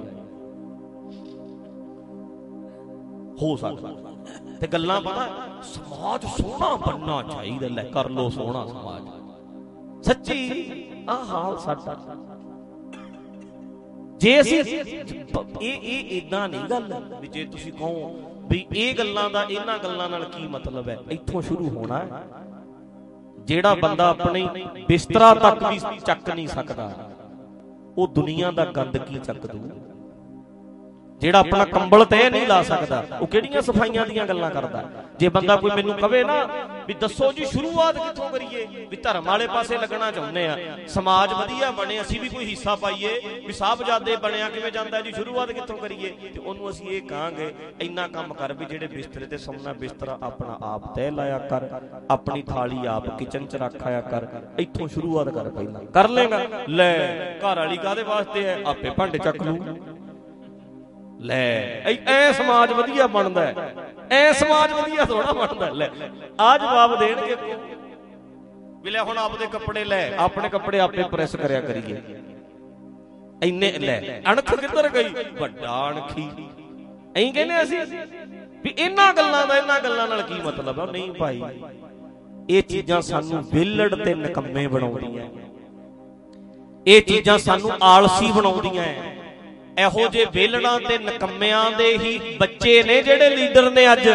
ਹੋ ਸਕਦਾ। ਤੇ ਗੱਲਾਂ ਪਤਾ, ਸਮਾਜ ਸੋਹਣਾ ਬਣਨਾ ਚਾਹੀਦਾ, ਲੈ ਕਰ ਲੋ ਸੋਹਣਾ ਸਮਾਜ। ਸੱਚੀ ਆਹ ਹਾਲ ਸਾਡਾ। ਜੇ ਅਸੀਂ ਇਹ ਇਹ ਇਦਾਂ ਨਹੀਂ ਗੱਲ ਵੀ ਜੇ ਤੁਸੀਂ ਕਹੋ ਵੀ ਇਹ ਗੱਲਾਂ ਦਾ ਇਹਨਾਂ ਗੱਲਾਂ ਨਾਲ ਕੀ ਮਤਲਬ ਹੈ, ਇੱਥੋਂ ਸ਼ੁਰੂ ਹੋਣਾ ਹੈ। ਜਿਹੜਾ ਬੰਦਾ ਆਪਣੀ ਬਿਸਤਰਾ ਤੱਕ ਵੀ ਚੱਕ ਨਹੀਂ ਸਕਦਾ, ਉਹ ਦੁਨੀਆ ਦਾ ਗੰਦ ਕੀ ਚੱਕ ਦੂ। ਜਿਹੜਾ ਆਪਣਾ ਕੰਬਲ ਤੇ ਨਹੀਂ ਲਾ ਸਕਦਾ, ਉਹ ਕਿਹੜੀਆਂ ਸਫਾਈਆਂ ਦੀਆਂ ਗੱਲਾਂ ਕਰਦਾ। ਜੇ ਬੰਦਾ ਕੋਈ ਮੈਨੂੰ ਕਵੇ ਨਾ ਵੀ ਦੱਸੋ ਜੀ ਸ਼ੁਰੂਆਤ ਕਿੱਥੋਂ ਕਰੀਏ, ਵੀ ਧਰਮ ਵਾਲੇ ਪਾਸੇ ਲੱਗਣਾ ਚਾਹੁੰਦੇ ਆ, ਸਮਾਜ ਵਧੀਆ ਬਣੇ, ਅਸੀਂ ਵੀ ਕੋਈ ਹਿੱਸਾ ਪਾਈਏ, ਵੀ ਸਾਹਿਬਜ਼ਾਦੇ ਬਣਿਆ ਕਿਵੇਂ ਜਾਂਦਾ ਜੀ, ਸ਼ੁਰੂਆਤ ਕਿੱਥੋਂ ਕਰੀਏ? ਤੇ ਉਹਨੂੰ ਅਸੀਂ ਇਹ ਕਹਾਂਗੇ, ਇੰਨਾ ਕੰਮ ਕਰ ਵੀ ਜਿਹੜੇ ਬਿਸਤਰੇ ਤੇ ਸੌਣਾ, ਬਿਸਤਰਾ ਆਪਣਾ ਆਪ ਤੈਅ ਲਾਇਆ ਕਰ, ਆਪਣੀ ਥਾਲੀ ਆਪ ਕਿਚਨ 'ਚ ਰੱਖਾਇਆ ਕਰ। ਇੱਥੋਂ ਸ਼ੁਰੂਆਤ ਕਰ, ਪਹਿਲਾਂ ਕਰ ਲੇਗਾ। ਲੈ ਘਰ ਵਾਲੀ ਕਾਹਦੇ ਵਾਸਤੇ ਹੈ, ਆਪੇ ਭਾਂਡੇ ਚੱਕ ਲੂ। ਲੈ ਐ ਸਮਾਜ ਵਧੀਆ ਬਣਦਾ, ਐ ਸਮਾਜ ਵਧੀਆ ਥੋੜਾ ਬਣਦਾ। ਲੈ ਆ ਜਵਾਬ ਦੇਣਗੇ ਵੀ ਲੈ ਹੁਣ ਆਪਦੇ ਕੱਪੜੇ ਲੈ, ਆਪਣੇ ਕੱਪੜੇ ਆਪੇ ਪ੍ਰੈਸ ਕਰਿਆ ਕਰੀਏ। ਇੰਨੇ ਲੈ ਅਣਖ ਕਿੱਧਰ ਗਈ, ਵੱਡਾ ਅਣਖੀ। ਐਂ ਕਹਿੰਦੇ ਅਸੀਂ ਵੀ ਇਹਨਾਂ ਗੱਲਾਂ ਦਾ ਇਹਨਾਂ ਗੱਲਾਂ ਨਾਲ ਕੀ ਮਤਲਬ ਹੈ? ਨਹੀਂ ਭਾਈ, ਇਹ ਚੀਜ਼ਾਂ ਸਾਨੂੰ ਵਿਹਲੜ ਤੇ ਨਿਕੰਮੇ ਬਣਾਉਂਦੀਆਂ, ਇਹ ਚੀਜ਼ਾਂ ਸਾਨੂੰ ਆਲਸੀ ਬਣਾਉਂਦੀਆਂ।
ਇਹੋ ਜਿਹੇ ਵਿਹਲੜਾਂ ਤੇ ਨਿਕੰਮਿਆਂ ਦੇ ਹੀ ਬੱਚੇ ਨੇ ਜਿਹੜੇ ਲੀਡਰ ਨੇ ਅੱਜ।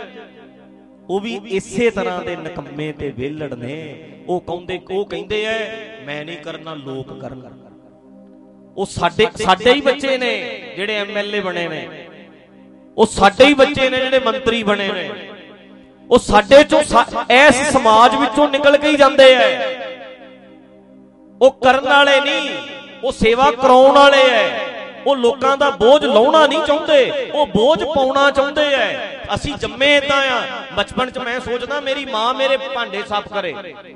ਉਹ ਵੀ ਇਸੇ ਤਰ੍ਹਾਂ ਦੇ ਨਿਕੰਮੇ ਤੇ ਵਿਹਲੜ ਨੇ। ਉਹ ਕਹਿੰਦੇ ਉਹ ਕਹਿੰਦੇ ਐ ਮੈਂ ਨਹੀਂ ਕਰਨਾ, ਲੋਕ ਕਰਨ। ਉਹ ਸਾਡੇ ਸਾਡੇ ਹੀ ਬੱਚੇ ਨੇ ਜਿਹੜੇ ਐਮ ਐਲ ਏ ਬਣੇ ਨੇ, ਉਹ ਸਾਡੇ ਹੀ ਬੱਚੇ ਨੇ ਜਿਹੜੇ ਮੰਤਰੀ ਬਣੇ ਨੇ। ਉਹ ਸਾਡੇ ਚੋਂ ਇਸ ਸਮਾਜ ਵਿੱਚੋਂ ਨਿਕਲ ਕੇ ਹੀ ਜਾਂਦੇ ਐ। ਉਹ ਕਰਨ ਵਾਲੇ ਨਹੀਂ, ਉਹ ਸੇਵਾ ਕਰਾਉਣ ਵਾਲੇ ਐ। ਉਹ ਲੋਕਾਂ ਦਾ ਬੋਝ ਲਾਉਣਾ ਨਹੀਂ ਚਾਹੁੰਦੇ, ਉਹ ਬੋਝ ਪਾਉਣਾ ਚਾਹੁੰਦੇ ਐ। ਅਸੀਂ ਜੰਮੇ ਏਦਾਂ ਆ। ਬਚਪਨ ਚ ਮੈਂ ਸੋਚਦਾ ਮੇਰੀ ਮਾਂ ਮੇਰੇ ਭਾਂਡੇ ਸਾਫ਼ ਕਰੇ,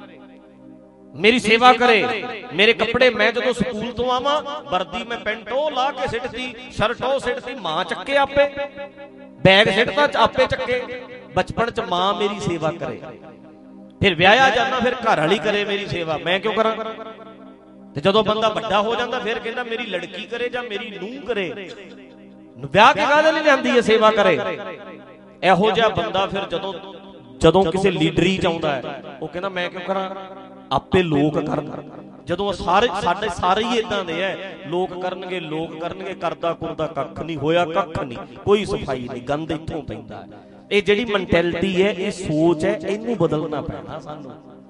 ਮੇਰੀ ਸੇਵਾ ਕਰੇ, ਮੇਰੇ ਕੱਪੜੇ, ਮੈਂ ਜਦੋਂ ਸਕੂਲ ਤੋਂ ਆਵਾਂ ਵਰਦੀ ਮੈਂ ਪੈਂਟ ਉਹ ਲਾ ਕੇ ਸਿੱਟਦੀ, ਸ਼ਰਟ ਉਹ ਸਿੱਟਦੀ, ਮਾਂ ਚੱਕੇ ਆਪੇ, ਬੈਗ ਸਿੱਟਦਾ ਆਪੇ ਚੱਕੇ। ਬਚਪਨ ਚ ਮਾਂ ਮੇਰੀ ਸੇਵਾ ਕਰੇ। ਫਿਰ ਵਿਆਹਿਆ ਜਾਂਦਾ, ਫਿਰ ਘਰ ਵਾਲੀ ਕਰੇ ਮੇਰੀ ਸੇਵਾ, ਮੈਂ ਕਿਉਂ ਕਰਾਂ? ਤੇ ਜਦੋਂ ਬੰਦਾ ਵੱਡਾ ਹੋ ਜਾਂਦਾ ਫਿਰ ਕਹਿੰਦਾ ਮੇਰੀ ਲੜਕੀ ਕਰੇ ਜਾਂ ਮੇਰੀ ਨੂੰਹ ਕਰੇ। ਵਿਆਹ ਕੇ ਕਾਹਦੇ ਲਈ ਜਾਂਦੀ ਹੈ? ਸੇਵਾ ਕਰੇ। ਇਹੋ ਜਿਹਾ ਬੰਦਾ ਫਿਰ ਜਦੋਂ ਜਦੋਂ ਕਿਸੇ ਲੀਡਰੀ ਚ ਆਉਂਦਾ ਹੈ ਉਹ ਕਹਿੰਦਾ ਮੈਂ ਕਿਉਂ ਕਰਾਂ, ਆਪੇ ਲੋਕ ਕਰਨ। ਜਦੋਂ ਸਾਰੇ ਸਾਡੇ ਸਾਰੇ ਹੀ ਇਦਾਂ ਦੇ ਐ, ਲੋਕ ਕਰਨਗੇ ਲੋਕ ਕਰਨਗੇ, ਕਰਦਾ ਕੁਰਦਾ ਕੱਖ ਨਹੀਂ ਹੋਇਆ, ਕੱਖ ਨਹੀਂ, ਕੋਈ ਸਫਾਈ ਨਹੀਂ, ਗੰਦ ਇੱਥੋਂ ਪੈਂਦਾ। ਇਹ ਜਿਹੜੀ ਮੈਂਟੈਲਿਟੀ ਹੈ, ਇਹ ਸੋਚ ਹੈ, ਇਹਨੂੰ ਬਦਲਣਾ ਪੈਣਾ ਸਾਨੂੰ।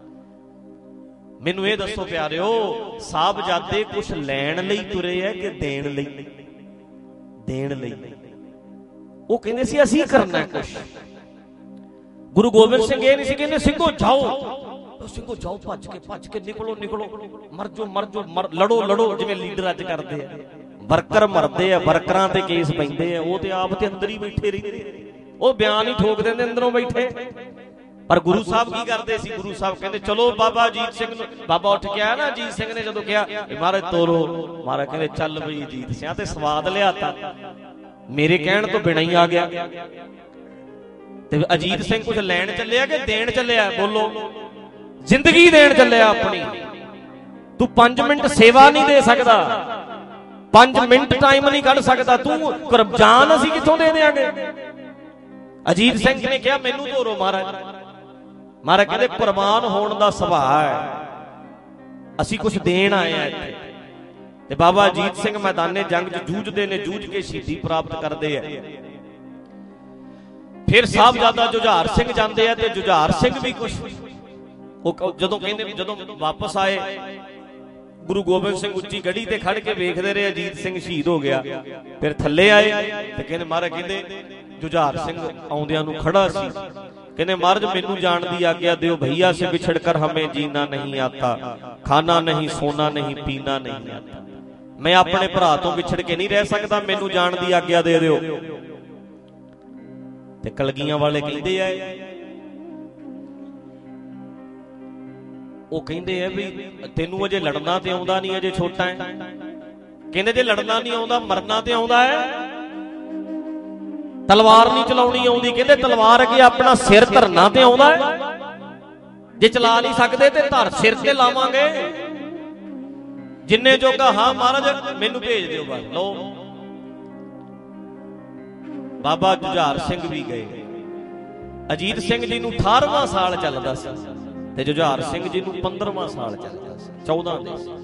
ਮੈਨੂੰ ਇਹ ਦੱਸੋ ਪਿਆਰਿਓ, ਸਾਹਿਬਜ਼ਾਦੇ ਕੁਛ ਲੈਣ ਲਈ ਤੁਰੇ ਐ ਕਿ ਦੇਣ ਲਈ? ਦੇਣ ਲਈ। ਉਹ ਕਹਿੰਦੇ ਸੀ ਅਸੀਂ ਕਰਨਾ ਕੁਛ। ਗੁਰੂ ਗੋਬਿੰਦ ਸਿੰਘ ਇਹ ਨਹੀਂ ਸੀ ਕਹਿੰਦੇ ਸਿੰਘੋ ਜਾਓ, ਸਿੰਘੋ ਜਾਓ, ਭੱਜ ਕੇ ਭੱਜ ਕੇ ਨਿਕਲੋ ਨਿਕਲੋ, ਮਰ ਜੋ ਮਰ ਜੋ, ਲੜੋ ਲੜੋ, ਜਿਵੇਂ ਲੀਡਰ ਅੱਜ ਕਰਦੇ ਆ। ਵਰਕਰ ਮਰਦੇ ਆ, ਵਰਕਰਾਂ ਤੇ ਕੇਸ ਪੈਂਦੇ ਆ, ਉਹ ਤੇ ਆਪ ਤੇ ਅੰਦਰ ਹੀ ਬੈਠੇ ਰਹਿੰਦੇ, ਉਹ ਬਿਆਨ ਹੀ ਠੋਕ ਦਿੰਦੇ ਅੰਦਰੋਂ ਬੈਠੇ। ਪਰ ਗੁਰੂ ਸਾਹਿਬ ਕੀ ਕਰਦੇ ਸੀ? ਗੁਰੂ ਸਾਹਿਬ ਕਹਿੰਦੇ ਚਲੋ ਬਾਬਾ ਅਜੀਤ ਸਿੰਘ ਨੂੰ। ਬਾਬਾ ਉੱਠ ਕੇ ਆਇਆ ਨਾ, ਅਜੀਤ ਸਿੰਘ ਨੇ ਜਦੋਂ ਕਿਹਾ ਮਹਾਰਾਜ ਤੋਰੋ, ਮਹਾਰਾਜ ਕਹਿੰਦੇ ਚੱਲ ਬਈ ਅਜੀਤ ਸਿੰਘ, ਤੇ ਸਵਾਦ ਲਿਆਤਾ, ਮੇਰੇ ਕਹਿਣ ਤੋਂ ਬਿਨਾਂ ਹੀ ਆ ਗਿਆ। ਤੇ ਅਜੀਤ ਸਿੰਘ ਕੁਝ ਲੈਣ ਚੱਲਿਆ ਕਿ ਦੇਣ ਚੱਲਿਆ? ਬੋਲੋ। ਜ਼ਿੰਦਗੀ ਦੇਣ ਚੱਲਿਆ ਆਪਣੀ। ਤੂੰ ਪੰਜ ਮਿੰਟ ਸੇਵਾ ਨਹੀਂ ਦੇ ਸਕਦਾ, ਪੰਜ ਮਿੰਟ ਟਾਈਮ ਨਹੀਂ ਕੱਢ ਸਕਦਾ, ਤੂੰ ਕੁਰਬਾਨ ਅਸੀਂ ਕਿੱਥੋਂ ਦੇ ਦੇਾਂਗੇ? ਅਜੀਤ ਸਿੰਘ ਨੇ ਕਿਹਾ ਮੈਨੂੰ ਤੋਰੋ ਮਹਾਰਾਜ। ਮਹਾਰਾਜ ਕਹਿੰਦੇ ਕੁਰਬਾਨ ਹੋਣ ਦਾ ਸੁਭਾਅ ਹੈ, ਅਸੀਂ ਕੁਝ ਦੇਣ ਆਏ ਆ ਇੱਥੇ। ਤੇ ਬਾਬਾ ਅਜੀਤ ਸਿੰਘ ਮੈਦਾਨੇ ਜੰਗ 'ਚ ਜੂਝਦੇ ਨੇ, ਜੂਝ ਕੇ ਸ਼ਹੀਦੀ ਪ੍ਰਾਪਤ ਕਰਦੇ ਆ। ਫਿਰ ਸਾਹਿਬਜ਼ਾਦਾ ਜੁਝਾਰ ਸਿੰਘ ਜਾਂਦੇ ਆ, ਤੇ ਜੁਝਾਰ ਸਿੰਘ ਵੀ ਕੁਝ ਉਹ ਜਦੋਂ ਕਹਿੰਦੇ ਜਦੋਂ ਵਾਪਸ ਆਏ, ਗੁਰੂ ਗੋਬਿੰਦ ਸਿੰਘ ਉੱਚੀ ਗੜੀ ਤੇ ਖੜ ਕੇ ਵੇਖਦੇ ਰਹੇ ਅਜੀਤ ਸਿੰਘ ਸ਼ਹੀਦ ਹੋ ਗਿਆ। ਫਿਰ ਥੱਲੇ ਆਏ ਤੇ ਕਹਿੰਦੇ ਮਹਾਰਾਜ, ਕਹਿੰਦੇ ਜੁਝਾਰ ਸਿੰਘ ਆਉਂਦਿਆਂ ਨੂੰ ਖੜਾ ਸੀ, ਕਹਿੰਦੇ ਮਹਾਰਾਜ ਮੈਨੂੰ ਜਾਣ ਦੀ ਆਗਿਆ ਦਿਓ, ਭਈਆ ਸੇ ਵਿਛੜ ਕਰ ਹमें जीना नहीं आता, ਖਾਣਾ ਨਹੀਂ, ਸੋਨਾ ਨਹੀਂ, ਪੀਣਾ ਨਹੀਂ आता। ਮੈਂ ਆਪਣੇ ਭਰਾ ਤੋਂ ਵਿਛੜ ਕੇ ਨਹੀਂ ਰਹਿ ਸਕਦਾ, ਮੈਨੂੰ ਜਾਣ ਦੀ ਆਗਿਆ ਦੇ ਦਿਓ। ਤੇ ਕਲਗੀਆਂ ਵਾਲੇ ਕਹਿੰਦੇ ਆ, ਉਹ ਕਹਿੰਦੇ ਆ ਵੀ ਤੈਨੂੰ ਅਜੇ ਲੜਨਾ ਤੇ ਆਉਂਦਾ ਨਹੀਂ, ਅਜੇ ਛੋਟਾ ਹੈ। ਕਹਿੰਦੇ ਜੇ ਲੜਨਾ ਨਹੀਂ ਆਉਂਦਾ, ਮਰਨਾ ਤੇ ਆਉਂਦਾ ਹੈ। ਤਲਵਾਰ ਨਹੀਂ ਚਲਾਉਣੀ ਆਉਂਦੀ, ਕਹਿੰਦੇ ਤਲਵਾਰ ਅੱਗੇ ਆਪਣਾ ਸਿਰ ਧਰਨਾ ਤੇ ਆਉਂਦਾ ਹੈ। ਜੇ ਚਲਾ ਨਹੀਂ ਸਕਦੇ ਤੇ ਧਰ ਸਿਰ ਤੇ ਲਾਵਾਂਗੇ, ਜਿੰਨੇ ਜੋਗਾ। ਹਾਂ ਮਹਾਰਾਜ ਮੈਨੂੰ ਭੇਜ ਦਿਓ ਬਸ। ਲਓ ਬਾਬਾ ਜੁਝਾਰ ਸਿੰਘ ਵੀ ਗਏ। ਅਜੀਤ ਸਿੰਘ ਜੀ ਨੂੰ ਅਠਾਰਵਾਂ ਸਾਲ ਚੱਲਦਾ ਸੀ ਤੇ ਜੁਝਾਰ ਸਿੰਘ ਜੀ ਨੂੰ ਪੰਦਰਵਾਂ ਸਾਲ ਚੱਲਦਾ ਸੀ, ਚੌਦਾਂ ਦੇ ਸੀ।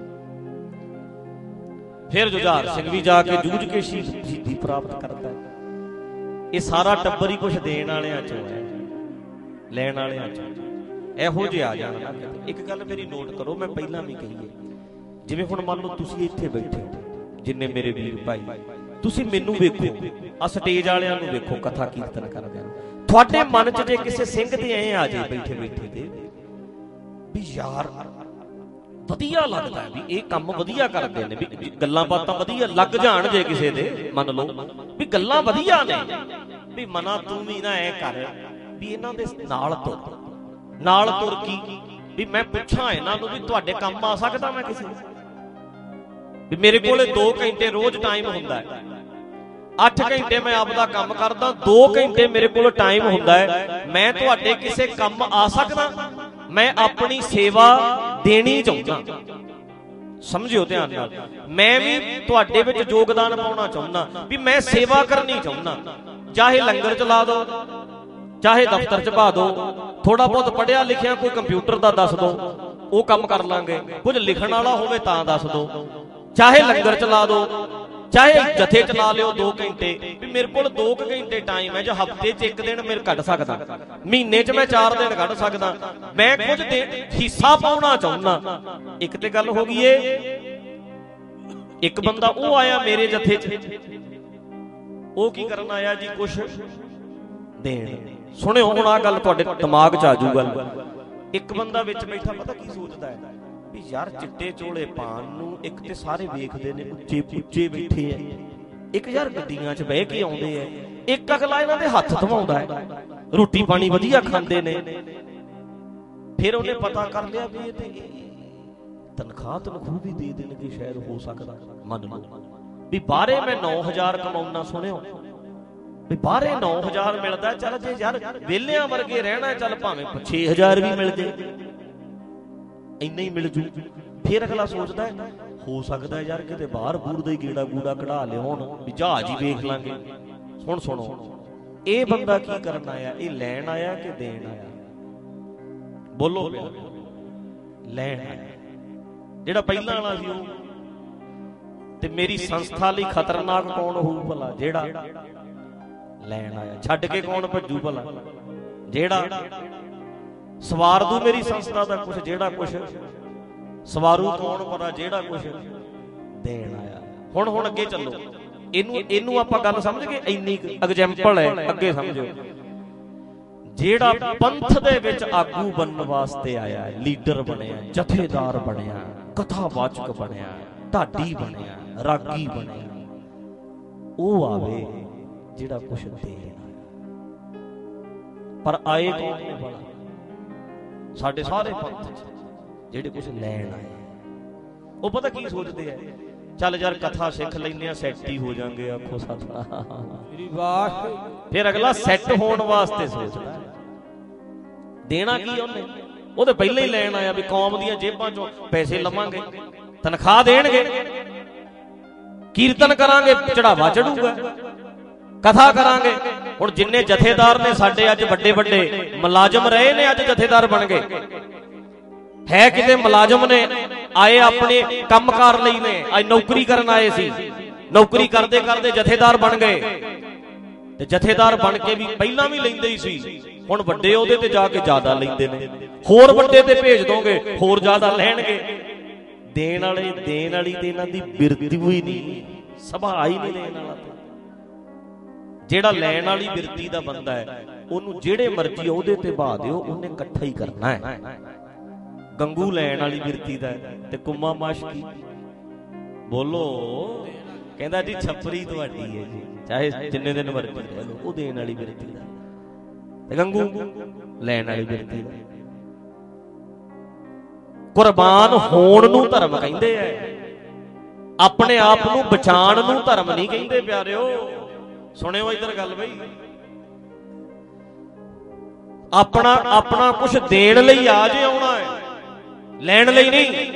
ਫਿਰ ਜੁਝਾਰ ਸਿੰਘ ਵੀ ਜਾ ਕੇ ਜੂਝ ਕੇ ਸ਼ਹੀਦੀ ਪ੍ਰਾਪਤ ਕਰਦਾ। ਇਹ ਸਾਰਾ ਟੱਬਰ ਹੀ ਕੁਛ ਦੇਣ ਵਾਲਿਆਂ ਚੋਂ ਹੈ, ਲੈਣ ਵਾਲਿਆਂ ਚੋਂ। ਇਹੋ ਜਿਹੇ ਆ ਜਾਣਾ। ਇੱਕ ਗੱਲ ਮੇਰੀ ਨੋਟ ਕਰੋ, ਮੈਂ ਪਹਿਲਾਂ ਵੀ ਕਹੀ ਹੈ, ਜਿਵੇਂ ਹੁਣ ਮੰਨ ਲਓ ਤੁਸੀਂ ਇੱਥੇ ਬੈਠੇ ਹੋ, ਜਿੰਨੇ ਮੇਰੇ ਵੀਰ ਭਾਈ, ਤੁਸੀਂ ਮੈਨੂੰ ਵੇਖੋ, ਆ ਸਟੇਜ ਵਾਲਿਆਂ ਨੂੰ ਵੇਖੋ, ਕਥਾ ਕੀਰਤਨ ਕਰਦਿਆਂ ਨੂੰ। ਤੁਹਾਡੇ ਮਨ 'ਚ ਜੇ ਕਿਸੇ ਸਿੰਘ ਤੇ ਐ ਆ ਜੇ ਬੈਠੇ ਬੈਠੇ ਦੇ ਵੀ ਯਾਰ ਵਧੀਆ ਲੱਗਦਾ ਵੀ ਇਹ ਕੰਮ ਵਧੀਆ ਕਰਦੇ ਨੇ, ਵੀ ਗੱਲਾਂ ਬਾਤਾਂ ਵਧੀਆ ਲੱਗ ਜਾਣ, ਜੇ ਕਿਸੇ ਦੇ ਮੰਨ ਲਓ ਵੀ ਗੱਲਾਂ ਵਧੀਆ ਨੇ, ਵੀ ਮਨਾ ਤੂੰ ਵੀ ਨਾ ਐ ਕਰ ਵੀ ਇਹਨਾਂ ਦੇ ਨਾਲ ਤੁਰ। ਨਾਲ ਤੁਰ ਕੀ? ਵੀ ਮੈਂ ਪੁੱਛਾਂ ਇਹਨਾਂ ਨੂੰ ਵੀ ਤੁਹਾਡੇ ਕੰਮ ਆ ਸਕਦਾ ਮੈਂ ਕਿਸੇ? ਵੀ ਮੇਰੇ ਕੋਲੇ ਦੋ ਘੰਟੇ ਰੋਜ਼ ਟਾਈਮ ਹੁੰਦਾ ਹੈ, ਅੱਠ ਘੰਟੇ ਮੈਂ ਆਪਦਾ ਕੰਮ ਕਰਦਾ, ਦੋ ਘੰਟੇ ਮੇਰੇ ਕੋਲ ਟਾਈਮ ਹੁੰਦਾ ਹੈ, ਮੈਂ ਤੁਹਾਡੇ ਕਿਸੇ ਕੰਮ ਆ ਸਕਦਾ? ਮੈਂ ਆਪਣੀ ਸੇਵਾ ਦੇਣੀ ਚਾਹੁੰਦਾ, ਸਮਝਿਓ ਧਿਆਨ ਨਾਲ। ਮੈਂ ਵੀ ਤੁਹਾਡੇ ਵਿੱਚ ਯੋਗਦਾਨ ਪਾਉਣਾ ਚਾਹੁੰਦਾ, ਵੀ ਮੈਂ ਸੇਵਾ ਕਰਨੀ ਚਾਹੁੰਦਾ। ਚਾਹੇ ਲੰਗਰ ਚਲਾ ਦੋ, ਚਾਹੇ ਦਫ਼ਤਰ ਚ ਪਾ ਦੋ, ਥੋੜਾ ਬਹੁਤ ਪੜ੍ਹਿਆ ਲਿਖਿਆ ਕੋਈ ਕੰਪਿਊਟਰ ਦਾ ਦੱਸ ਦੋ, ਉਹ ਕੰਮ ਕਰ ਲਾਂਗੇ। ਕੁਝ ਲਿਖਣ ਵਾਲਾ ਹੋਵੇ ਤਾਂ ਦੱਸ ਦੋ, ਚਾਹੇ ਲੰਗਰ ਚਲਾ ਦੋ,
ਚਾਹੇ ਜਥੇ ਚਲਾ ਲਿਓ ਦੋ ਘੰਟੇ, ਵੀ ਮੇਰੇ ਕੋਲ ਦੋ ਕੁ ਘੰਟੇ ਟਾਈਮ ਹੈ, ਜਾਂ ਹਫ਼ਤੇ 'ਚ ਇੱਕ ਦਿਨ ਮੇਰੇ ਕੱਢ ਸਕਦਾ, ਮਹੀਨੇ 'ਚ ਮੈਂ ਚਾਰ ਦਿਨ ਕੱਢ ਸਕਦਾ, ਮੈਂ ਕੁਝ ਦੇ ਹਿੱਸਾ ਪਾਉਣਾ ਚਾਹੁੰਦਾ। ਇੱਕ ਤੇ ਗੱਲ ਹੋ ਗਈ ਏ। ਇੱਕ ਬੰਦਾ ਉਹ ਆਇਆ ਮੇਰੇ ਜਥੇ 'ਚ, ਉਹ ਕੀ ਕਰਨ ਆਇਆ ਜੀ? ਕੁਛ ਦੇਣ। ਸੁਣਿਓ ਹੁਣ ਆਹ ਗੱਲ, ਤੁਹਾਡੇ ਦਿਮਾਗ 'ਚ ਆ ਜੂ ਗੱਲ। ਇੱਕ ਬੰਦਾ ਵਿੱਚ ਬੈਠਾ ਪਤਾ ਕੀ ਸੋਚਦਾ ਹੈ? ਵੀ ਯਾਰ ਚਿੱਟੇ ਚੋਲੇ ਪਾਣ ਨੂੰ ਇੱਕ ਤੇ ਸਾਰੇ ਵੇਖਦੇ ਨੇ, ਉੱਚੇ ਉੱਚੇ ਬੈਠੇ ਐ, ਇੱਕ ਯਾਰ ਗੱਡੀਆਂ 'ਚ ਬਹਿ ਕੇ ਆਉਂਦੇ ਐ, ਇੱਕ ਅਗਲਾ ਇਹਨਾਂ ਦੇ ਹੱਥ ਧਵਾਉਂਦਾ ਹੈ, ਰੋਟੀ ਪਾਣੀ ਵਧੀਆ ਖਾਂਦੇ ਨੇ। ਫਿਰ ਉਹਨੇ ਪਤਾ ਕਰ ਲਿਆ ਵੀ ਇਹ ਤੇ ਤਨਖਾਹ ਤਨਖੂਹ ਵੀ ਦੇ ਦੇਣਗੇ, ਸ਼ਾਇਦ ਹੋ ਸਕਦਾ। ਮੰਨ ਲਓ ਵੀ ਬਾਹਰੇ ਮੈਂ ਨੌ ਹਜ਼ਾਰ ਕਮਾਉਣਾ, ਸੁਣਿਓ ਵੀ ਬਾਹਰੇ ਨੌ ਹਜ਼ਾਰ ਮਿਲਦਾ, ਚੱਲ ਜੇ ਯਾਰ ਵਿਹਲਿਆਂ ਵਰਗੇ ਰਹਿਣਾ, ਚੱਲ ਭਾਵੇਂ ਛੇ ਹਜ਼ਾਰ ਵੀ ਮਿਲ ਜੇ, ਇੰਨਾ ਹੀ ਮਿਲ ਜੂ। ਫਿਰ ਅਗਲਾ ਸੋਚਦਾ ਹੋ ਸਕਦਾ ਯਾਰ ਕਿਤੇ ਬਾਹਰ ਬੂਰ ਦਾ ਹੀ ਗੇੜਾ ਗੂੜਾ ਕਢਾ ਲਿਆਉਣ, ਵੀ ਜਹਾਜ਼ ਹੀ ਵੇਖ ਲਾਂਗੇ। ਹੁਣ ਸੁਣੋ, ਇਹ ਬੰਦਾ ਕੀ ਕਰਨ ਆਇਆ? ਇਹ ਲੈਣ ਆਇਆ ਕਿ ਦੇਣ ਆਇਆ? ਬੋਲੋ। ਲੈਣ ਆਇਆ। ਜਿਹੜਾ ਪਹਿਲਾਂ ਵਾਲਾ ਸੀ ਉਹ। ਤੇ ਮੇਰੀ ਸੰਸਥਾ ਲਈ ਖਤਰਨਾਕ ਕੌਣ ਹੋਊ ਭਲਾ? ਜਿਹੜਾ ਲੈਣ ਆਇਆ। ਛੱਡ ਕੇ ਕੌਣ ਭੱਜੂ ਭਲਾ? ਜਿਹੜਾ ਸਵਾਰ ਦੂ ਮੇਰੀ ਸੰਸਥਾ ਦਾ ਕੁਛ, ਜਿਹੜਾ ਕੁਛ ਸਵਾਰੂ ਕੌਣ ਪਤਾ? ਜਿਹੜਾ ਕੁਛ ਦੇਣ ਆਇਆ। ਹੁਣ ਹੁਣ ਅੱਗੇ ਚੱਲੋ, ਇਹਨੂੰ ਇਹਨੂੰ ਆਪਾਂ ਗੱਲ ਸਮਝ ਗਏ? ਇੰਨੀ ਐਗਜ਼ੈਂਪਲ ਹੈ, ਅੱਗੇ ਸਮਝੋ। ਜਿਹੜਾ ਪੰਥ ਦੇ ਵਿੱਚ ਆਗੂ ਬਣਨ ਵਾਸਤੇ ਆਇਆ, ਲੀਡਰ ਬਣਿਆ, ਜਥੇਦਾਰ ਬਣਿਆ, ਕਥਾਵਾਚਕ ਬਣਿਆ, ਢਾਡੀ ਬਣਿਆ, ਰਾਗੀ ਬਣਿਆ, ਉਹ ਆਵੇ ਜਿਹੜਾ ਕੁਛ ਦੇਣ। ਪਰ ਆਏ ਕੌਣ ਨੇ ਭਲਾ? ਸਾਡੇ ਸਾਰੇ ਪੰਥ 'ਚ ਜਿਹੜੇ ਕੁਛ ਲੈਣ ਆਏ, ਉਹ ਪਤਾ ਕੀ ਸੋਚਦੇ ਆ? ਚੱਲ ਯਾਰ ਕਥਾ ਸਿੱਖ ਲੈਂਦੇ ਆ, ਸੈੱਟ ਹੀ ਹੋ ਜਾਣਗੇ। ਆਖੋ ਸਤਿਨਾਮ। ਫਿਰ ਅਗਲਾ ਸੈੱਟ ਹੋਣ ਵਾਸਤੇ ਸੋਚਦਾ। ਦੇਣਾ ਕੀ ਉਹਨੇ? ਉਹ ਤਾਂ ਪਹਿਲਾਂ ਹੀ ਲੈਣ ਆਇਆ ਵੀ ਕੌਮ ਦੀਆਂ ਜੇਬਾਂ 'ਚੋਂ ਪੈਸੇ ਲਵਾਂਗੇ, ਤਨਖਾਹ ਦੇਣਗੇ, ਕੀਰਤਨ ਕਰਾਂਗੇ, ਚੜਾਵਾ ਚੜੂਗਾ, ਕਥਾ ਕਰਾਂਗੇ। ਹੁਣ ਜਿੰਨੇ ਜਥੇਦਾਰ ਨੇ ਸਾਡੇ ਅੱਜ ਵੱਡੇ ਵੱਡੇ ਮੁਲਾਜ਼ਮ ਰਹੇ ਨੇ, ਅੱਜ ਜਥੇਦਾਰ ਬਣ ਗਏ। ਹੈ ਕਿਤੇ ਮੁਲਾਜ਼ਮ ਨੇ ਆਏ ਆਪਣੇ ਕੰਮਕਾਰ ਲਈ ਨੇ, ਅੱਜ ਨੌਕਰੀ ਕਰਨ ਆਏ ਸੀ, ਨੌਕਰੀ ਕਰਦੇ ਕਰਦੇ ਜਥੇਦਾਰ ਬਣ ਗਏ। ਤੇ ਜਥੇਦਾਰ ਬਣ ਕੇ ਵੀ ਪਹਿਲਾਂ ਵੀ ਲੈਂਦੇ ਹੀ ਸੀ, ਹੁਣ ਵੱਡੇ ਉਹਦੇ ਤੇ ਜਾ ਕੇ ਜ਼ਿਆਦਾ ਲੈਂਦੇ ਨੇ। ਹੋਰ ਵੱਡੇ ਤੇ ਭੇਜ ਦੋਗੇ, ਹੋਰ ਜ਼ਿਆਦਾ ਲੈਣਗੇ। ਦੇਣ ਵਾਲੇ ਦੇਣ ਵਾਲੀ ਤੇ ਇਹਨਾਂ ਦੀ ਬਿਰਤੀ ਹੋਈ ਨਹੀਂ, ਸੁਭਾਅ ਹੀ ਨਹੀਂ ਦੇਣ ਵਾਲਾ। ਜਿਹੜਾ ਲੈਣ ਵਾਲੀ ਬਿਰਤੀ ਦਾ ਬੰਦਾ ਹੈ, ਉਹਨੂੰ ਜਿਹੜੇ ਮਰਜ਼ੀ ਉਹਦੇ ਤੇ ਬਹਾ ਦਿਓ, ਉਹਨੇ ਇਕੱਠਾ ਹੀ ਕਰਨਾ ਹੈ। ਗੰਗੂ ਲੈਣ ਵਾਲੀ ਬਿਰਤੀ ਦਾ ਤੇ ਕੁੰਮਾ ਮਾਸ਼ਕੀ, ਬੋਲੋ, ਕਹਿੰਦਾ ਜੀ ਛੱਪਰੀ ਤੁਹਾਡੀ ਹੈ ਜੀ, ਚਾਹੇ ਜਿੰਨੇ ਦਿਨ ਮਰਜ਼ੀ ਰਹਿ ਲਓ, ਉਹ ਦੇਣ ਵਾਲੀ ਬਿਰਤੀ ਦਾ। ਤੇ ਗੰਗੂ ਲੈਣ ਵਾਲੀ ਬਿਰਤੀ ਦਾ। ਕੁਰਬਾਨ ਹੋਣ ਨੂੰ ਧਰਮ ਕਹਿੰਦੇ ਐ, ਆਪਣੇ ਆਪ ਨੂੰ ਬਚਾਉਣ ਨੂੰ ਧਰਮ ਨਹੀਂ ਕਹਿੰਦੇ ਪਿਆਰਿਓ। ਸੁਣਿਓ ਇੱਧਰ ਗੱਲ ਬਈ, ਆਪਣਾ ਆਪਣਾ ਕੁਛ ਦੇਣ ਲਈ ਆ ਜੇ ਆਉਣਾ ਹੈ, ਲੈਣ ਲਈ ਨਹੀਂ।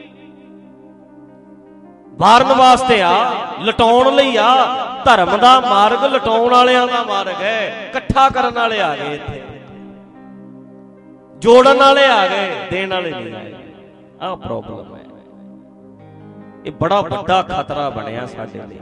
ਵਾਰਨ ਵਾਸਤੇ ਆ, ਲਟਾਉਣ ਲਈ ਆ। ਧਰਮ ਦਾ ਮਾਰਗ ਲਟਾਉਣ ਵਾਲਿਆਂ ਦਾ ਮਾਰਗ ਹੈ, ਇਕੱਠਾ ਕਰਨ ਵਾਲੇ ਆ ਗਏ, ਇੱਥੇ ਜੋੜਨ ਵਾਲੇ ਆ ਗਏ, ਦੇਣ ਵਾਲੇ ਨਹੀਂ ਆਏ। ਆਹ ਪ੍ਰੋਬਲਮ ਹੈ। ਇਹ ਬੜਾ ਵੱਡਾ ਖਤਰਾ ਬਣਿਆ ਸਾਡੇ ਲਈ,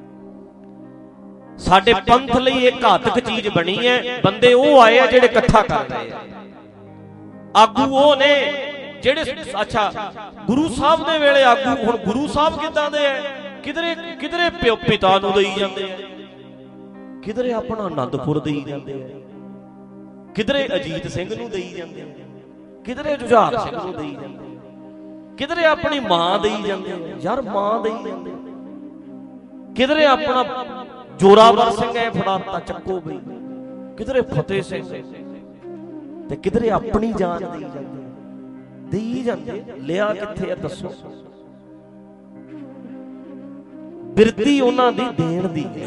ਸਾਡੇ ਪੰਥ ਲਈ ਇਹ ਘਾਤਕ ਚੀਜ਼ ਬਣੀ ਹੈ। ਬੰਦੇ ਉਹ ਆਏ ਆ ਜਿਹੜੇ ਇਕੱਠਾ ਕਰ ਰਹੇ ਆ, ਆਗੂ ਉਹ ਨੇ ਜਿਹੜੇ, ਅੱਛਾ ਗੁਰੂ ਸਾਹਿਬ ਦੇ ਵੇਲੇ ਆਗੂ, ਹੁਣ ਗੁਰੂ ਸਾਹਿਬ ਕਿੱਦਾਂ ਦੇ ਆ? ਕਿਧਰੇ ਕਿਧਰੇ ਪਿਓ ਪਿਤਾ ਨੂੰ ਦੇਈ ਜਾਂਦੇ ਆ, ਕਿਧਰੇ ਆਪਣਾ ਆਨੰਦਪੁਰ ਦੇਈ ਜਾਂਦੇ ਆ, ਕਿਧਰੇ ਅਜੀਤ ਸਿੰਘ ਨੂੰ ਦੇਈ ਜਾਂਦੇ ਆ, ਕਿਧਰੇ ਜੁਝਾਰ ਸਿੰਘ ਨੂੰ ਦੇਈ ਜਾਂਦੇ ਆ, ਕਿਧਰੇ ਆਪਣੀ ਮਾਂ ਦੇਈ ਜਾਂਦੇ ਆ, ਯਾਰ ਮਾਂ ਦੇਈ ਜਾਂਦੇ ਆ, ਕਿਧਰੇ ਆਪਣਾ ਜੋਰਾਵਰ ਸਿੰਘ ਐ ਫੜਾਤਾ ਚੱਕੋ ਬਈ, ਕਿਧਰੇ ਫਤਿਹ ਸਿੰਘ, ਤੇ ਕਿਧਰੇ ਆਪਣੀ ਜਾਨ ਦੇਈ ਜਾਂਦੇ, ਦੇਈ ਜਾਂਦੇ। ਲਿਆ ਕਿੱਥੇ ਆ ਦੱਸੋ? ਬਿਰਤੀ ਉਹਨਾਂ ਦੀ ਦੇਣ ਦੀ ਹੈ।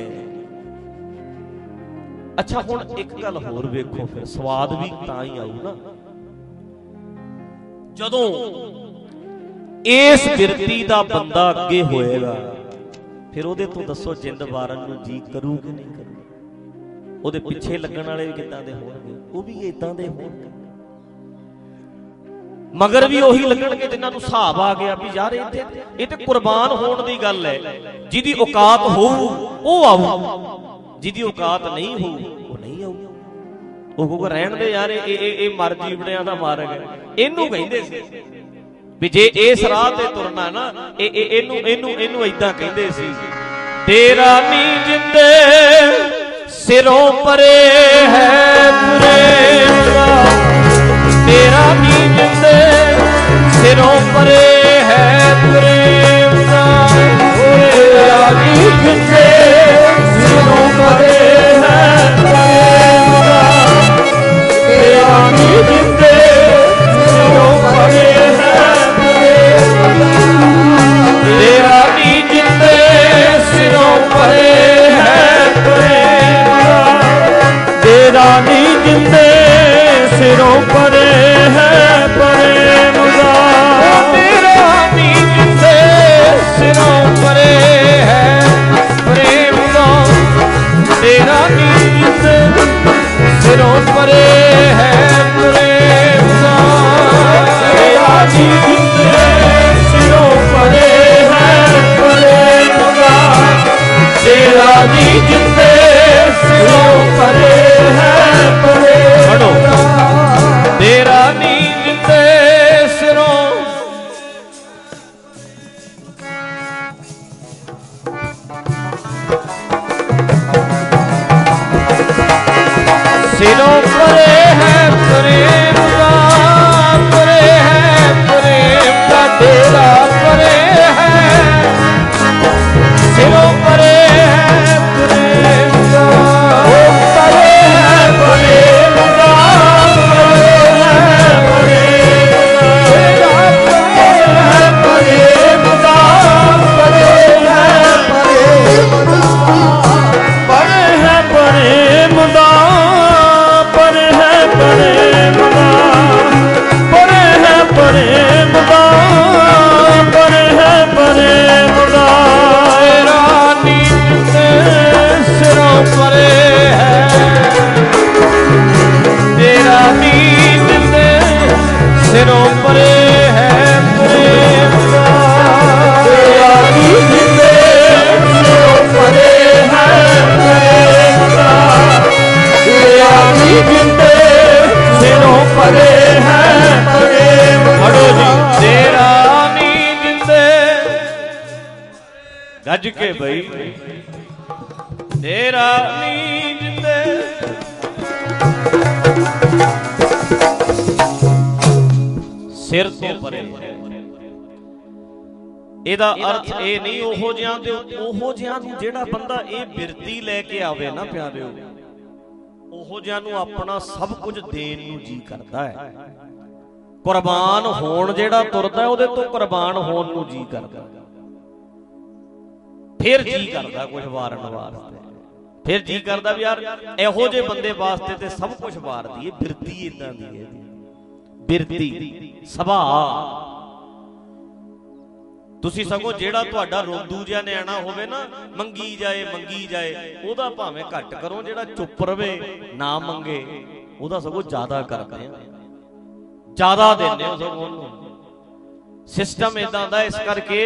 ਅੱਛਾ ਹੁਣ ਇੱਕ ਗੱਲ ਹੋਰ ਵੇਖੋ, ਫਿਰ ਸਵਾਦ ਵੀ ਤਾਂ ਹੀ ਆਊ ਨਾ ਜਦੋਂ ਇਸ ਬਿਰਤੀ ਦਾ ਬੰਦਾ ਅੱਗੇ ਹੋਏਗਾ। ਫਿਰ ਉਹਦੇ ਤੋਂ ਦੱਸੋ ਜਿੰਦ ਵਾਰਨ ਨੂੰ ਜੀ ਕਰੂ ਕਿ ਨਹੀਂ ਕਰੂ? ਉਹਦੇ ਪਿੱਛੇ ਲੱਗਣ ਵਾਲੇ ਵੀ ਕਿੱਦਾਂ ਦੇ ਹੋਣਗੇ? ਉਹ ਵੀ ਇਦਾਂ ਦੇ ਹੋਣਗੇ।
ਮਗਰ ਵੀ ਉਹੀ ਲੱਗਣਗੇ ਜਿਨ੍ਹਾਂ ਨੂੰ ਹਿਸਾਬ ਆ ਗਿਆ ਵੀ ਯਾਰ ਇੱਥੇ ਇਹ ਤੇ ਕੁਰਬਾਨ ਹੋਣ ਦੀ ਗੱਲ ਹੈ। ਜਿਹਦੀ ਔਕਾਤ ਹੋਊ ਉਹ ਆਊ, ਜਿਹਦੀ ਔਕਾਤ ਨਹੀਂ ਹੋਊ ਉਹ ਨਹੀਂ ਆਊ। ਉਹ ਕਹੂਗਾ ਰਹਿਣ ਦੇ ਯਾਰ, ਇਹ ਇਹ ਇਹ ਮਰ ਜੀਵੜਿਆਂ ਦਾ ਮਾਰਗ ਹੈ। ਇਹਨੂੰ ਕਹਿੰਦੇ ਸੀ ਵੀ ਜੇ ਇਸ ਰਾਹ ਤੇ ਤੁਰਨਾ ਨਾ, ਇਹ ਇਹਨੂੰ ਇਹਨੂੰ ਇਹਨੂੰ ਏਦਾਂ ਕਹਿੰਦੇ ਸੀ, ਤੇਰਾ ਨੀ ਜਿੰਦੇ ਸਿਰੋਂ ਪਰੇ ਹੈ ਪ੍ਰੇਮ ਦਾ, ਤੇਰਾ ਨੀ ਜਿੰਦੇ ਸਿਰੋਂ ਪਰੇ ਹੈ ਪ੍ਰੇਮ ਦਾ, ਤੇਰਾ ਨੀ ਜਿੰਦੇ ਸਿਰੋਂ ਪਰੇ ਹੈ ਪ੍ਰੇਮ ਦਾ, ਤੇਰਾ ਨੀ ਜਿੰਦੇ ਸਿਰੋਂ ਪਰੇ ਹੈ ਪ੍ਰੇਮ ਦਾ, ਤੇਰਾ ਨੀ ਜਿੰਦੇ ਸਿਰੋਂ ਪਰੇ ਹੈ ਪ੍ਰੇਮ ਦਾ, ਤੇਰਾ ਨੀ ਜਿੰਦੇ ਸਿਰੋਂ ਪਰੇ ਹੈ ਪ੍ਰੇਮ ਦਾ, ਤੇਰਾ ਨੀ ਜਿੰਦੇ ਸਿਰੋਂ ਪਰੇ ਹੈ ਪ੍ਰੇਮ ਦਾ, ਤੇਰਾ ਨੀ ਜਿੰਦੇ ਸਿਰੋਂ ਪਰੇ ਹੈ ਪ੍ਰੇਮ ਦਾ, ਤੇਰਾ ਨੀ ਜਿੰਦੇ ਸਿਰੋਂ ਪਰੇ ਹੈ ਪ੍ਰੇਮ ਦਾ, ਤੇਰਾ ਨੀ ਜਿੰਦੇ ਸਿਰੋਂ ਪਰੇ ਹੈ ਪ੍ਰੇਮ ਦਾ, ਤੇਰਾ ਨੀ ਜਿੰਦੇ ਸਿਰੋਂ ਸਿਰੋਂ ਪਰੇ ਹੈ ਪ੍ਰੇਮ ਦਾ, ਪਰੇ ਹੈ ਪ੍ਰੇਮ ਦਾ, ਤੇਰਾ ਪਰੇ ਹੈ ਸਿਰੋਂ ਪਰੇ ਹੈ ਪ੍ਰੇਮ ਦਾ, ਉਹ ਪਰੇ ਹੈ ਪ੍ਰੇਮ ਦਾ, ਪਰੇ ਹੈ ਪ੍ਰੇਮ ਦਾ, ਤੇਰਾ ਪਰੇ ਹੈ ਪ੍ਰੇਮ ਦਾ, ਪਰੇ ਹੈ ਪ੍ਰੇਮ ਦਾ, ਪਰੇ ਹੈ ਪ੍ਰੇਮ ਦਾ, ਪਰੇ ਹੈ ਪ੍ਰੇਮ ਦਾ, ਪਰੇ ਹੈ ਪ੍ਰੇਮ ਦਾ, ਪਰੇ ਹੈ ਪ੍ਰੇਮ ਦਾ, ਤੇਰਾ ਨੀ ਜਿੰਦੇ ਸਿਰੋਂ ਪਰੇ ਹੈ, ਤੇਰਾ ਨੀ ਜਿੰਦੇ ਸਿਰੋਂ ਪਰੇ ਹੈ ਪ੍ਰੇਮ ਦਾ, ਤੇਰਾ ਨੀ ਜਿੰਦੇ ਸਿਰੋਂ ਪਰੇ ਹੈ ਪ੍ਰੇਮ ਦਾ, ਤੇਰਾ ਨੀ ਜਿੰਦੇ ਸਿਰੋਂ ਪਰੇ ਹੈ ਪ੍ਰੇਮ ਦਾ, ਪੜੋ ਜੀ, ਤੇਰਾ ਨੀ ਜਿੰਦੇ ਗੱਜ ਕੇ ਬਈ, ਤੇਰਾ ਨੀ ਜਿੰਦੇ ਸਿਰ ਤੋਂ ਪਰੇ। ਇਹਦਾ ਅਰਥ ਇਹ ਨਹੀਂ ਉਹੋ ਜਿਹਾਂ ਤੇ ਉਹੋ ਜਿਹਾਂ ਨੂੰ ਜਿਹੜਾ ਬੰਦਾ ਇਹ ਬਿਰਤੀ ਲੈ ਕੇ ਆਵੇ ਨਾ ਪਿਆਰਿਓ, ਉਹੋ ਜਿਹਾਂ ਨੂੰ ਆਪਣਾ ਸਭ ਕੁਝ ਦੇਣ ਨੂੰ ਜੀ ਕਰਦਾ ਹੈ। ਕੁਰਬਾਨ ਹੋਣ ਜਿਹੜਾ ਤੁਰਦਾ ਉਹਦੇ ਤੋਂ ਕੁਰਬਾਨ ਹੋਣ ਨੂੰ ਜੀ ਕਰਦਾ, ਫਿਰ ਜੀ ਕਰਦਾ ਕੁਝ ਵਾਰਨ ਵਾਸਤੇ, ਫਿਰ ਜੀ ਕਰਦਾ ਵੀ ਯਾਰ ਇਹੋ ਜਿਹੇ ਬੰਦੇ ਵਾਸਤੇ ਤੇ ਸਭ ਕੁਝ ਵਾਰ ਦਈਏ। ਬਿਰਤੀ ਇਦਾਂ ਦੀ ਹੈ, ਬਿਰਤੀ ਸੁਭਾਅ। ਤੁਸੀਂ ਸਗੋਂ ਜਿਹੜਾ ਤੁਹਾਡਾ ਰੋਂਦੂ ਜਿਹਾ ਨਿਆਣਾ ਹੋਵੇ ਨਾ, ਮੰਗੀ ਜਾਏ ਮੰਗੀ ਜਾਏ, ਉਹਦਾ ਭਾਵੇਂ ਘੱਟ ਕਰੋ, ਜਿਹੜਾ ਚੁੱਪ ਰਵੇ ਨਾ ਮੰਗੇ ਉਹਦਾ ਸਗੋਂ ਜ਼ਿਆਦਾ ਕਰਦੇ ਆ, ਜ਼ਿਆਦਾ ਦਿੰਦੇ ਹੋ ਸਗੋਂ ਉਹਨੂੰ। ਸਿਸਟਮ ਇਦਾਂ ਦਾ, ਇਸ ਕਰਕੇ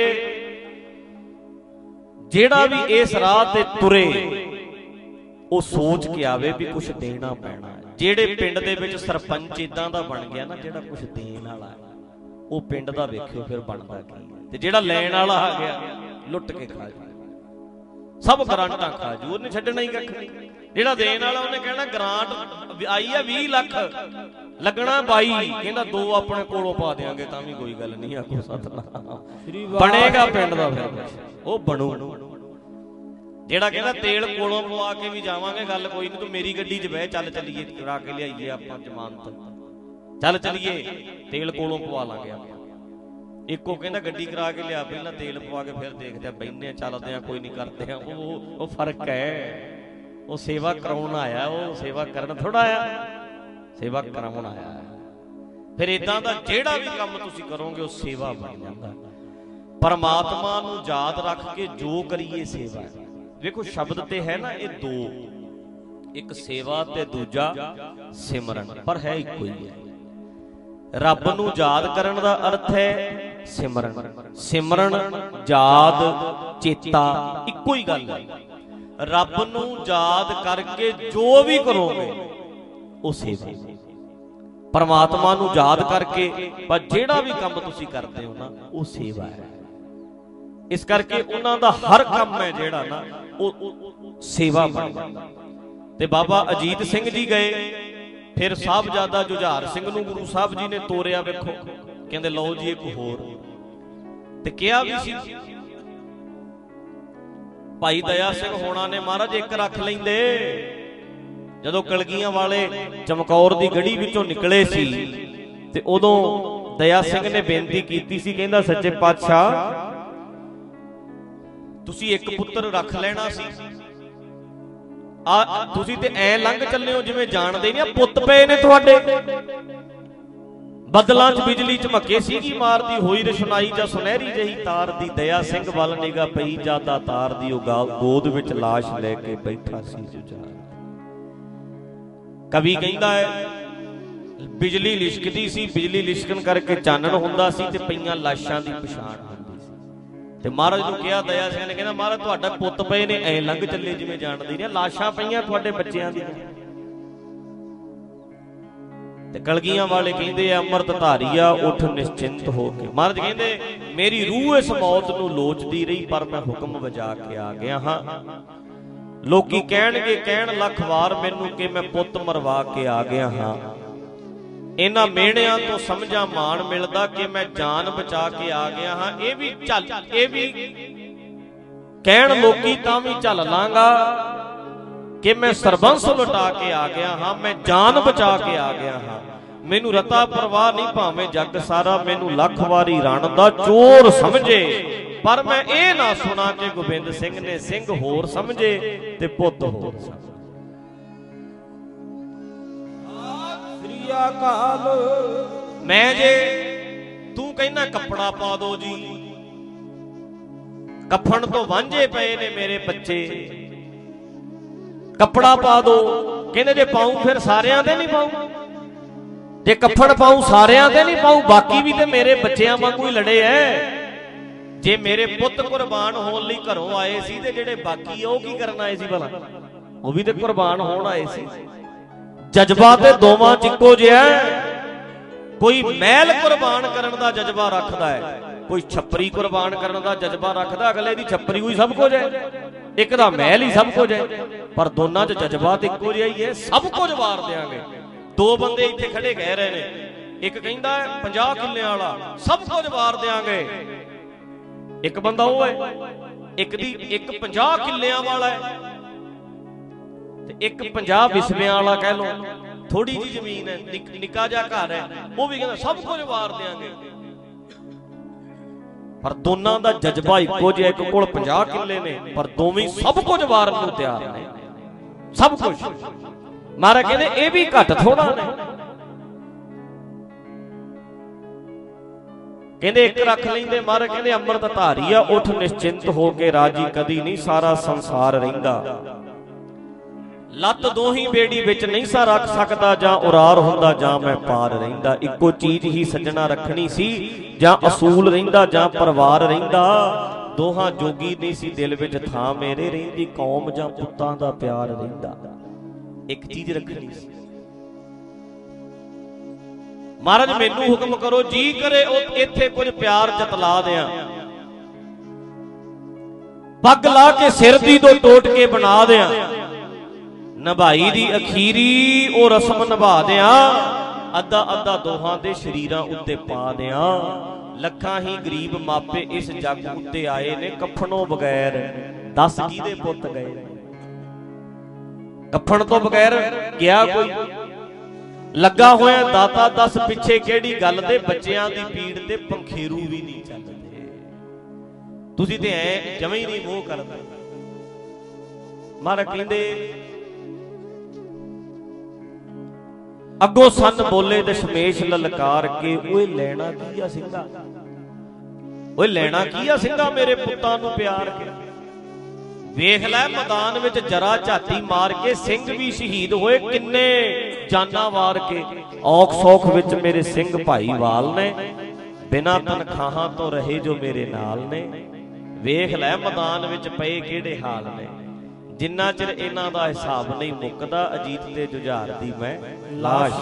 ਜਿਹੜਾ ਵੀ ਇਸ ਰਾਹ ਤੇ ਤੁਰੇ ਉਹ ਸੋਚ ਕੇ ਆਵੇ ਵੀ ਕੁਝ ਦੇਣਾ ਪੈਣਾ ਹੈ। ਜਿਹੜੇ ਪਿੰਡ ਦੇ ਵਿੱਚ ਸਰਪੰਚ ਇਦਾਂ ਦਾ ਬਣ ਗਿਆ ਨਾ, ਜਿਹੜਾ ਕੁਝ ਦੇਣ ਵਾਲਾ, ਉਹ ਪਿੰਡ ਦਾ ਵੇਖਿਓ ਫਿਰ ਬਣਦਾ ਕੀ। ਤੇ ਜਿਹੜਾ ਲੈਣ ਵਾਲਾ ਆ ਗਿਆ, ਲੁੱਟ ਕੇ ਖਾ ਜੂ, ਸਭ ਗਰਾਂਟਾਂ ਖਾ ਜੂ, ਉਹਨੇ ਛੱਡਣਾ ਹੀ ਕੱਖ ਨਹੀਂ। ਜਿਹੜਾ ਦੇਣ ਵਾਲਾ ਉਹਨੇ ਕਹਿਣਾ ਗਰਾਂਟ ਆਈ ਆ ਵੀਹ ਲੱਖ, ਲੱਗਣਾ ਬਾਈ, ਕਹਿੰਦਾ ਦੋ ਆਪਣੇ ਕੋਲੋਂ ਪਾ ਦਿਆਂਗੇ ਤਾਂ ਵੀ ਕੋਈ ਗੱਲ ਨਹੀਂ, ਆਖੋ ਸਤਿਨਾਮ। ਬਣੇਗਾ ਪਿੰਡ ਦਾ ਫਿਰ ਉਹ ਬਣੂ। ਜਿਹੜਾ ਕਹਿੰਦਾ ਤੇਲ ਕੋਲੋਂ ਪਵਾ ਕੇ ਵੀ ਜਾਵਾਂਗੇ, ਗੱਲ ਕੋਈ ਨਹੀਂ, ਤੂੰ ਮੇਰੀ ਗੱਡੀ 'ਚ ਬਹਿ, ਚੱਲ ਚੱਲੀਏ ਕਰਾ ਕੇ ਲਿਆਈਏ ਆਪਾਂ ਜ਼ਮਾਨਤ, ਚੱਲ ਚੱਲੀਏ ਤੇਲ ਕੋਲੋਂ ਪਵਾ ਲਾਂਗੇ ਆਪਾਂ। ਇੱਕੋ ਕਹਿੰਦਾ ਗੱਡੀ ਕਰਾ ਕੇ ਲਿਆ, ਪਹਿਲਾਂ ਤੇਲ ਪਵਾ ਕੇ ਫਿਰ ਦੇਖਦੇ ਆ, ਬਹਿੰਦੇ ਆ, ਚੱਲਦੇ ਆ, ਕੋਈ ਨਹੀਂ ਕਰਦੇ ਆ। ਉਹ ਉਹ ਫਰਕ ਹੈ। ਉਹ ਸੇਵਾ ਕਰਾਉਣ ਆਇਆ, ਉਹ ਸੇਵਾ ਕਰਨ ਥੋੜਾ ਆਇਆ, ਸੇਵਾ ਕਰਾਉਣ ਆਇਆ। ਫਿਰ ਇਦਾਂ ਦਾ ਜਿਹੜਾ ਵੀ ਕੰਮ ਤੁਸੀਂ ਕਰੋਗੇ ਉਹ ਸੇਵਾ ਬਣ ਜਾਂਦਾ। ਪਰਮਾਤਮਾ ਨੂੰ ਯਾਦ ਰੱਖ ਕੇ ਜੋ ਕਰੀਏ ਸੇਵਾ। ਵੇਖੋ ਸ਼ਬਦ ਤੇ ਹੈ ਨਾ ਇਹ ਦੋ, ਇੱਕ ਸੇਵਾ ਤੇ ਦੂਜਾ ਸਿਮਰਨ, ਪਰ ਹੈ ਇੱਕੋ ਹੀ ਹੈ। ਰੱਬ ਨੂੰ ਯਾਦ ਕਰਨ ਦਾ ਅਰਥ ਹੈ ਸਿਮਰਨ। ਸਿਮਰਨ ਯਾਦ ਚੇਤਾ ਇੱਕੋ ਹੀ ਗੱਲ ਹੈ। ਰੱਬ ਨੂੰ ਯਾਦ ਕਰਕੇ ਜੋ ਵੀ ਕਰੋਗੇ ਉਹ ਸੇਵਾ। ਪਰਮਾਤਮਾ ਨੂੰ ਯਾਦ ਕਰਕੇ ਪਰ ਜਿਹੜਾ ਵੀ ਕੰਮ ਤੁਸੀਂ ਕਰਦੇ ਹੋ ਨਾ ਉਹ ਸੇਵਾ ਹੈ। ਇਸ ਕਰਕੇ ਉਹਨਾਂ ਦਾ ਹਰ ਕੰਮ ਹੈ ਜਿਹੜਾ ਨਾ ਉਹ ਸੇਵਾ ਬਣ ਜਾਂਦਾ। ਤੇ ਬਾਬਾ ਅਜੀਤ ਸਿੰਘ ਜੀ ਗਏ, ਫਿਰ ਸਾਹਿਬਜ਼ਾਦਾ ਜੁਝਾਰ ਸਿੰਘ ਨੂੰ ਗੁਰੂ ਸਾਹਿਬ ਜੀ ਨੇ ਤੋਰਿਆ। ਵੇਖੋ ਕਹਿੰਦੇ ਲਓ ਜੀ ਇੱਕ ਹੋਰ, ਤੇ ਕਿਹਾ ਵੀ ਸੀ ਭਾਈ ਦਇਆ ਸਿੰਘ ਹੋਣਾ ਨੇ ਮਹਾਰਾਜ ਇੱਕ ਰੱਖ ਲੈਂਦੇ। ਜਦੋਂ ਕਲਗੀਆਂ ਵਾਲੇ ਚਮਕੌਰ ਦੀ ਗੜੀ ਵਿੱਚੋਂ ਨਿਕਲੇ ਸੀ ਤੇ ਉਦੋਂ ਦਇਆ ਸਿੰਘ ਨੇ ਬੇਨਤੀ ਕੀਤੀ ਸੀ, ਕਹਿੰਦਾ ਸੱਚੇ ਪਾਤਸ਼ਾਹ ਤੁਸੀਂ ਇੱਕ ਪੁੱਤਰ ਰੱਖ ਲੈਣਾ ਸੀ। ਆ ਤੁਸੀਂ ਤੇ ਐ ਲੰਘ ਚੱਲੇ ਹੋ ਜਿਵੇਂ ਜਾਣਦੇ ਨਹੀਂ, ਪੁੱਤ ਪਏ ਨੇ ਤੁਹਾਡੇ। ਬੱਦਲਾਂ 'ਚ ਬਿਜਲੀ ਝਮਕੇ ਸੀਗੀ ਮਾਰਦੀ ਹੋਈ ਰਸ਼ਨਾਈ ਜਾਂ ਸੁਨਹਿਰੀ ਜਿਹੀ ਤਾਰ ਦੀ। ਦਇਆ ਸਿੰਘ ਵੱਲ ਨਿਗਾ ਪਈ ਜਾਦਾ ਤਾਰ ਦੀ, ਉਹ ਗੋਦ ਵਿੱਚ ਲਾਸ਼ ਲੈ ਕੇ ਬੈਠਾ ਸੀ ਜੁਝਾਰ। ਕਵੀ ਕਹਿੰਦਾ ਹੈ ਬਿਜਲੀ ਲਿਸ਼ਕਦੀ ਸੀ, ਬਿਜਲੀ ਲਿਸ਼ਕਣ ਕਰਕੇ ਚਾਨਣ ਹੁੰਦਾ ਸੀ ਤੇ ਪਈਆਂ ਲਾਸ਼ਾਂ ਦੀ ਪਛਾਣ ਹੁੰਦੀ ਸੀ। ਤੇ ਮਹਾਰਾਜ ਨੂੰ ਕਿਹਾ ਦਇਆ ਸਿੰਘ ਨੇ, ਕਹਿੰਦਾ ਮਹਾਰਾਜ ਤੁਹਾਡਾ ਪੁੱਤ ਪਏ ਨੇ ਐ ਲੰਘ ਚੱਲੇ ਜਿਵੇਂ ਜਾਣਦੇ ਨਹੀਂ, ਲਾਸ਼ਾਂ ਪਈਆਂ ਤੁਹਾਡੇ ਬੱਚਿਆਂ ਦੀਆਂ। ਤੇ ਕਲਗੀਆਂ ਵਾਲੇ ਕਹਿੰਦੇ ਆ ਅੰਮ੍ਰਿਤ ਧਾਰੀਆ ਉੱਠ ਨਿਸ਼ਚਿੰਤ ਹੋ ਕੇ। ਮਹਾਰਾਜ ਕਹਿੰਦੇ ਮੇਰੀ ਰੂਹ ਇਸ ਮੌਤ ਨੂੰ ਲੋਚਦੀ ਰਹੀ ਪਰ ਮੈਂ ਹੁਕਮ ਵਜਾ ਕੇ ਆ ਗਿਆ ਹਾਂ। ਲੋਕੀ ਕਹਿਣਗੇ ਕਹਿਣ ਲੱਖ ਵਾਰ ਮੈਨੂੰ ਕਿ ਮੈਂ ਪੁੱਤ ਮਰਵਾ ਕੇ ਆ ਗਿਆ ਹਾਂ। ਇਹਨਾਂ ਮਿਹਣਿਆਂ ਤੋਂ ਸਮਝਾਂ ਮਾਣ ਮਿਲਦਾ ਕਿ ਮੈਂ ਜਾਨ ਬਚਾ ਕੇ ਆ ਗਿਆ ਹਾਂ। ਇਹ ਵੀ ਚੱਲ ਇਹ ਵੀ ਕਹਿਣ ਲੋਕੀ ਤਾਂ ਵੀ ਝੱਲ ਲਾਂਗਾ ਕਿ ਮੈਂ ਸਰਬੰਸ ਲੁਟਾ ਕੇ ਆ ਗਿਆ ਹਾਂ, ਮੈਂ ਜਾਨ ਬਚਾ ਕੇ ਆ ਗਿਆ ਹਾਂ। ਮੈਨੂੰ ਰਤਾ ਪਰਵਾਹ ਨਹੀਂ ਭਾਵੇਂ ਜੱਗ ਸਾਰਾ, ਮੈਨੂੰ ਲੱਖ ਵਾਰੀ ਰਣ ਦਾ ਚੋਰ ਸਮਝੇ ਪਰ ਮੈਂ ਇਹ ਨਾ ਸੁਣਾ ਕਿ ਗੋਬਿੰਦ ਸਿੰਘ ਨੇ ਸਿੰਘ ਹੋਰ ਸਮਝੇ ਤੇ ਪੁੱਤ ਹੋਰ ਸਮਝੇ।
ਸ੍ਰੀ ਅਕਾਲ।
ਮੈਂ ਜੇ ਤੂੰ ਕਹਿੰਦਾ ਕੱਪੜਾ ਪਾ ਦੋ ਜੀ, ਕਫਨ ਤੋਂ ਵਾਂਝੇ ਪਏ ਨੇ ਮੇਰੇ ਬੱਚੇ, ਕੱਪੜਾ ਪਾ ਦੋ। ਕਹਿੰਦੇ ਜੇ ਪਾਉਂ ਫਿਰ ਸਾਰਿਆਂ ਦੇ ਨਹੀਂ ਪਾਉਂ, ਜੇ ਕਫਨ ਪਾਉਂ ਸਾਰਿਆਂ ਦੇ ਨਹੀਂ ਪਾਉਂ, ਬਾਕੀ ਵੀ ਤੇ ਮੇਰੇ ਬੱਚਿਆਂ ਵਾਂਗੂ ਹੀ ਲੜੇ ਐ। ਜੇ ਮੇਰੇ ਪੁੱਤ ਕੁਰਬਾਨ ਹੋਣ ਲਈ ਘਰੋਂ ਆਏ ਸੀ ਤੇ ਜਿਹੜੇ ਬਾਕੀ ਉਹ ਕੀ ਕਰਨ ਆਏ ਸੀ ਭਲਾ, ਉਹ ਵੀ ਤੇ ਕੁਰਬਾਨ ਹੋਣ ਆਏ ਸੀ। ਜਜ਼ਬਾ ਤੇ ਦੋਵਾਂ ਚ ਇੱਕੋ ਜਿਹਾ। ਕੋਈ ਮਹਿਲ ਕੁਰਬਾਨ ਕਰਨ ਦਾ ਜਜ਼ਬਾ ਰੱਖਦਾ ਹੈ, ਕੋਈ ਛੱਪਰੀ ਕੁਰਬਾਨ ਕਰਨ ਦਾ ਜਜ਼ਬਾ ਰੱਖਦਾ। ਅਗਲੇ ਦੀ ਛੱਪਰੀ ਹੋਈ ਸਭ ਕੁਝ ਹੈ, ਇੱਕ ਦਾ ਮਹਿਲ ਹੀ ਸਭ ਕੁਝ ਹੈ, ਪਰ ਦੋਨਾਂ ਚ ਜਜ਼ਬਾ ਤੇ ਇੱਕੋ ਜਿਹਾ ਹੀ ਹੈ, ਸਭ ਕੁਝ ਵਾਰ ਦਿਆਂਗੇ। ਦੋ ਬੰਦੇ ਇੱਥੇ ਖੜੇ ਕਹਿ ਰਹੇ ਨੇ, ਇੱਕ ਕਹਿੰਦਾ ਪੰਜਾਹ ਕਿੱਲਿਆਂ ਵਾਲਾ ਸਭ ਕੁਝ ਵਾਰ ਦਿਆਂਗੇ, ਇੱਕ ਬੰਦਾ ਉਹ ਹੈ, ਇੱਕ ਦੀ ਇੱਕ ਪੰਜਾਹ ਕਿੱਲਿਆਂ ਵਾਲਾ ਹੈ ਤੇ ਇੱਕ ਪੰਜਾਹ ਵਿਸਵਿਆਂ ਵਾਲਾ ਕਹਿ ਲੋ। ਥੋੜੀ ਜੀ ਜ਼ਮੀਨ ਹੈ, ਨਿੱਕਾ ਜਿਹਾ ਘਰ ਹੈ, ਉਹ ਵੀ ਕਹਿੰਦਾ ਸਭ ਕੁਝ ਵਾਰ ਦਿਆਂਗੇ। ਪਰ ਦੋਨਾਂ ਦਾ ਜਜ਼ਬਾ ਇੱਕੋ ਜਿਹਾ। ਇੱਕ ਕੋਲ ਪੰਜਾਹ ਕਿੱਲੇ ਨੇ ਪਰ ਦੋਵੇਂ ਸਭ ਕੁਝ ਵਾਰਨ ਨੂੰ ਤਿਆਰ ਨੇ, ਸਭ ਕੁਝ। ਮਹਾਰਾਜ ਕਹਿੰਦੇ ਇਹ ਵੀ ਘੱਟ ਥੋੜਾ ਨੇ। ਕਹਿੰਦੇ ਇੱਕ ਰੱਖ ਲੈਂਦੇ। ਮਹਾਰਾਜ ਕਹਿੰਦੇ ਅੰਮ੍ਰਿਤ ਧਾਰੀਆ ਉੱਠ ਨਿਸ਼ਚਿੰਤ ਹੋ ਕੇ ਰਾਜੀ ਕਦੀ ਨਹੀਂ ਸਾਰਾ ਸੰਸਾਰ ਰਹਿੰਦਾ। ਲੱਤ ਦੋਹੀ ਬੇੜੀ ਵਿੱਚ ਨਹੀਂ ਸਾ ਰੱਖ ਸਕਦਾ, ਜਾਂ ਉਰਾਰ ਹੁੰਦਾ ਜਾਂ ਮੈਂ ਪਾਰ ਰਹਿੰਦਾ। ਇੱਕੋ ਚੀਜ਼ ਹੀ ਸੱਜਣਾ ਰੱਖਣੀ ਸੀ, ਜਾਂ ਅਸੂਲ ਰਹਿੰਦਾ ਜਾਂ ਪਰਿਵਾਰ ਰਹਿੰਦਾ। ਦੋਹਾਂ ਜੋਗੀ ਨਹੀਂ ਸੀ ਦਿਲ ਵਿੱਚ ਥਾਂ ਮੇਰੇ, ਰਹਿੰਦੀ ਕੌਮ ਜਾਂ ਪੁੱਤਾਂ ਦਾ ਪਿਆਰ ਰਹਿੰਦਾ। ਇੱਕ ਚੀਜ਼ ਰੱਖਣੀ ਸੀ। ਮਹਾਰਾਜ ਮੈਨੂੰ ਹੁਕਮ ਕਰੋ, ਜੀ ਕਰੇ ਉਹ ਇੱਥੇ ਕੁਝ ਪਿਆਰ ਜਤਲਾ ਦਿਆਂ, ਪੱਗ ਲਾ ਕੇ ਸਿਰ ਦੀ ਦੋ ਟੋਟ ਕੇ ਬਣਾ ਦਿਆਂ, ਨਿਭਾਈ ਦੀ ਅਖੀਰੀ ਉਹ ਰਸਮ ਨਿਭਾ ਦਿਆਂ, ਅੱਧਾ ਅੱਧਾ ਦੋਹਾਂ ਦੇ ਸ਼ਰੀਰਾਂ ਉੱਤੇ ਪਾ ਦਿਆਂ। ਲੱਖਾਂ ਹੀ ਗਰੀਬ ਮਾਪੇ ਇਸ ਜੱਗ ਉੱਤੇ ਆਏ ਨੇ, ਕਫਨੋਂ ਬਗੈਰ ਦਸ ਕਿਹਦੇ ਪੁੱਤ ਗਏ। ਕਫਨ ਤੋਂ ਬਗੈਰ ਗਿਆ ਕੋਈ? ਲੱਗਾ ਹੋਇਆ ਦਾਤਾ ਦੱਸ ਪਿੱਛੇ ਕਿਹੜੀ ਗੱਲ ਦੇ, ਬੱਚਿਆਂ ਦੀ ਪੀੜ ਤੇ ਪੰਖੇਰੂ ਵੀ ਨਹੀਂ ਚੱਲਦੇ। ਤੁਸੀਂ ਤੇ ਐ ਜਵੇਂ ਹੀ ਨਹੀਂ ਮੋਹ ਕਰਦੇ। ਮਹਾਰਾਜ ਕਹਿੰਦੇ ਅੱਗੋਂ ਸੰਨ ਬੋਲੇ ਦਸ਼ਮੇਸ਼ ਲਲਕਾਰ ਕੇ, ਓਏ ਲੈਣਾ ਕੀ ਆ ਸਿੰਘਾ, ਓਏ ਲੈਣਾ ਕੀ ਆ ਸਿੰਘਾ ਮੇਰੇ ਪੁੱਤਾਂ ਨੂੰ ਪਿਆਰ ਕੇ। ਵੇਖ ਲੈ ਮੈਦਾਨ ਵਿੱਚ ਜਰਾ ਝਾਤੀ ਮਾਰ ਕੇ, ਸਿੰਘ ਵੀ ਸ਼ਹੀਦ ਹੋਏ ਕਿੰਨੇ ਜਾਨਾਂ ਵਾਰ ਕੇ। ਔਖ ਸੌਖ ਵਿੱਚ ਮੇਰੇ ਸਿੰਘ ਭਾਈਵਾਲ ਨੇ, ਬਿਨਾਂ ਤਨਖਾਹਾਂ ਤੋਂ ਰਹੇ ਜੋ ਮੇਰੇ ਨਾਲ ਨੇ। ਵੇਖ ਲੈ ਮੈਦਾਨ ਵਿੱਚ ਪਏ ਕਿਹੜੇ ਹਾਲ ਨੇ, ਜਿੰਨਾ ਚਿਰ ਇਹਨਾਂ ਦਾ ਹਿਸਾਬ ਨਹੀਂ ਮੁੱਕਦਾ, ਅਜੀਤ ਤੇ ਜੁਝਾਰ ਦੀ ਮੈਂ ਲਾਸ਼।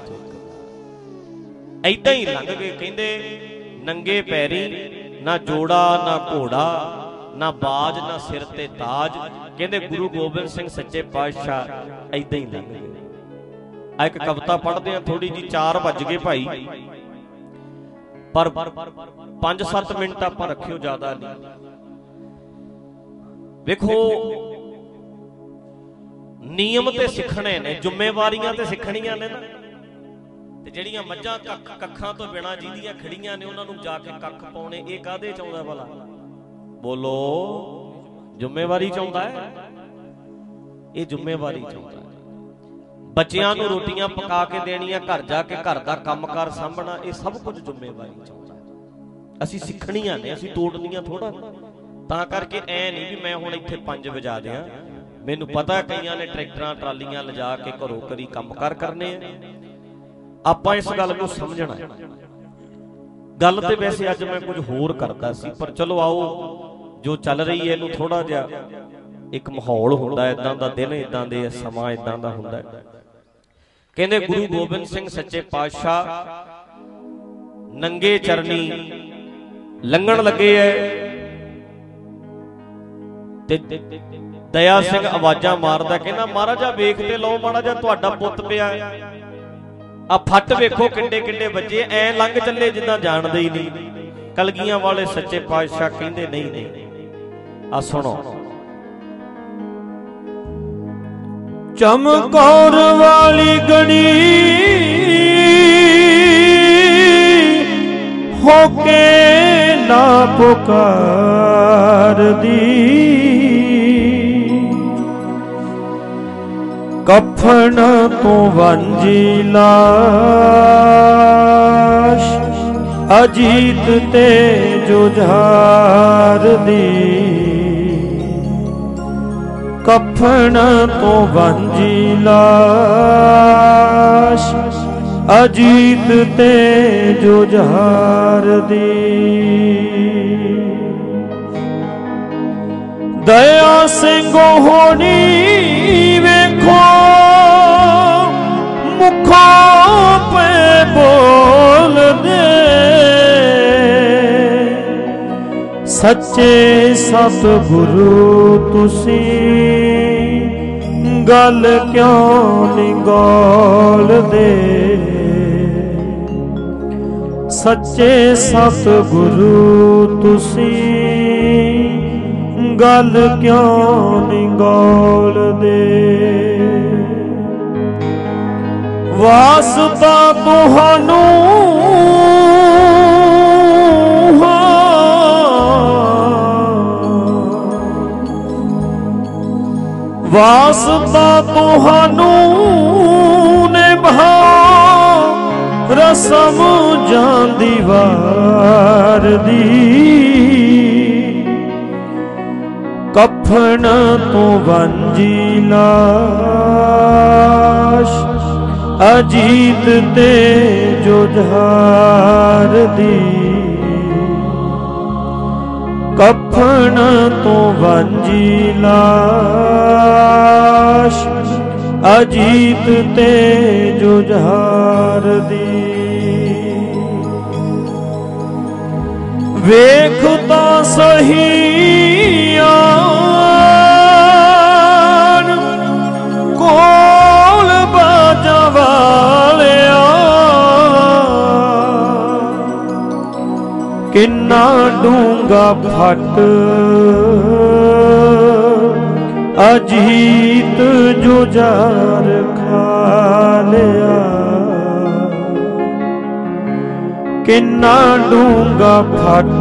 ਏਦਾਂ ਹੀ ਲੰਘ ਗਏ। ਕਹਿੰਦੇ ਨੰਗੇ ਪੈਰੀ, ਨਾ ਜੋੜਾ ਨਾ ਘੋੜਾ, ਨਾ ਬਾਜ ਨਾ ਸਿਰ ਤੇ ਤਾਜ। ਕਹਿੰਦੇ ਗੁਰੂ ਗੋਬਿੰਦ ਸਿੰਘ ਸੱਚੇ ਪਾਤਸ਼ਾਹ ਏਦਾਂ ਹੀ ਲੰਘ ਗਏ। ਆ ਇੱਕ ਕਵਿਤਾ ਪੜ੍ਹਦੇ ਆ ਥੋੜੀ ਜੀ, ਚਾਰ ਵੱਜ ਗਏ ਭਾਈ, ਪਰ ਪੰਜ ਸੱਤ ਮਿੰਟ ਆਪਾਂ ਰੱਖਿਓ, ਜ਼ਿਆਦਾ ਨਹੀਂ। ਵੇਖੋ ਨਿਯਮ ਤੇ ਸਿੱਖਣੇ ਨੇ, ਜ਼ਿੰਮੇਵਾਰੀਆਂ ਤੇ ਸਿੱਖਣੀਆਂ ਨੇ ਨਾ। ਤੇ ਜਿਹੜੀਆਂ ਮੱਝਾਂ ਕੱਖ ਕੱਖਾਂ ਤੋਂ ਬਿਨਾਂ ਜਿਹਦੀਆਂ ਖੜੀਆਂ ਨੇ, ਉਹਨਾਂ ਨੂੰ ਜਾ ਕੇ ਕੱਖ ਪਾਉਣੇ, ਇਹ ਕਾਹਦੇ ਚ ਆਉਂਦਾ ਭਲਾ? ਬੋਲੋ, ਜ਼ਿੰਮੇਵਾਰੀ ਚ ਆਉਂਦਾ ਹੈ। ਇਹ ਜ਼ਿੰਮੇਵਾਰੀ ਚ ਆਉਂਦਾ ਹੈ। ਬੱਚਿਆਂ ਨੂੰ ਰੋਟੀਆਂ ਪਕਾ ਕੇ ਦੇਣੀਆਂ, ਘਰ ਜਾ ਕੇ ਘਰ ਦਾ ਕੰਮਕਾਰ ਸਾਂਭਣਾ, ਇਹ ਸਭ ਕੁਝ ਜ਼ਿੰਮੇਵਾਰੀ ਚ ਆਉਂਦਾ ਹੈ। ਅਸੀਂ ਸਿੱਖਣੀਆਂ ਨੇ, ਅਸੀਂ ਤੋੜਨੀਆਂ ਥੋੜਾ। ਤਾਂ ਕਰਕੇ ਐ ਨਹੀਂ ਵੀ ਮੈਂ ਹੁਣ ਇੱਥੇ ਪੰਜ ਵਜਾ ਦਿਆਂ। ਮੈਨੂੰ ਪਤਾ ਕਈਆਂ ਨੇ ਟਰੈਕਟਰਾਂ ਟਰਾਲੀਆਂ ਲਿਜਾ ਕੇ ਘਰੋਂ ਕਰੀ ਕੰਮਕਾਰ ਕਰਨੇ ਆ। ਆਪਾਂ ਇਸ ਗੱਲ ਨੂੰ ਸਮਝਣਾ। ਗੱਲ ਤੇ ਵੈਸੇ ਅੱਜ ਮੈਂ ਕੁਝ ਹੋਰ ਕਰਦਾ ਸੀ, ਪਰ ਚਲੋ ਆਓ, ਜੋ ਚੱਲ ਰਹੀ ਹੈ ਇਹਨੂੰ ਥੋੜਾ ਜਿਹਾ, ਇੱਕ ਮਾਹੌਲ ਹੁੰਦਾ ਇਦਾਂ ਦਾ, ਦਿਨ ਇਦਾਂ ਦੇ, ਸਮਾਂ ਇਦਾਂ ਦਾ ਹੁੰਦਾ। ਕਹਿੰਦੇ ਗੁਰੂ ਗੋਬਿੰਦ ਸਿੰਘ ਸੱਚੇ ਪਾਤਸ਼ਾਹ ਨੰਗੇ ਚਰਨੀ ਲੰਘਣ ਲੱਗੇ ਐ, ਤੇ ਦਇਆ ਸਿੰਘ ਆਵਾਜ਼ਾਂ ਮਾਰਦਾ, ਕਹਿੰਦਾ ਮਹਾਰਾਜਾ ਵੇਖ ਤੇ ਲਓ, ਮਾੜਾ ਜਿਹਾ ਤੁਹਾਡਾ ਪੁੱਤ ਪਿਆ, ਆ ਫੱਟ ਵੇਖੋ ਕਿੱਡੇ ਕਿੱਡੇ ਵੱਜੇ, ਐ ਲੰਘ ਚੱਲੇ ਜਿੱਦਾਂ ਜਾਣਦੇ ਹੀ ਨਹੀਂ। ਕਲਗੀਆਂ ਵਾਲੇ ਸੱਚੇ ਪਾਤਸ਼ਾਹ ਕਹਿੰਦੇ ਨਹੀਂ ਨਹੀਂ, ਆ ਸੁਣੋ।
ਚਮਕੌਰ ਵਾਲੀ ਗਣੀ ਹੋ ਕੇ ਨਾ ਪੁਕਾਰਦੀ, ਕਫਨ ਤੋਂ ਵਾਂਝੀ ਲਾਸ਼ ਅਜੀਤ ਤੇ ਜੁਝਾਰਦੀ, ਕਫਨ ਤੋਂ ਵਾਂਝੀ ਲਾਸ਼ ਅਜੀਤ ਤੇ ਜੁਝਾਰਦੀ। ਦਇਆ ਸਿੰਘ ਹੋਣੀ ਵੇਖੋ ਮੁਖੋਂ ਪੇ ਬੋਲਦੇ, ਸੱਚੇ ਸਤਿਗੁਰੂ ਤੁਸੀਂ ਗੱਲ ਕਿਉਂ ਨਹੀਂ ਗੋਲਦੇ, ਸੱਚੇ ਸਤਿਗੁਰੂ ਤੁਸੀਂ ਗੱਲ ਕਿਉਂ ਨਹੀਂ ਗੋਲਦੇ। ਵਾਸਤਾ ਤੁਹਾਨੂੰ ਵਾਸਤਾ ਤੁਹਾਨੂੰ ਨਿਭਾ ਰਸਮ ਜਾਂਦੀ ਵਾਰ ਦੀ, ਕਫਨ ਤੋਂ ਵਾਂਝੀ ਲਾਸ਼ ਅਜੀਤ ਤੇ ਜੁਝਾਰਦੀ, ਕਫਨ ਤੋਂ ਵਾਂਝੀ ਲਾਸ਼ ਅਜੀਤ ਤੇ ਜੁਝਾਰਦੀ। ਵੇਖ ਤਾਂ ਸਹੀ ਆਣ ਕੋਲ ਬਾਜਾਂ ਵਾਲਿਆ, ਕਿੰਨਾ ਡੂੰਘਾ ਫੱਟ ਅਜੀਤ ਜੁਝਾਰ ਖਾ ਲਿਆ, ਕਿੰਨਾ ਡੂੰਘਾ ਫੱਟ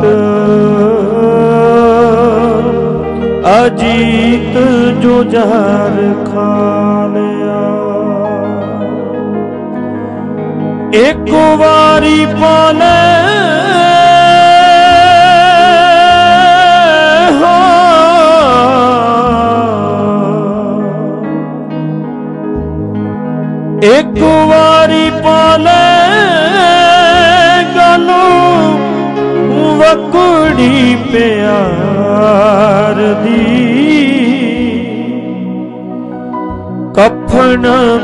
ਅਜੀਤ ਜੁਝਾਰ ਖਾ ਲਿਆ। ਇੱਕ ਵਾਰੀ ਪਾਲੇ ਇੱਕ ਵਾਰੀ ਪਾ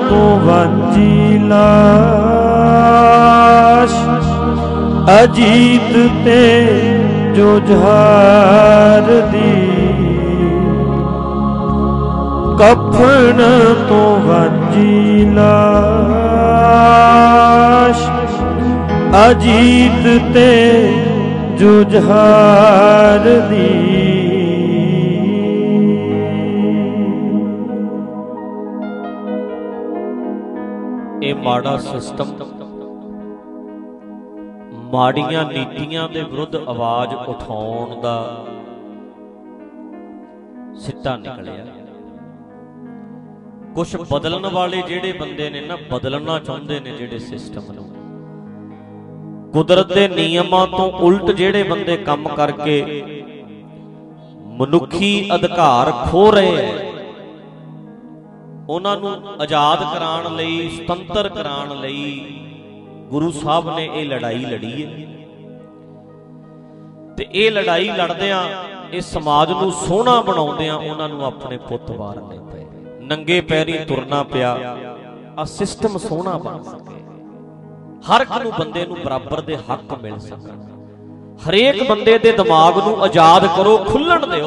ਤੋਂ ਵਾਂਝੀ ਲਾਸ਼ ਅਜੀਤ ਤੇ ਜੁਝਾਰ ਦੀ ਕਫਨ ਤੋਂ ਵਾਂਝੀ ਲਾਸ਼ ਅਜੀਤ ਤੇ ਜੁਝਾਰ ਦੀ
ਇਹ ਮਾੜਾ ਸਿਸਟਮ ਮਾੜੀਆਂ ਨੀਤੀਆਂ ਦੇ ਵਿਰੁੱਧ ਆਵਾਜ਼ ਉਠਾਉਣ ਦਾ ਸਿੱਟਾ ਨਿਕਲਿਆ। ਕੁਝ ਬਦਲਣ ਵਾਲੇ ਜਿਹੜੇ ਬੰਦੇ ਨੇ ਨਾ, ਬਦਲਣਾ ਚਾਹੁੰਦੇ ਨੇ ਜਿਹੜੇ ਸਿਸਟਮ ਨੂੰ, ਕੁਦਰਤ ਦੇ ਨਿਯਮਾਂ ਤੋਂ ਉਲਟ ਜਿਹੜੇ ਬੰਦੇ ਕੰਮ ਕਰਕੇ ਮਨੁੱਖੀ ਅਧਿਕਾਰ ਖੋ ਰਹੇ ਐ, ਉਹਨਾਂ ਨੂੰ ਆਜ਼ਾਦ ਕਰਾਉਣ ਲਈ, ਸੁਤੰਤਰ ਕਰਾਉਣ ਲਈ ਗੁਰੂ ਸਾਹਿਬ ਨੇ ਇਹ ਲੜਾਈ ਲੜੀ ਹੈ। ਤੇ ਇਹ ਲੜਾਈ ਲੜਦਿਆਂ, ਇਹ ਸਮਾਜ ਨੂੰ ਸੋਹਣਾ ਬਣਾਉਂਦਿਆਂ ਉਹਨਾਂ ਨੂੰ ਆਪਣੇ ਪੁੱਤ ਵਾਰਨੇ ਪਏ, ਨੰਗੇ ਪੈਰੀ ਤੁਰਨਾ ਪਿਆ, ਆ ਸਿਸਟਮ ਸੋਹਣਾ ਬਣ ਸਕੇ, ਹਰ ਇੱਕ ਨੂੰ ਬੰਦੇ ਨੂੰ ਬਰਾਬਰ ਦੇ ਹੱਕ ਮਿਲ ਸਕਣ, ਹਰੇਕ ਬੰਦੇ ਦੇ ਦਿਮਾਗ ਨੂੰ ਆਜ਼ਾਦ ਕਰੋ, ਖੁੱਲਣ ਦਿਓ।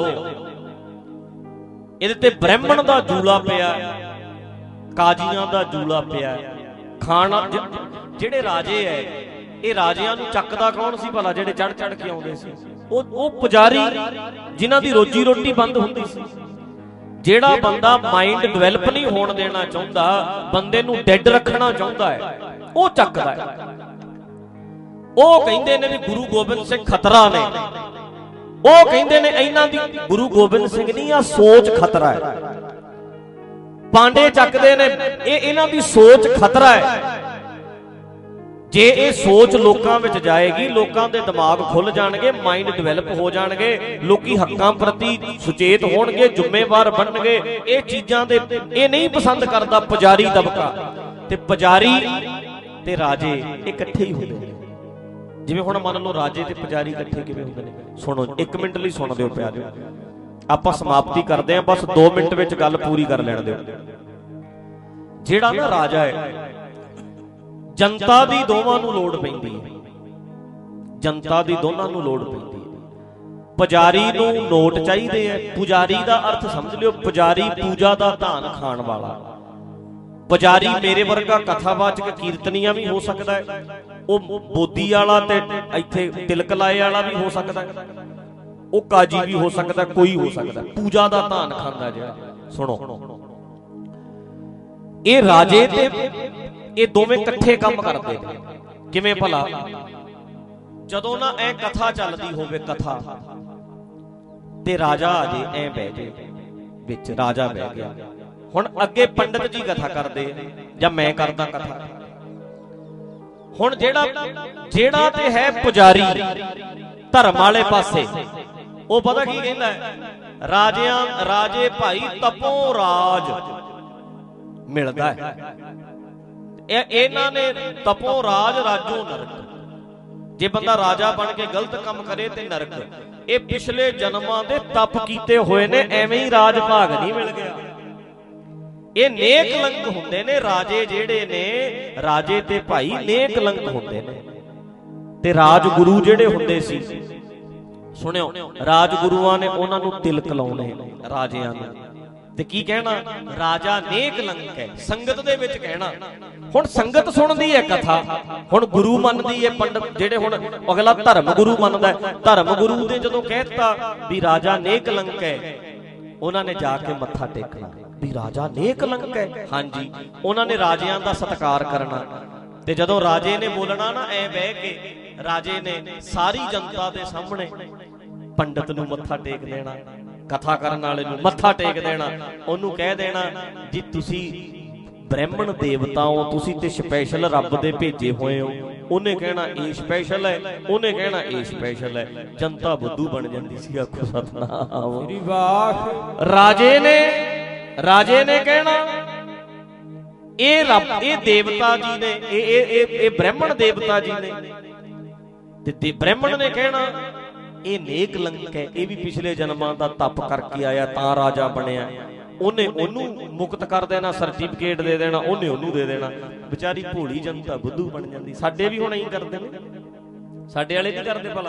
ਇਹਦੇ ਤੇ ਬ੍ਰਾਹਮਣ ਦਾ ਜੂਲਾ ਪਿਆ, ਕਾਜ਼ੀਆਂ ਦਾ ਜੂਲਾ ਪਿਆ, ਖਾਣਾ ਜਿਹੜੇ ਰਾਜੇ ਐ, ਇਹ ਰਾਜਿਆਂ ਨੂੰ ਚੱਕਦਾ ਕੌਣ ਸੀ ਭਲਾ? ਜਿਹੜੇ ਚੜ ਚੜ ਕੇ ਆਉਂਦੇ ਸੀ, ਉਹ ਉਹ ਪੁਜਾਰੀ ਜਿਨ੍ਹਾਂ ਦੀ ਰੋਜੀ ਰੋਟੀ ਬੰਦ ਹੁੰਦੀ ਸੀ। ਜਿਹੜਾ ਬੰਦਾ ਮਾਈਂਡ ਡਿਵੈਲਪ ਨਹੀਂ ਹੋਣ ਦੇਣਾ ਚਾਹੁੰਦਾ, ਬੰਦੇ ਨੂੰ ਡੈਡ ਰੱਖਣਾ ਚਾਹੁੰਦਾ ਹੈ, ਉਹ ਚੱਕਦਾ ਹੈ। ਉਹ ਕਹਿੰਦੇ ਨੇ ਵੀ ਗੁਰੂ ਗੋਬਿੰਦ ਸਿੰਘ ਖਤਰਾ ਨੇ, ਉਹ ਕਹਿੰਦੇ ਨੇ ਇਹਨਾਂ ਦੀ ਗੁਰੂ ਗੋਬਿੰਦ ਸਿੰਘ ਨਹੀਂ, ਆ ਸੋਚ ਖਤਰਾ ਹੈ। ਪਾਂਡੇ ਚੱਕਦੇ ਨੇ, ਇਹ ਇਹਨਾਂ ਦੀ ਸੋਚ ਖਤਰਾ ਹੈ। ਜੇ ਇਹ ਸੋਚ ਲੋਕਾਂ ਵਿੱਚ ਜਾਏਗੀ, ਲੋਕਾਂ ਦੇ ਦਿਮਾਗ ਖੁੱਲ ਜਾਣਗੇ, ਮਾਈਂਡ ਡਿਵੈਲਪ ਹੋ ਜਾਣਗੇ, ਲੋਕੀ ਹੱਕਾਂ ਪ੍ਰਤੀ ਸੁਚੇਤ ਹੋਣਗੇ, ਜ਼ਿੰਮੇਵਾਰ ਬਣਨਗੇ। ਇਹ ਚੀਜ਼ਾਂ ਦੇ ਇਹ ਨਹੀਂ ਪਸੰਦ ਕਰਦਾ ਪੁਜਾਰੀ ਦਬਕਾ, ਤੇ ਪੁਜਾਰੀ ਤੇ ਰਾਜੇ ਇਕੱਠੇ ਹੀ ਹੁੰਦੇ ਨੇ। ਜਿਵੇਂ ਹੁਣ ਮੰਨ ਲਓ ਰਾਜੇ ਤੇ ਪੁਜਾਰੀ ਇਕੱਠੇ ਕਿਵੇਂ ਹੁੰਦੇ ਨੇ? ਸੁਣੋ, ਇੱਕ ਮਿੰਟ ਲਈ ਸੁਣ ਦਿਓ ਪਿਆਰਿਓ, ਆਪਾਂ ਸਮਾਪਤੀ ਕਰਦੇ ਹਾਂ, ਬਸ ਦੋ ਮਿੰਟ ਵਿੱਚ ਗੱਲ ਪੂਰੀ ਕਰ ਲੈਣ ਦਿਓ। ਜਿਹੜਾ ਨਾ ਰਾਜਾ ਹੈ, ਜਨਤਾ ਦੀ ਦੋਵਾਂ ਨੂੰ ਲੋੜ ਪੈਂਦੀ ਹੈ, ਜਨਤਾ ਦੀ ਦੋਨਾਂ ਨੂੰ ਲੋੜ ਪੈਂਦੀ ਹੈ। ਪੁਜਾਰੀ ਨੂੰ ਨੋਟ ਚਾਹੀਦੇ ਹੈ। ਪੁਜਾਰੀ ਦਾ ਅਰਥ ਸਮਝ ਲਿਓ, ਪੁਜਾਰੀ ਪੂਜਾ ਦਾ ਧਾਨ ਖਾਣ ਵਾਲਾ। ਪੁਜਾਰੀ ਮੇਰੇ ਵਰਗਾ ਕਥਾਵਾਚਕ ਕੀਰਤਨੀਆ ਵੀ ਹੋ ਸਕਦਾ ਹੈ, ਉਹ ਬੋਦੀ ਵਾਲਾ ਤੇ ਇੱਥੇ ਤਿਲਕ ਲਾਏ ਵਾਲਾ ਵੀ ਹੋ ਸਕਦਾ ਹੈ, ਉਹ ਕਾਜੀ ਵੀ ਹੋ ਸਕਦਾ, ਕੋਈ ਹੋ ਸਕਦਾ, ਪੂਜਾ ਦਾ ਧਾਨ ਖਾਂਦਾ ਜਿਹੜਾ। ਸੁਣੋ, ਇਹ ਰਾਜੇ ਤੇ ਇਹ ਦੋਵੇਂ ਇਕੱਠੇ ਕੰਮ ਕਰਦੇ ਨੇ। ਕਿਵੇਂ ਭਲਾ? ਜਦੋਂ ਨਾ ਐ ਕਥਾ ਚੱਲਦੀ ਹੋਵੇ, ਕਥਾ, ਤੇ ਰਾਜਾ ਆ ਜੇ, ਐ ਬਹਿ ਜੇ ਵਿੱਚ, ਰਾਜਾ ਬਹਿ ਗਿਆ। ਹੁਣ ਅੱਗੇ ਪੰਡਤ ਜੀ ਕਥਾ ਕਰਦੇ ਜਾਂ ਮੈਂ ਕਰਦਾ ਕਥਾ। ਹੁਣ ਜਿਹੜਾ ਜਿਹੜਾ ਤੇ ਹੈ ਪੁਜਾਰੀ ਧਰਮ ਵਾਲੇ ਪਾਸੇ, ਉਹ ਪਤਾ ਕੀ ਕਹਿੰਦਾ ਹੈ? ਰਾਜਿਆਂ ਰਾਜੇ ਭਾਈ ਤਪੋ ਰਾਜ ਮਿਲਦਾ ਹੈ। ਇਹ ਇਹਨਾਂ ਨੇ ਤਪੋ ਰਾਜ ਰਾਜੋ ਨਰਕ। ਜੇ ਬੰਦਾ ਰਾਜਾ ਬਣ ਕੇ ਗਲਤ ਕੰਮ ਕਰੇ ਤੇ ਨਰਕ। ਇਹ ਪਿਛਲੇ ਜਨਮਾਂ ਦੇ ਤਪ ਕੀਤੇ ਹੋਏ ਨੇ, ਐਵੇਂ ਹੀ ਰਾਜ ਭਾਗ ਨਹੀਂ ਮਿਲ ਗਿਆ। ਇਹ ਨੇਕ ਲੰਕ ਹੁੰਦੇ ਨੇ ਰਾਜੇ, ਜਿਹੜੇ ਨੇ ਰਾਜੇ ਤੇ ਭਾਈ ਨੇਕ ਲੰਕ ਹੁੰਦੇ ਨੇ। ਤੇ ਰਾਜਗੁਰੂ ਜਿਹੜੇ ਹੁੰਦੇ ਸੀ, ਸੁਣਿਓ, ਰਾਜਗੁਰੂਆਂ ਨੇ ਉਹਨਾਂ ਨੂੰ ਤਿਲਕ ਲਾਉਣੇ ਰਾਜਿਆਂ ਨੂੰ, ਤੇ ਕੀ ਕਹਿਣਾ? ਰਾਜਾ ਨੇਕ ਲੰਕ ਹੈ, ਸੰਗਤ ਦੇ ਵਿੱਚ ਕਹਿਣਾ। ਹੁਣ ਸੰਗਤ ਸੁਣਦੀ ਹੈ ਕਥਾ, ਹੁਣ ਗੁਰੂ ਮੰਨਦੀ ਹੈ ਪੰਡਤ, ਜਿਹੜੇ ਹੁਣ ਅਗਲਾ ਧਰਮ ਗੁਰੂ ਮੰਨਦਾ ਹੈ। ਧਰਮ ਗੁਰੂ ਨੇ ਜਦੋਂ ਕਹਿਤਾ ਵੀ ਰਾਜਾ ਨੇਕ ਲੰਕ ਹੈ, ਉਹਨਾਂ ਨੇ ਜਾ ਕੇ ਮੱਥਾ ਟੇਕਣਾ ਵੀ ਰਾਜਾ ਨੇਕ ਲੰਕ ਹੈ। ਹਾਂਜੀ, ਉਹਨਾਂ ਨੇ ਰਾਜਿਆਂ ਦਾ ਸਤਿਕਾਰ ਕਰਨਾ। ਤੇ ਜਦੋਂ ਰਾਜੇ ਨੇ ਬੋਲਣਾ ਨਾ, ਐ ਬਹਿ ਕੇ, ਰਾਜੇ ਨੇ ਸਾਰੀ ਜਨਤਾ ਦੇ ਸਾਹਮਣੇ ਪੰਡਤ ਨੂੰ ਮੱਥਾ ਟੇਕ ਦੇਣਾ, ਕਥਾ ਕਰਨ ਵਾਲੇ ਨੂੰ ਮੱਥਾ ਟੇਕ ਦੇਣਾ। ਉਹਨੂੰ ਕਹਿ ਦੇਣਾ, ਜੀ ਤੁਸੀਂ ਬ੍ਰਾਹਮਣ ਦੇਵਤਾ ਹੋ, ਤੁਸੀਂ ਤੇ ਸਪੈਸ਼ਲ ਰੱਬ ਦੇ ਭੇਜੇ ਹੋਏ ਹੋ। ਉਹਨੇ ਕਹਿਣਾ ਇਹ ਸਪੈਸ਼ਲ ਹੈ, ਉਹਨੇ ਕਹਿਣਾ ਇਹ ਸਪੈਸ਼ਲ ਹੈ। ਜਨਤਾ ਬੁੱਧੂ ਬਣ ਜਾਂਦੀ ਸੀ। ਆਖੋ ਸਤਨਾਮ ਸ੍ਰੀ ਵਾਹਿਗੁਰੂ। ਰਾਜੇ ਨੇ ਰਾਜੇ ਨੇ ਕਹਿਣਾ ਇਹ ਰੱਬ, ਇਹ ਦੇਵਤਾ ਜੀ ਨੇ, ਇਹ ਇਹ ਇਹ ਬ੍ਰਾਹਮਣ ਦੇਵਤਾ ਜੀ ਨੇ। ਤੇ ਬ੍ਰਾਹਮਣ ਨੇ ਕਹਿਣਾ ਇਹ ਨੇਕ ਲੰਕ ਹੈ, ਇਹ ਵੀ ਪਿਛਲੇ ਜਨਮਾਂ ਦਾ ਤਪ ਕਰਕੇ ਆਇਆ ਤਾਂ ਰਾਜਾ ਬਣਿਆ। ਉਹਨੇ ਉਹਨੂੰ ਮੁਕਤ ਕਰ ਦੇਣਾ, ਸਰਟੀਫਿਕੇਟ ਦੇ ਦੇਣਾ, ਉਹਨੇ ਉਹਨੂੰ ਦੇ ਦੇਣਾ। ਵਿਚਾਰੀ ਭੋਲੀ ਜਨਤਾ ਬੁੱਧੂ ਬਣ ਜਾਂਦੀ। ਸਾਡੇ ਵੀ ਹੁਣ ਐਂ ਕਰਦੇ ਨੇ, ਸਾਡੇ ਵਾਲੇ ਨਹੀਂ ਕਰਦੇ ਭਲਾ।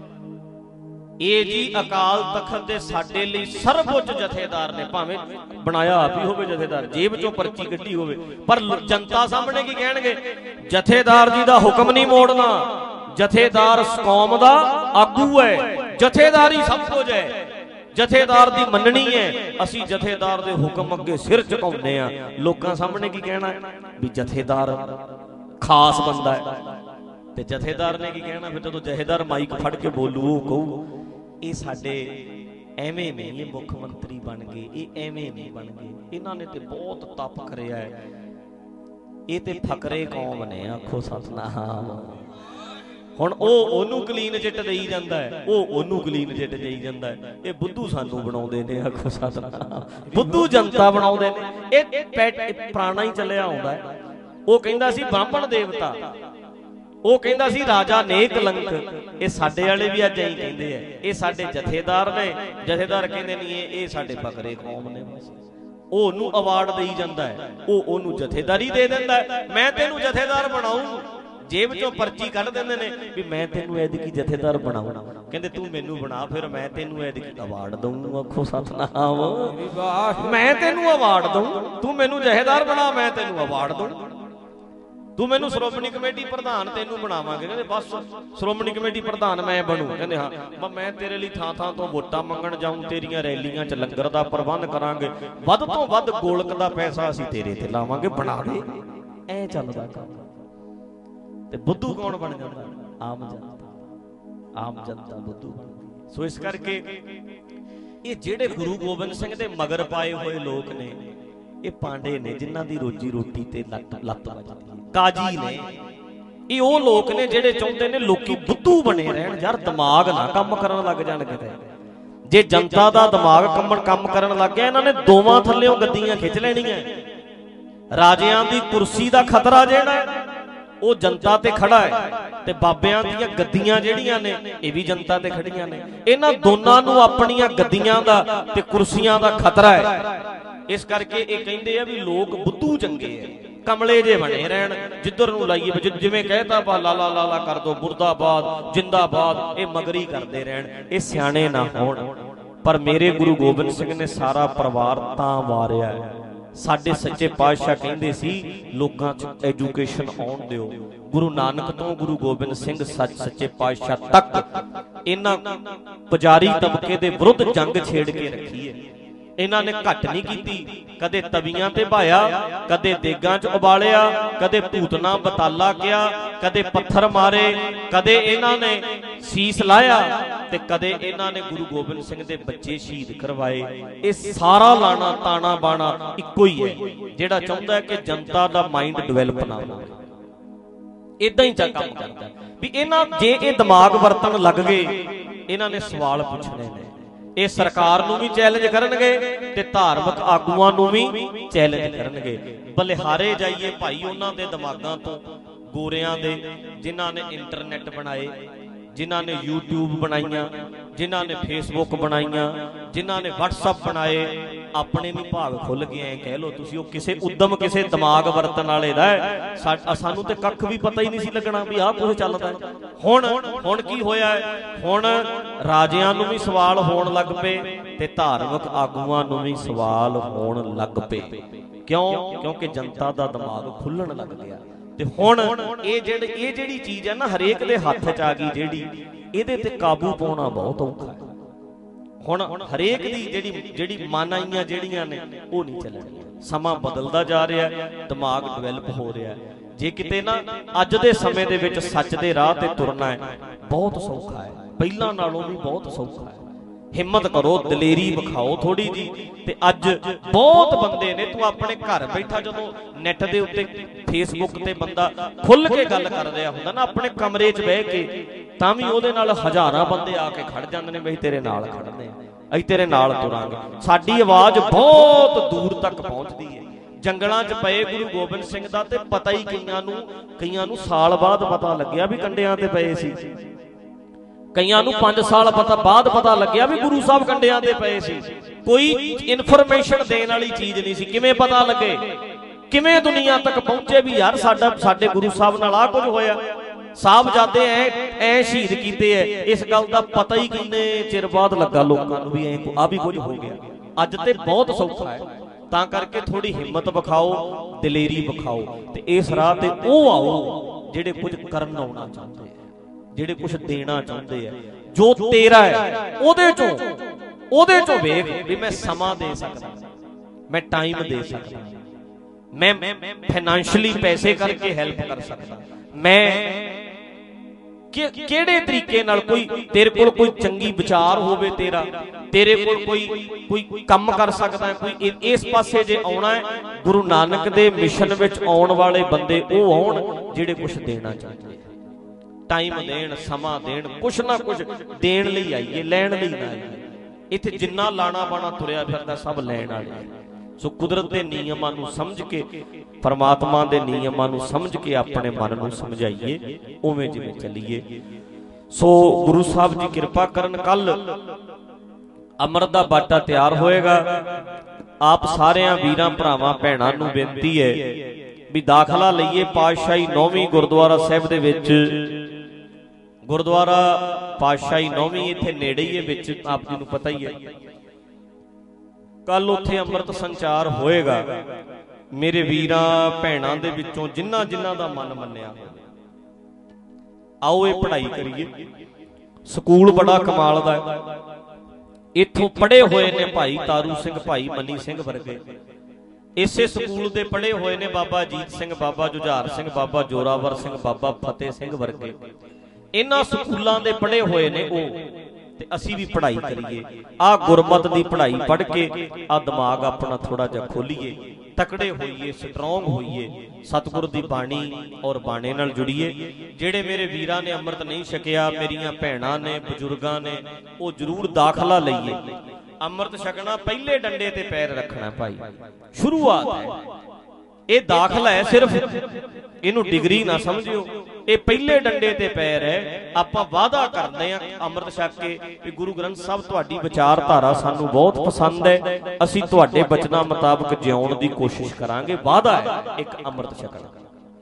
ਇਹ ਜੀ ਅਕਾਲ ਤਖਤ ਦੇ ਸਾਡੇ ਲਈ ਸਰਵਉੱਚ ਜਥੇਦਾਰ ਨੇ, ਭਾਵੇਂ ਬਣਾਇਆ ਆਪ ਹੀ ਹੋਵੇ ਜਥੇਦਾਰ, ਜੇਬ ਚੋਂ ਪਰਚੀ ਕੱਢੀ ਹੋਵੇ, ਪਰ ਜਨਤਾ ਸਾਹਮਣੇ ਕੀ ਕਹਿਣਗੇ? ਜਥੇਦਾਰ ਜੀ ਦਾ ਹੁਕਮ ਨਹੀਂ ਮੋੜਨਾ, ਜਥੇਦਾਰ ਕੌਮ ਦਾ ਆਗੂ ਹੈ, ਜਥੇਦਾਰੀ ਸਭ ਕੁਝ ਹੈ, ਜਥੇਦਾਰ ਦੀ ਮੰਨਣੀ ਹੈ। ਅਸੀਂ ਜਥੇਦਾਰ ਦੇ ਹੁਕਮ ਅੱਗੇ ਸਿਰ ਝੁਕਾਉਂਦੇ ਆ। ਲੋਕਾਂ ਸਾਹਮਣੇ ਕੀ ਕਹਿਣਾ ਵੀ ਜਥੇਦਾਰ ਖਾਸ ਬੰਦਾ ਹੈ, ਤੇ ਜਥੇਦਾਰ ਨੇ ਕੀ ਕਹਿਣਾ ਫਿਰ ਜਦੋਂ ਜਥੇਦਾਰ ਮਾਈਕ ਫੜ ਕੇ ਬੋਲੂ? ਉਹ ਕਹੂ ਇਹ ਸਾਡੇ ਐਵੇਂ ਨਹੀਂ, ਇਹ ਮੁੱਖ ਮੰਤਰੀ ਬਣ ਗਏ, ਇਹ ਐਵੇਂ ਨਹੀਂ ਬਣ ਗਏ, ਇਹਨਾਂ ਨੇ ਤੇ ਬਹੁਤ ਤਪ ਕਰਿਆ ਹੈ, ਇਹ ਤੇ ਫਕਰੇ ਕੌਮ ਨੇ, ਆਖੋ ਸਤਨਾਮ। ਹੁਣ ਉਹ ਉਹਨੂੰ ਕਲੀਨ ਚਿੱਟ ਦੇਈ ਜਾਂਦਾ ਹੈ, ਉਹ ਉਹਨੂੰ ਕਲੀਨ ਚਿੱਟ ਦੇਈ ਜਾਂਦਾ ਹੈ। ਇਹ ਬੁੱਧੂ ਸਾਨੂੰ ਬਣਾਉਂਦੇ ਨੇ, ਆਖੋ ਸਤਨਾਮ। ਬੁੱਧੂ ਜਨਤਾ ਬਣਾਉਂਦੇ ਨੇ। ਇਹ ਪੁਰਾਣਾ ਹੀ ਚੱਲਿਆ ਆਉਂਦਾ ਹੈ। ਉਹ ਕਹਿੰਦਾ ਸੀ ਬ੍ਰਾਹਮਣ ਦੇਵਤਾ, ਉਹ ਕਹਿੰਦਾ ਸੀ ਰਾਜਾ ਨੇਕ ਕਲੰਕ। ਇਹ ਸਾਡੇ ਵਾਲੇ ਵੀ ਅੱਜ ਐਂ ਕਹਿੰਦੇ ਆ, ਇਹ ਸਾਡੇ ਜਥੇਦਾਰ ਨੇ। ਜਥੇਦਾਰ ਕਹਿੰਦੇ ਨਹੀਂ, ਇਹ ਇਹ ਸਾਡੇ ਫਕਰੇ ਕੌਮ ਨੇ। ਉਹ ਉਹਨੂੰ ਅਵਾਰਡ ਦੇਈ ਜਾਂਦਾ ਹੈ, ਉਹ ਉਹਨੂੰ ਜਥੇਦਾਰੀ ਦੇ ਦਿੰਦਾ ਹੈ। ਮੈਂ ਤੈਨੂੰ ਜਥੇਦਾਰ ਬਣਾਉਂ, ਜੇਬ ਚੋਂ ਪਰਚੀ ਕੱਢ ਦਿੰਦੇ ਨੇ ਵੀ ਮੈਂ ਤੈਨੂੰ ਐਤਕੀ ਜਥੇਦਾਰ ਬਣਾਉਂ। ਕਹਿੰਦੇ ਤੂੰ ਮੈਨੂੰ ਬਣਾ, ਫਿਰ ਮੈਂ ਤੈਨੂੰ ਐਤਕੀ ਅਵਾਰਡ ਦਊਂ। ਆਖੋ ਸਤਨਾਮ। ਮੈਂ ਤੈਨੂੰ ਅਵਾਰਡ ਦਊਂ, ਤੂੰ ਮੈਨੂੰ ਜਥੇਦਾਰ ਬਣਾ, ਮੈਂ ਤੈਨੂੰ ਅਵਾਰਡ ਦਊਂ। ਤੂੰ ਮੈਨੂੰ ਸ਼੍ਰੋਮਣੀ ਕਮੇਟੀ ਪ੍ਰਧਾਨ ਤੈਨੂੰ ਬਣਾਵਾਂਗੇ। ਕਹਿੰਦੇ ਬਸ ਸ਼੍ਰੋਮਣੀ ਕਮੇਟੀ ਪ੍ਰਧਾਨ ਮੈਂ ਬਣੂ। ਕਹਿੰਦੇ ਹਾਂ, ਮੈਂ ਤੇਰੇ ਲਈ ਥਾਂ ਥਾਂ ਤੋਂ ਵੋਟਾਂ ਮੰਗਣ ਜਾਊਂ, ਤੇਰੀਆਂ ਰੈਲੀਆਂ 'ਚ ਲੰਗਰ ਦਾ ਪ੍ਰਬੰਧ ਕਰਾਂਗੇ, ਵੱਧ ਤੋਂ ਵੱਧ ਗੋਲਕ ਦਾ ਪੈਸਾ ਅਸੀਂ ਤੇਰੇ ਤੇ ਲਾਵਾਂਗੇ, ਬਣਾ ਦੇ। ਐ ਚੱਲਦਾ ਕੰਮ। ਤੇ ਬੁੱਧੂ ਕੌਣ ਬਣ ਜਾਂਦਾ? ਆਮ ਜਨਤਾ। ਆਮ ਜਨਤਾ ਬੁੱਧੂ ਬਣਦੀ। ਸੋ ਇਸ ਕਰਕੇ ਇਹ ਜਿਹੜੇ ਗੁਰੂ ਗੋਬਿੰਦ ਸਿੰਘ ਦੇ ਮਗਰ ਪਾਏ ਹੋਏ ਲੋਕ ਨੇ, ਇਹ ਪਾਂਡੇ ਨੇ ਜਿਨ੍ਹਾਂ ਦੀ ਰੋਜੀ ਰੋਟੀ ਤੇ ਲੱਤ ਲੱਤ ਵੱਜਦੀ ਹੈ। ਕਾਜੀ ਨੇ, ਇਹ ਉਹ ਲੋਕ ਨੇ ਜਿਹੜੇ ਚਾਹੁੰਦੇ ਨੇ ਲੋਕੀ ਬੁੱਧੂ ਬਣੇ ਰਹਿਣ। ਯਾਰ ਦਿਮਾਗ ਨਾ ਕੰਮ ਕਰਨ ਲੱਗ ਜਾਣ ਕਿਤੇ। ਜੇ ਜਨਤਾ ਦਾ ਦਿਮਾਗ ਕੰਮ ਕੰਮ ਕਰਨ ਲੱਗ ਗਿਆ, ਇਹਨਾਂ ਨੇ ਦੋਵਾਂ ਥੱਲਿਓਂ ਗੱਦੀਆਂ ਖਿੱਚ ਲੈਣੀਆਂ। ਰਾਜਿਆਂ ਦੀ ਕੁਰਸੀ ਦਾ ਖਤਰਾ ਜਿਹੜਾ ਉਹ ਜਨਤਾ ਤੇ ਖੜਾ ਹੈ, ਤੇ ਬਾਬਿਆਂ ਦੀਆਂ ਗੱਦੀਆਂ ਜਿਹੜੀਆਂ ਨੇ ਇਹ ਵੀ ਜਨਤਾ ਤੇ ਖੜੀਆਂ ਨੇ। ਇਹਨਾਂ ਦੋਨਾਂ ਨੂੰ ਆਪਣੀਆਂ ਗੱਦੀਆਂ ਦਾ ਤੇ ਕੁਰਸੀਆਂ ਦਾ ਖਤਰਾ ਹੈ। ਇਸ ਕਰਕੇ ਇਹ ਕਹਿੰਦੇ ਆ ਵੀ ਲੋਕ ਬੁੱਧੂ ਚੰਗੇ ਆ, ਕਮਲੇ ਜੇ ਬਣੇ ਰਹਿਣ, ਜਿੱਧਰ ਨੂੰ ਲਾਈਏ ਜਿਵੇਂ ਕਹਿਤਾ ਬਾ ਲਾ ਲਾ ਲਾ ਲਾ ਕਰ ਦੋ, ਮੁਰਦਾਬਾਦ ਜਿੰਦਾਬਾਦ, ਇਹ ਮਗਰੀ ਕਰਦੇ ਰਹਿਣ, ਇਹ ਸਿਆਣੇ ਨਾ ਹੋਣ। ਪਰ ਮੇਰੇ ਗੁਰੂ ਗੋਬਿੰਦ ਸਿੰਘ ਨੇ ਸਾਰਾ ਪਰਿਵਾਰ ਤਾਂ ਵਾਰਿਆ। ਸਾਡੇ ਸੱਚੇ ਪਾਤਸ਼ਾਹ ਕਹਿੰਦੇ ਸੀ ਲੋਕਾਂ 'ਚ ਐਜੂਕੇਸ਼ਨ ਆਉਣ ਦਿਓ। ਗੁਰੂ ਨਾਨਕ ਤੋਂ ਗੁਰੂ ਗੋਬਿੰਦ ਸਿੰਘ ਸੱਚ ਸੱਚੇ ਪਾਤਸ਼ਾਹ ਤੱਕ ਇਹਨਾਂ ਪੁਜਾਰੀ ਤਬਕੇ ਦੇ ਵਿਰੁੱਧ ਜੰਗ ਛੇੜ ਕੇ ਰੱਖੀ ਹੈ। ਇਹਨਾਂ ਨੇ ਘੱਟ ਨਹੀਂ ਕੀਤੀ। ਕਦੇ ਤਵੀਆਂ ਤੇ ਭਾਇਆ, ਕਦੇ ਦੇਗਾਂ 'ਚ ਉਬਾਲਿਆ, ਕਦੇ ਭੂਤਨਾ ਬਤਾਲਾ ਕਿਹਾ, ਕਦੇ ਪੱਥਰ ਮਾਰੇ, ਕਦੇ ਇਹਨਾਂ ਨੇ ਸੀਸ ਲਾਇਆ, ਤੇ ਕਦੇ ਇਹਨਾਂ ਨੇ ਗੁਰੂ ਗੋਬਿੰਦ ਸਿੰਘ ਦੇ ਬੱਚੇ ਸ਼ਹੀਦ ਕਰਵਾਏ। ਇਹ ਸਾਰਾ ਲਾਣਾ ਤਾਣਾ ਬਾਣਾ ਇੱਕੋ ਹੀ ਹੈ, ਜਿਹੜਾ ਚਾਹੁੰਦਾ ਹੈ ਕਿ ਜਨਤਾ ਦਾ ਮਾਈਂਡ ਡਿਵੈਲਪ ਨਾ ਹੋਵੇ। ਇਦਾਂ ਹੀ ਕੰਮ ਕਰਦਾ ਵੀ ਇਹਨਾਂ ਜੇ ਇਹ ਦਿਮਾਗ ਵਰਤਣ ਲੱਗ ਗਏ, ਇਹਨਾਂ ਨੇ ਸਵਾਲ ਪੁੱਛਣੇ ਨੇ। ਇਹ ਸਰਕਾਰ ਨੂੰ ਵੀ ਚੈਲੰਜ ਕਰਨਗੇ ਤੇ ਧਾਰਮਿਕ ਆਗੂਆਂ ਨੂੰ ਵੀ ਚੈਲੰਜ ਕਰਨਗੇ। ਬਲਿਹਾਰੇ ਜਾਈਏ ਭਾਈ ਉਹਨਾਂ ਦੇ ਦਿਮਾਗਾਂ ਤੋਂ, ਗੋਰਿਆਂ ਦੇ, ਜਿਨ੍ਹਾਂ ਨੇ ਇੰਟਰਨੈਟ ਬਣਾਏ, ਜਿਨ੍ਹਾਂ ਨੇ YouTube ਬਣਾਈਆਂ, ਜਿਨ੍ਹਾਂ ਨੇ Facebook ਬਣਾਈਆਂ, ਜਿਨ੍ਹਾਂ ਨੇ WhatsApp ਬਣਾਏ, ਆਪਣੇ ਵੀ ਭਾਗ ਖੁੱਲ ਗਏ ਐ ਕਹਿ ਲਓ ਤੁਸੀਂ। ਉਹ ਕਿਸੇ ਉਦਮ ਕਿਸੇ ਦਿਮਾਗ ਵਰਤਣ ਵਾਲੇ ਦਾ। ਸਾਨੂੰ ਤੇ ਕੱਖ ਵੀ ਪਤਾ ਹੀ ਨਹੀਂ ਸੀ ਲੱਗਣਾ ਵੀ ਆਹ ਕੁਝ ਚੱਲਦਾ। ਹੁਣ ਹੁਣ ਕੀ ਹੋਇਆ? ਹੁਣ ਰਾਜਿਆਂ ਨੂੰ ਵੀ ਸਵਾਲ ਹੋਣ ਲੱਗ ਪਏ ਤੇ ਧਾਰਮਿਕ ਆਗੂਆਂ ਨੂੰ ਵੀ ਸਵਾਲ ਹੋਣ ਲੱਗ ਪਏ। ਕਿਉਂ? ਕਿਉਂਕਿ ਜਨਤਾ ਦਾ ਦਿਮਾਗ ਖੁੱਲਣ ਲੱਗ ਗਿਆ। ਤੇ ਹੁਣ ਇਹ ਜਿਹੜੀ ਇਹ ਜਿਹੜੀ ਚੀਜ਼ ਹੈ ਨਾ, ਹਰੇਕ ਦੇ ਹੱਥ 'ਚ ਆ ਗਈ, ਜਿਹੜੀ ਇਹਦੇ ਤੇ ਕਾਬੂ ਪਾਉਣਾ ਬਹੁਤ ਔਖਾ ਹੈ। ਹੁਣ ਹਰੇਕ ਦੀ ਜਿਹੜੀ ਜਿਹੜੀ ਮਾਨਾਈਆਂ ਜਿਹੜੀਆਂ ਨੇ ਉਹ ਨਹੀਂ ਚੱਲਣੀਆਂ। ਸਮਾਂ ਬਦਲਦਾ ਜਾ ਰਿਹਾ, ਦਿਮਾਗ ਡਿਵੈਲਪ ਹੋ ਰਿਹਾ। ਜੇ ਕਿਤੇ ਨਾ ਅੱਜ ਦੇ ਸਮੇਂ ਦੇ ਵਿੱਚ ਸੱਚ ਦੇ ਰਾਹ ਤੇ ਤੁਰਨਾ ਹੈ ਬਹੁਤ ਸੌਖਾ ਹੈ, ਪਹਿਲਾਂ ਨਾਲੋਂ ਵੀ ਬਹੁਤ ਸੌਖਾ ਹੈ। ਹਿੰਮਤ ਕਰੋ, ਦਲੇਰੀ ਵਿਖਾਓ ਥੋੜੀ ਜੀ। ਤੇ ਅੱਜ ਬਹੁਤ ਬੰਦੇ ਨੇ, ਤੂੰ ਆਪਣੇ ਘਰ ਬੈਠਾ ਜਦੋਂ ਨੈਟ ਦੇ ਉੱਤੇ ਫੇਸਬੁੱਕ ਤੇ ਬੰਦਾ ਖੁੱਲ ਕੇ ਗੱਲ ਕਰ ਰਿਹਾ ਹੁੰਦਾ ਨਾ, ਆਪਣੇ ਕਮਰੇ 'ਚ ਬਹਿ ਕੇ, ਤਾਂ ਵੀ ਉਹਦੇ ਨਾਲ ਹਜ਼ਾਰਾਂ ਬੰਦੇ ਆ ਕੇ ਖੜ ਜਾਂਦੇ ਨੇ ਵੀ ਤੇਰੇ ਨਾਲ ਖੜਦੇ ਆ, ਅਸੀਂ ਤੇਰੇ ਨਾਲ ਤੁਰਾਂਗੇ। ਸਾਡੀ ਆਵਾਜ਼ ਬਹੁਤ ਦੂਰ ਤੱਕ ਪਹੁੰਚਦੀ ਹੈ। ਜੰਗਲਾਂ 'ਚ ਪਏ ਗੁਰੂ ਗੋਬਿੰਦ ਸਿੰਘ ਦਾ ਤੇ ਪਤਾ ਹੀ ਕਈਆਂ ਨੂੰ ਕਈਆਂ ਨੂੰ ਸਾਲ ਬਾਅਦ ਪਤਾ ਲੱਗਿਆ ਵੀ ਕੰਡਿਆਂ ਤੇ ਪਏ ਸੀ। ਕਈਆਂ ਨੂੰ ਪੰਜ ਸਾਲ ਪਤਾ ਬਾਅਦ ਪਤਾ ਲੱਗਿਆ ਵੀ ਗੁਰੂ ਸਾਹਿਬ ਕੰਡਿਆਂ ਤੇ ਪਏ ਸੀ।
कोई इनफॉर्मेशन देने वाली चीज नहीं सी। किवें पता लगे, किवें दुनिया तक पहुंचे भी यार साडा साडे गुरु साहब नाल आ कुछ होया, साहबजादे ऐ ऐ शहीद कीते है। इस गल दा पता ही किन्ने चिर बाद लगा लोकां नूं भी ऐ आ भी कुछ हो गया। अज ते बहुत सौखा है, तां करके थोड़ी हिम्मत विखाओ, दलेरी विखाओ ते इस राह ते ओ आओ जिहड़े कुछ करन आउणा चाहुंदे है, जिहड़े कुछ देना चाहुंदे है। जो तेरा है ओहदे चों ओहदे चों वेख भी मैं समा दे सकदा, मैं टाइम दे सकदा, मैं फाइनैंशियली पैसे करके हेल्प कर सकदा, मैं किहड़े तरीके नाल कोई तेरे कोल कोई चंगी विचार होवे, तेरा तेरे कोल कोई कोई काम कर सकदा है, कोई इस पासे जे आउणा है। गुरु नानक दे मिशन विच आउण वाले बंदे ओ आउण जिहड़े कुछ देना चाहते, टाइम देण, समा देण, कुछ ना कुछ देण लई आईए, लैण लई ना आईए। इत्थे जिन्ना लाना बाना तुरिया फिरदा सब लैण वाले है। सो कुदरत के नियमां नूं समझ के, परमात्मा के नियमां नूं समझ के अपने मन नूं समझाइए, उवें जिवें चलीए। सो गुरु साहब जी किरपा करन, कल अमृत दा बाटा तैयार होएगा। आप सारियां वीरां भरावां भैणां नूं बेनती है भी दाखला लईए पातशाही नौवीं गुरुद्वारा साहिब दे विच। गुरुद्वारा पातशाही नौवीं इत्थे नेड़े ही है, विच आप जी नूं पता ही है। कल उत्थे अमृत संचार होएगा। मेरे वीरां भैणां दे विचों जिन्हां जिन्हां दा मन मन्निया, आओ ये पढ़ाई करिए। स्कूल बड़ा कमाल दा है, इत्थों पढ़े हुए ने भाई तारू सिंह, भाई मनी सिंह वर्गे। इसे स्कूल दे पढ़े हुए ने बाबा अजीत सिंह, बाबा जुझार सिंह, बाबा जोरावर सिंह, बाबा फतेह सिंह वर्गे। इन्हां स्कूलों दे पढ़े हुए ने ओ, ते असी भी पढ़ाई करिए। आ गुरमत दी पढ़ाई पढ़ के आ दिमाग अपना थोड़ा जिहा खोलीए, तकड़े होइए, स्ट्रोंग होइए, सतगुर दी बाणी और बाणे नाल जुड़िए। जेड़े मेरे वीरां ने अमृत नहीं छकिया, मेरियां भैणां ने, बजुर्गां ने, ओ जरूर दाखला लईए। अमृत छकना पहले डंडे ते पैर रखना भाई, शुरुआत है। ये दाखला है, सिर्फ इनू डिग्री ना समझियो, ये पहले डंडे ते पैर है। आपां वादा करदे आ अमृत छक के कि गुरु ग्रंथ साहब तुहाडी विचारधारा सानू बहुत पसंद है, असीं तुहाडे बचनां मुताबक जिउण दी कोशिश करांगे। वादा है एक अमृत छकना।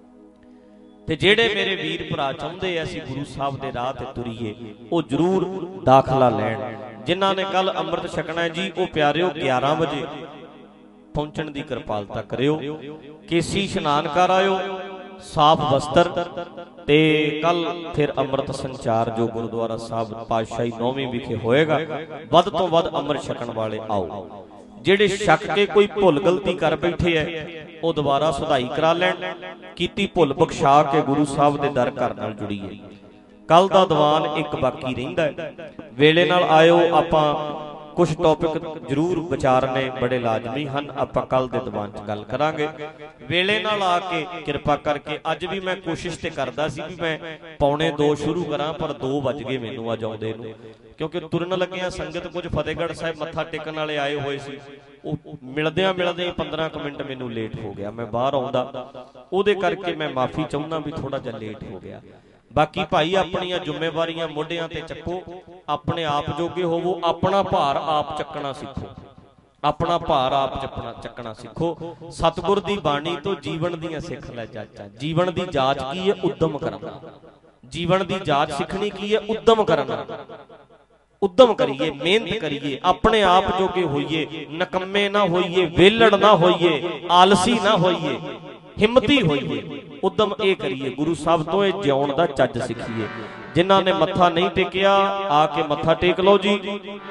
ते जेड़े मेरे वीर भरा चाहुंदे असीं गुरु साहब दे राह ते तुरीए, ओ जरूर दाखला लैण। जिन्हां ने कल अमृत छकना है जी, ओ प्यारिओ ग्यारह बजे पहुंचण दी किरपालता करियो। केसी इशनान कर आयो, साफ वस्त्र, ते कल फिर अमृत संचार जो गुरुद्वारा साहब पातशाही नौवीं विखे होएगा। वध तो वध अमृत छकण वाले आओ। जेड़े शक के कोई भुल गलती कर बैठे है, वो दोबारा सुधाई करा लैण। कीती भुल बख्शा के गुरु साहब दे दर घर नाल जुड़ीए। कल दा दीवान एक बाकी रहिंदा है, वेले नाल आयो। आपां कुछ टॉपिक जरूर विचारने बड़े लाजमी हैं, आपां कल दे दीवान च गल करांगे। वेले नाल आके किरपा करके, अज भी मैं कोशिश ते करदा सी भी मैं पौने दो शुरू करां, पर दो बज गए मैनूं अज आउंदे नूं, क्योंकि तुरन लगिया संगत कुछ फतेहगढ़ साहिब मत्था टेकण वाले आए हुए सी। मिलदियां मिलदियां पंद्रह क मिनट मैनूं लेट हो गया, मैं बाहर आउंदा, उहदे करके मैं माफी चाहुंदा भी थोड़ा जिहा लेट हो गया। बाकी भाई अपनियां जिम्मेवारियां मोढियां ते चक्को, अपने आप जोगे होवो, अपना भार आप चकना सीखो, अपना भार आप चकना चकना सीखो। सतगुर दी बाणी तो जीवन दीयां सिख लै चाचा। जीवन दी जाच की है? उद्यम करना। जीवन दी जाच सीखनी की है? उद्यम करना। उद्यम करिए, मेहनत करिए, अपने आप जोगे होइए, नकम्मे ना होइए, वेलड़ ना होइए, आलसी ना होइए, हिम्मती होइए। उद्यम ये करिए, गुरु साहब तो ये जिउण दा चज सीखिए। जिन्हां ने मत्था नहीं टेकिया आके मत्था टेक लो जी।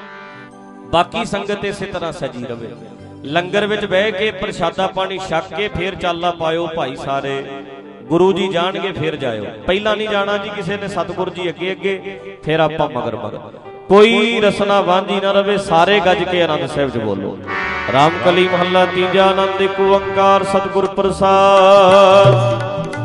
बाकी संगत इस तरह सजी रवे। लंगर विच बह के प्रसादा पानी छक के फिर चाला पायो भाई सारे। गुरु जी जाणगे फिर जायो, पहला नहीं जाना जी किसी ने। सतगुर जी अगे अगे, फिर आपां मगर मगर। कोई रसना वांझी ना रवे। सारे गज के आनंद साहिब च बोलो। रामकली महला तीजा। आनंद एक ओंकार सतगुर प्रसाद।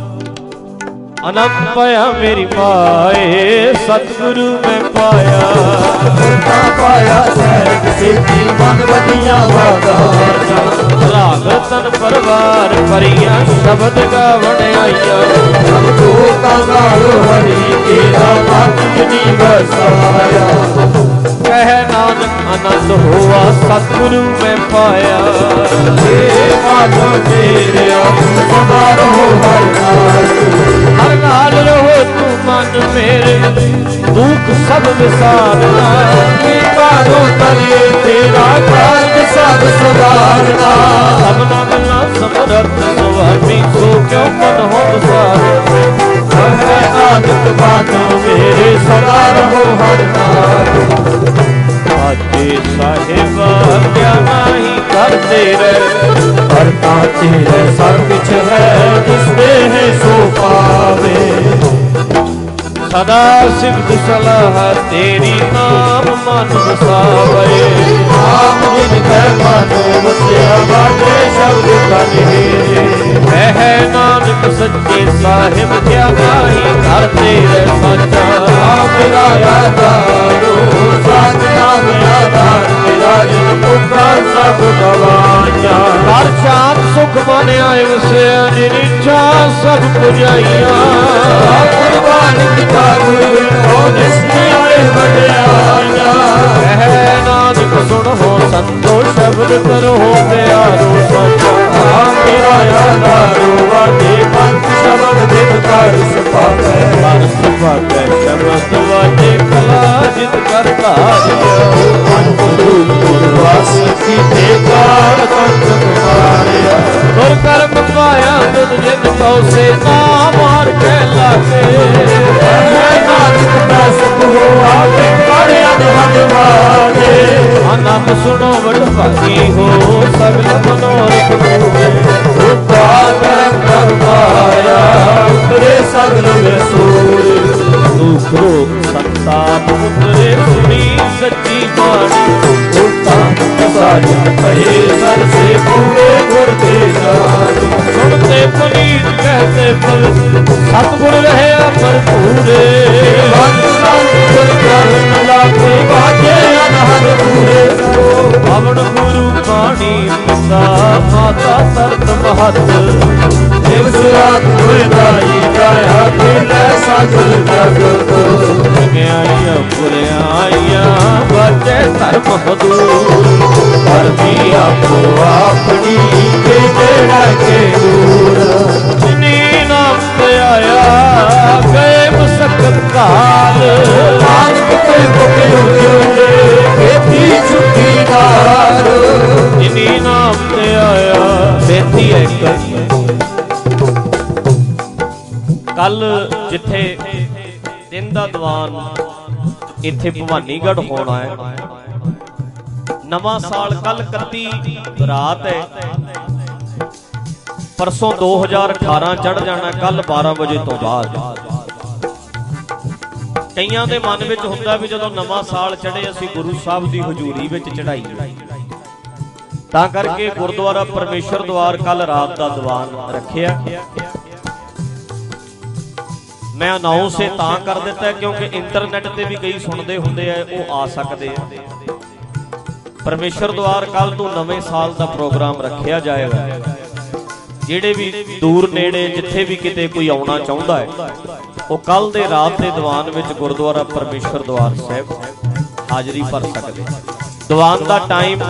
आनंद पाया मेरी माए, सतगुरु में पाया। पाया सहज सिद्धि मन वधिया वादा। राग तन परवार परिया शब्द गावण आईया। सब दूता नाल हरि तेरा नाम जिनी बसाया। कह नानक आनंद हुआ सतगुरु में पाया। हे माधो मेरे सदा रहो हर नाल, हर नाल रहो तू मन मेरे, दुख सब विसारना। माधो तले तेरा कार्य सब सवारना, सबना गल्ला समरथ स्वामी सो क्यों मन हो सारे। है आदत माधो मेरे सदा रहो हर नाल। आजे साहिबा क्या नहीं करते रहे, करता तेरे सब कुछ है जिसमें है सो पावे। सदा सिद्ध सलाह तेरी नाम मन बसावे, नाम जिनके मन बसिया बाटे शब्द कन्हे। है नानक सच्चे साहिब क्या नहीं करते रहे सच्चा। मेरा यादारो साथ नाम यादार मेरा जन पुखा सब गवाया। हर शांत सुख मन आए वसिया निरीक्षा सब पुजाइया। कुर्बान किता गुरु हो जिसने आए बढ़ाया। है नानक सुन हो संतो शब्द करो प्यारो सच्चा। मेरा यादारो वादे पंथ शब्द दिन कर सपावे, कर सपावे शब्द वादे कला जित करता वास की बेकार तंत मारिया। गुर कर्म पाया तुझ जिन कौ से ना मार के लागे। नानक का सुख हो आगे बड़े अधवट मारे। नाम सुनो बड़ भागी हो सगल मनोरथ पूरे। करम करवाया उतरे सगल में सूरे। दुख रोग संताप उतरे सुनी सच्ची बाणी। उल्टा साजन कहे सर से पूरे गुर के जानी। सुनते पुनीत कहते पवित्र सतगुण रहे अमर पूरे। लागे बाजे अनहद पूरे। पवन गुरु बाणी पिता माता तरत महत। दिवस रात गुरदाई गाया खेलै सगल जगत। आइया बुरियाइया बाजे धर्म हदूर। धर्मी आपो अपनी के बेड़ा के दूर। जिनी नाम पे आया गए मुसक्कत काल। नानक पे मुके उजड़े बेटी छुट्टी नार। जिनी नाम पे आया बेटी है कल जिथे दिन दा दीवान इत्थे भवानीगढ़ होना है। नवां साल कल इकत्ती रात है, परसों दो हज़ार अठारह चढ़ जाना कल बारह बजे तो बाद। कईयां दे मन विच हुंदा भी जदों नवां साल चढ़े असीं गुरु साहब दी हजूरी विच चढ़ाई। तां करके गुरुद्वारा परमेश्वर द्वार कल रात दा दीवान रखिया। मैं अनाउंस ये तां कर दिता है क्योंकि इंटरनेट ते भी कई सुनते होंदे आ, वो आ सकते हैं। परमेश्वर द्वार कल तो नवे साल का प्रोग्राम रखिया जाएगा। जिहड़े भी दूर नेड़े जिथे भी किते कोई आउणा चाहुंदा है वो कल दे रात के दीवान विच गुरुद्वारा परमेश्वर द्वार साहिब हाजरी भर सकते। दीवान का टाइम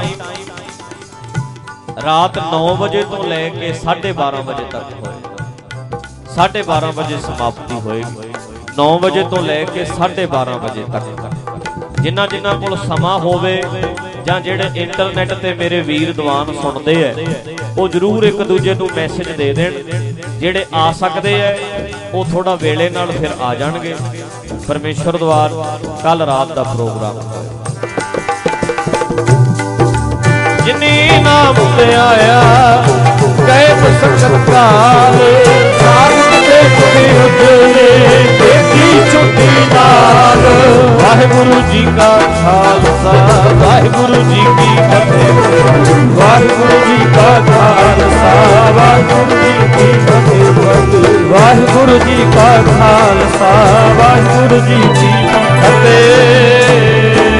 रात नौ बजे तो लैके साढ़े बारह बजे तक होए। साढ़े बारह बजे समाप्ति होएगी। नौ बजे तो लैके साढ़े बारह बजे तक। जिन्ना जिन्ना कोल समा होवे जां जेड़े इंटरनेट ते मेरे वीर दीवान सुनते हैं वो जरूर एक दूजे नूं मैसेज दे देण। जेड़े आ सकते हैं वो थोड़ा वेले नाल फिर आ जाणगे। परमेश्वर द्वार कल रात का प्रोग्राम जिनी नाम ते आया गए मुसक्कत काल। वाहिगुरु जी का खालसा वाहिगुरु जी की फतेह। वाहिगुरु जी का खालसा वाहिगुरु जी की फतेह। वाहिगुरु जी का खालसा वाहिगुरु जी की फतेह।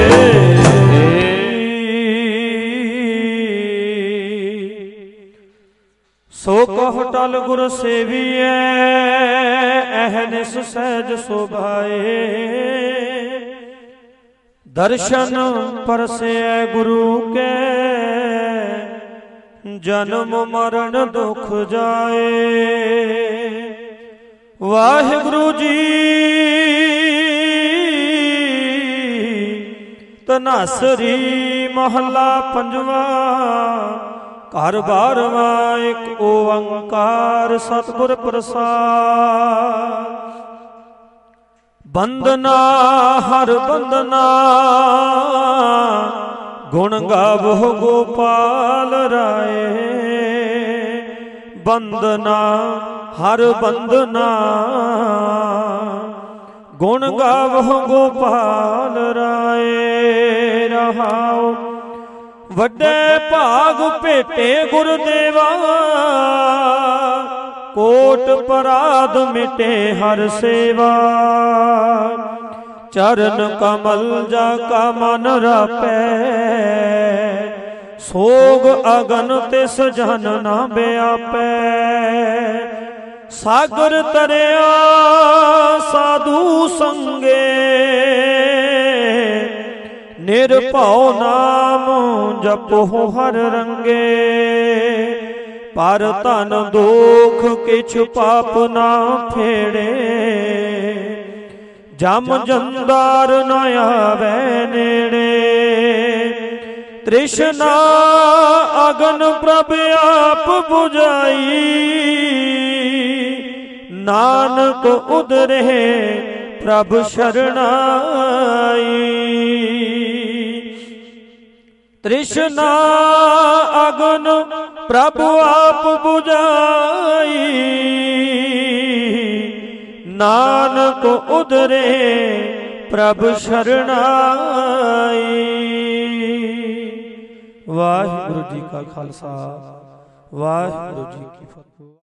सो कहो टल गुर सेविए अहनिस सहज शोभाए। ਦਰਸ਼ਨ ਪਰਸੈ ਗੁਰੂ ਕੇ ਜਨਮ ਮਰਨ ਦੁਖ ਜਾਏ। ਵਾਹਿਗੁਰੂ ਜੀ ਧਨਾਸਰੀ ਮਹੱਲਾ ਪੰਜਵਾ। ਘਰ ਬਾਰਵਾਂ ਇੱਕ ਓੰਕਾਰ ਸਤਿਗੁਰ ਪ੍ਰਸਾਦ। ਬੰਦਨਾ ਹਰ ਬੰਦਨਾ ਗੁਣ ਗਾਵੋ ਗੋਪਾਲ ਰਾਏ। ਬੰਦਨਾ ਹਰ ਬੰਦਨਾ ਗੁਣ ਗਾਵੋ ਗੋਪਾਲ ਰਾਏ। ਰਹਾਉ ਵੱਡੇ ਭਾਗ ਭੇਟੇ ਗੁਰਦੇਵਾ ਕੋਟ ਪਰਾਧ ਮਿਟੇ ਹਰ ਸੇਵਾ। ਚਰਨ ਕਮਲ ਜਾ ਕਾ ਮਨ ਰਾਪੈ ਸੋਗ ਅਗਨ ਤਿਸ ਜਨ ਨਾ ਬਿਆਪੈ। ਸਾਗਰ ਤਰਿਆ ਸਾਧੂ ਸੰਗੇ ਨਿਰਭਉ ਨਾਮ ਜਪੋ ਹਰ ਰੰਗੇ। ਪਰ ਧਨ ਦੁਖ ਕਿਛ ਪਾਪ ਨਾ ਫੇੜੇ ਜਮ ਜੰਦਾਰ ਨ ਆਵੈ ਨੇੜੇ। ਤ੍ਰਿਸ਼ਨਾ ਅਗਨ ਪ੍ਰਭ ਆਪ ਬੁਝਾਈ ਨਾਨਕ ਉਦਰੇ ਪ੍ਰਭ ਸ਼ਰਣਾਈ। ਤ੍ਰਿਸ਼ਨਾ ਅਗਨ ਪ੍ਰਭ ਆਪ ਬੁਝਾਈ ਨਾਨਕ ਉਦਰੇ ਪ੍ਰਭ ਸ਼ਰਣਾਈ। ਵਾਹਿਗੁਰੂ ਜੀ ਕਾ ਖਾਲਸਾ ਵਾਹਿਗੁਰੂ ਜੀ ਕੀ ਫਤਿਹ।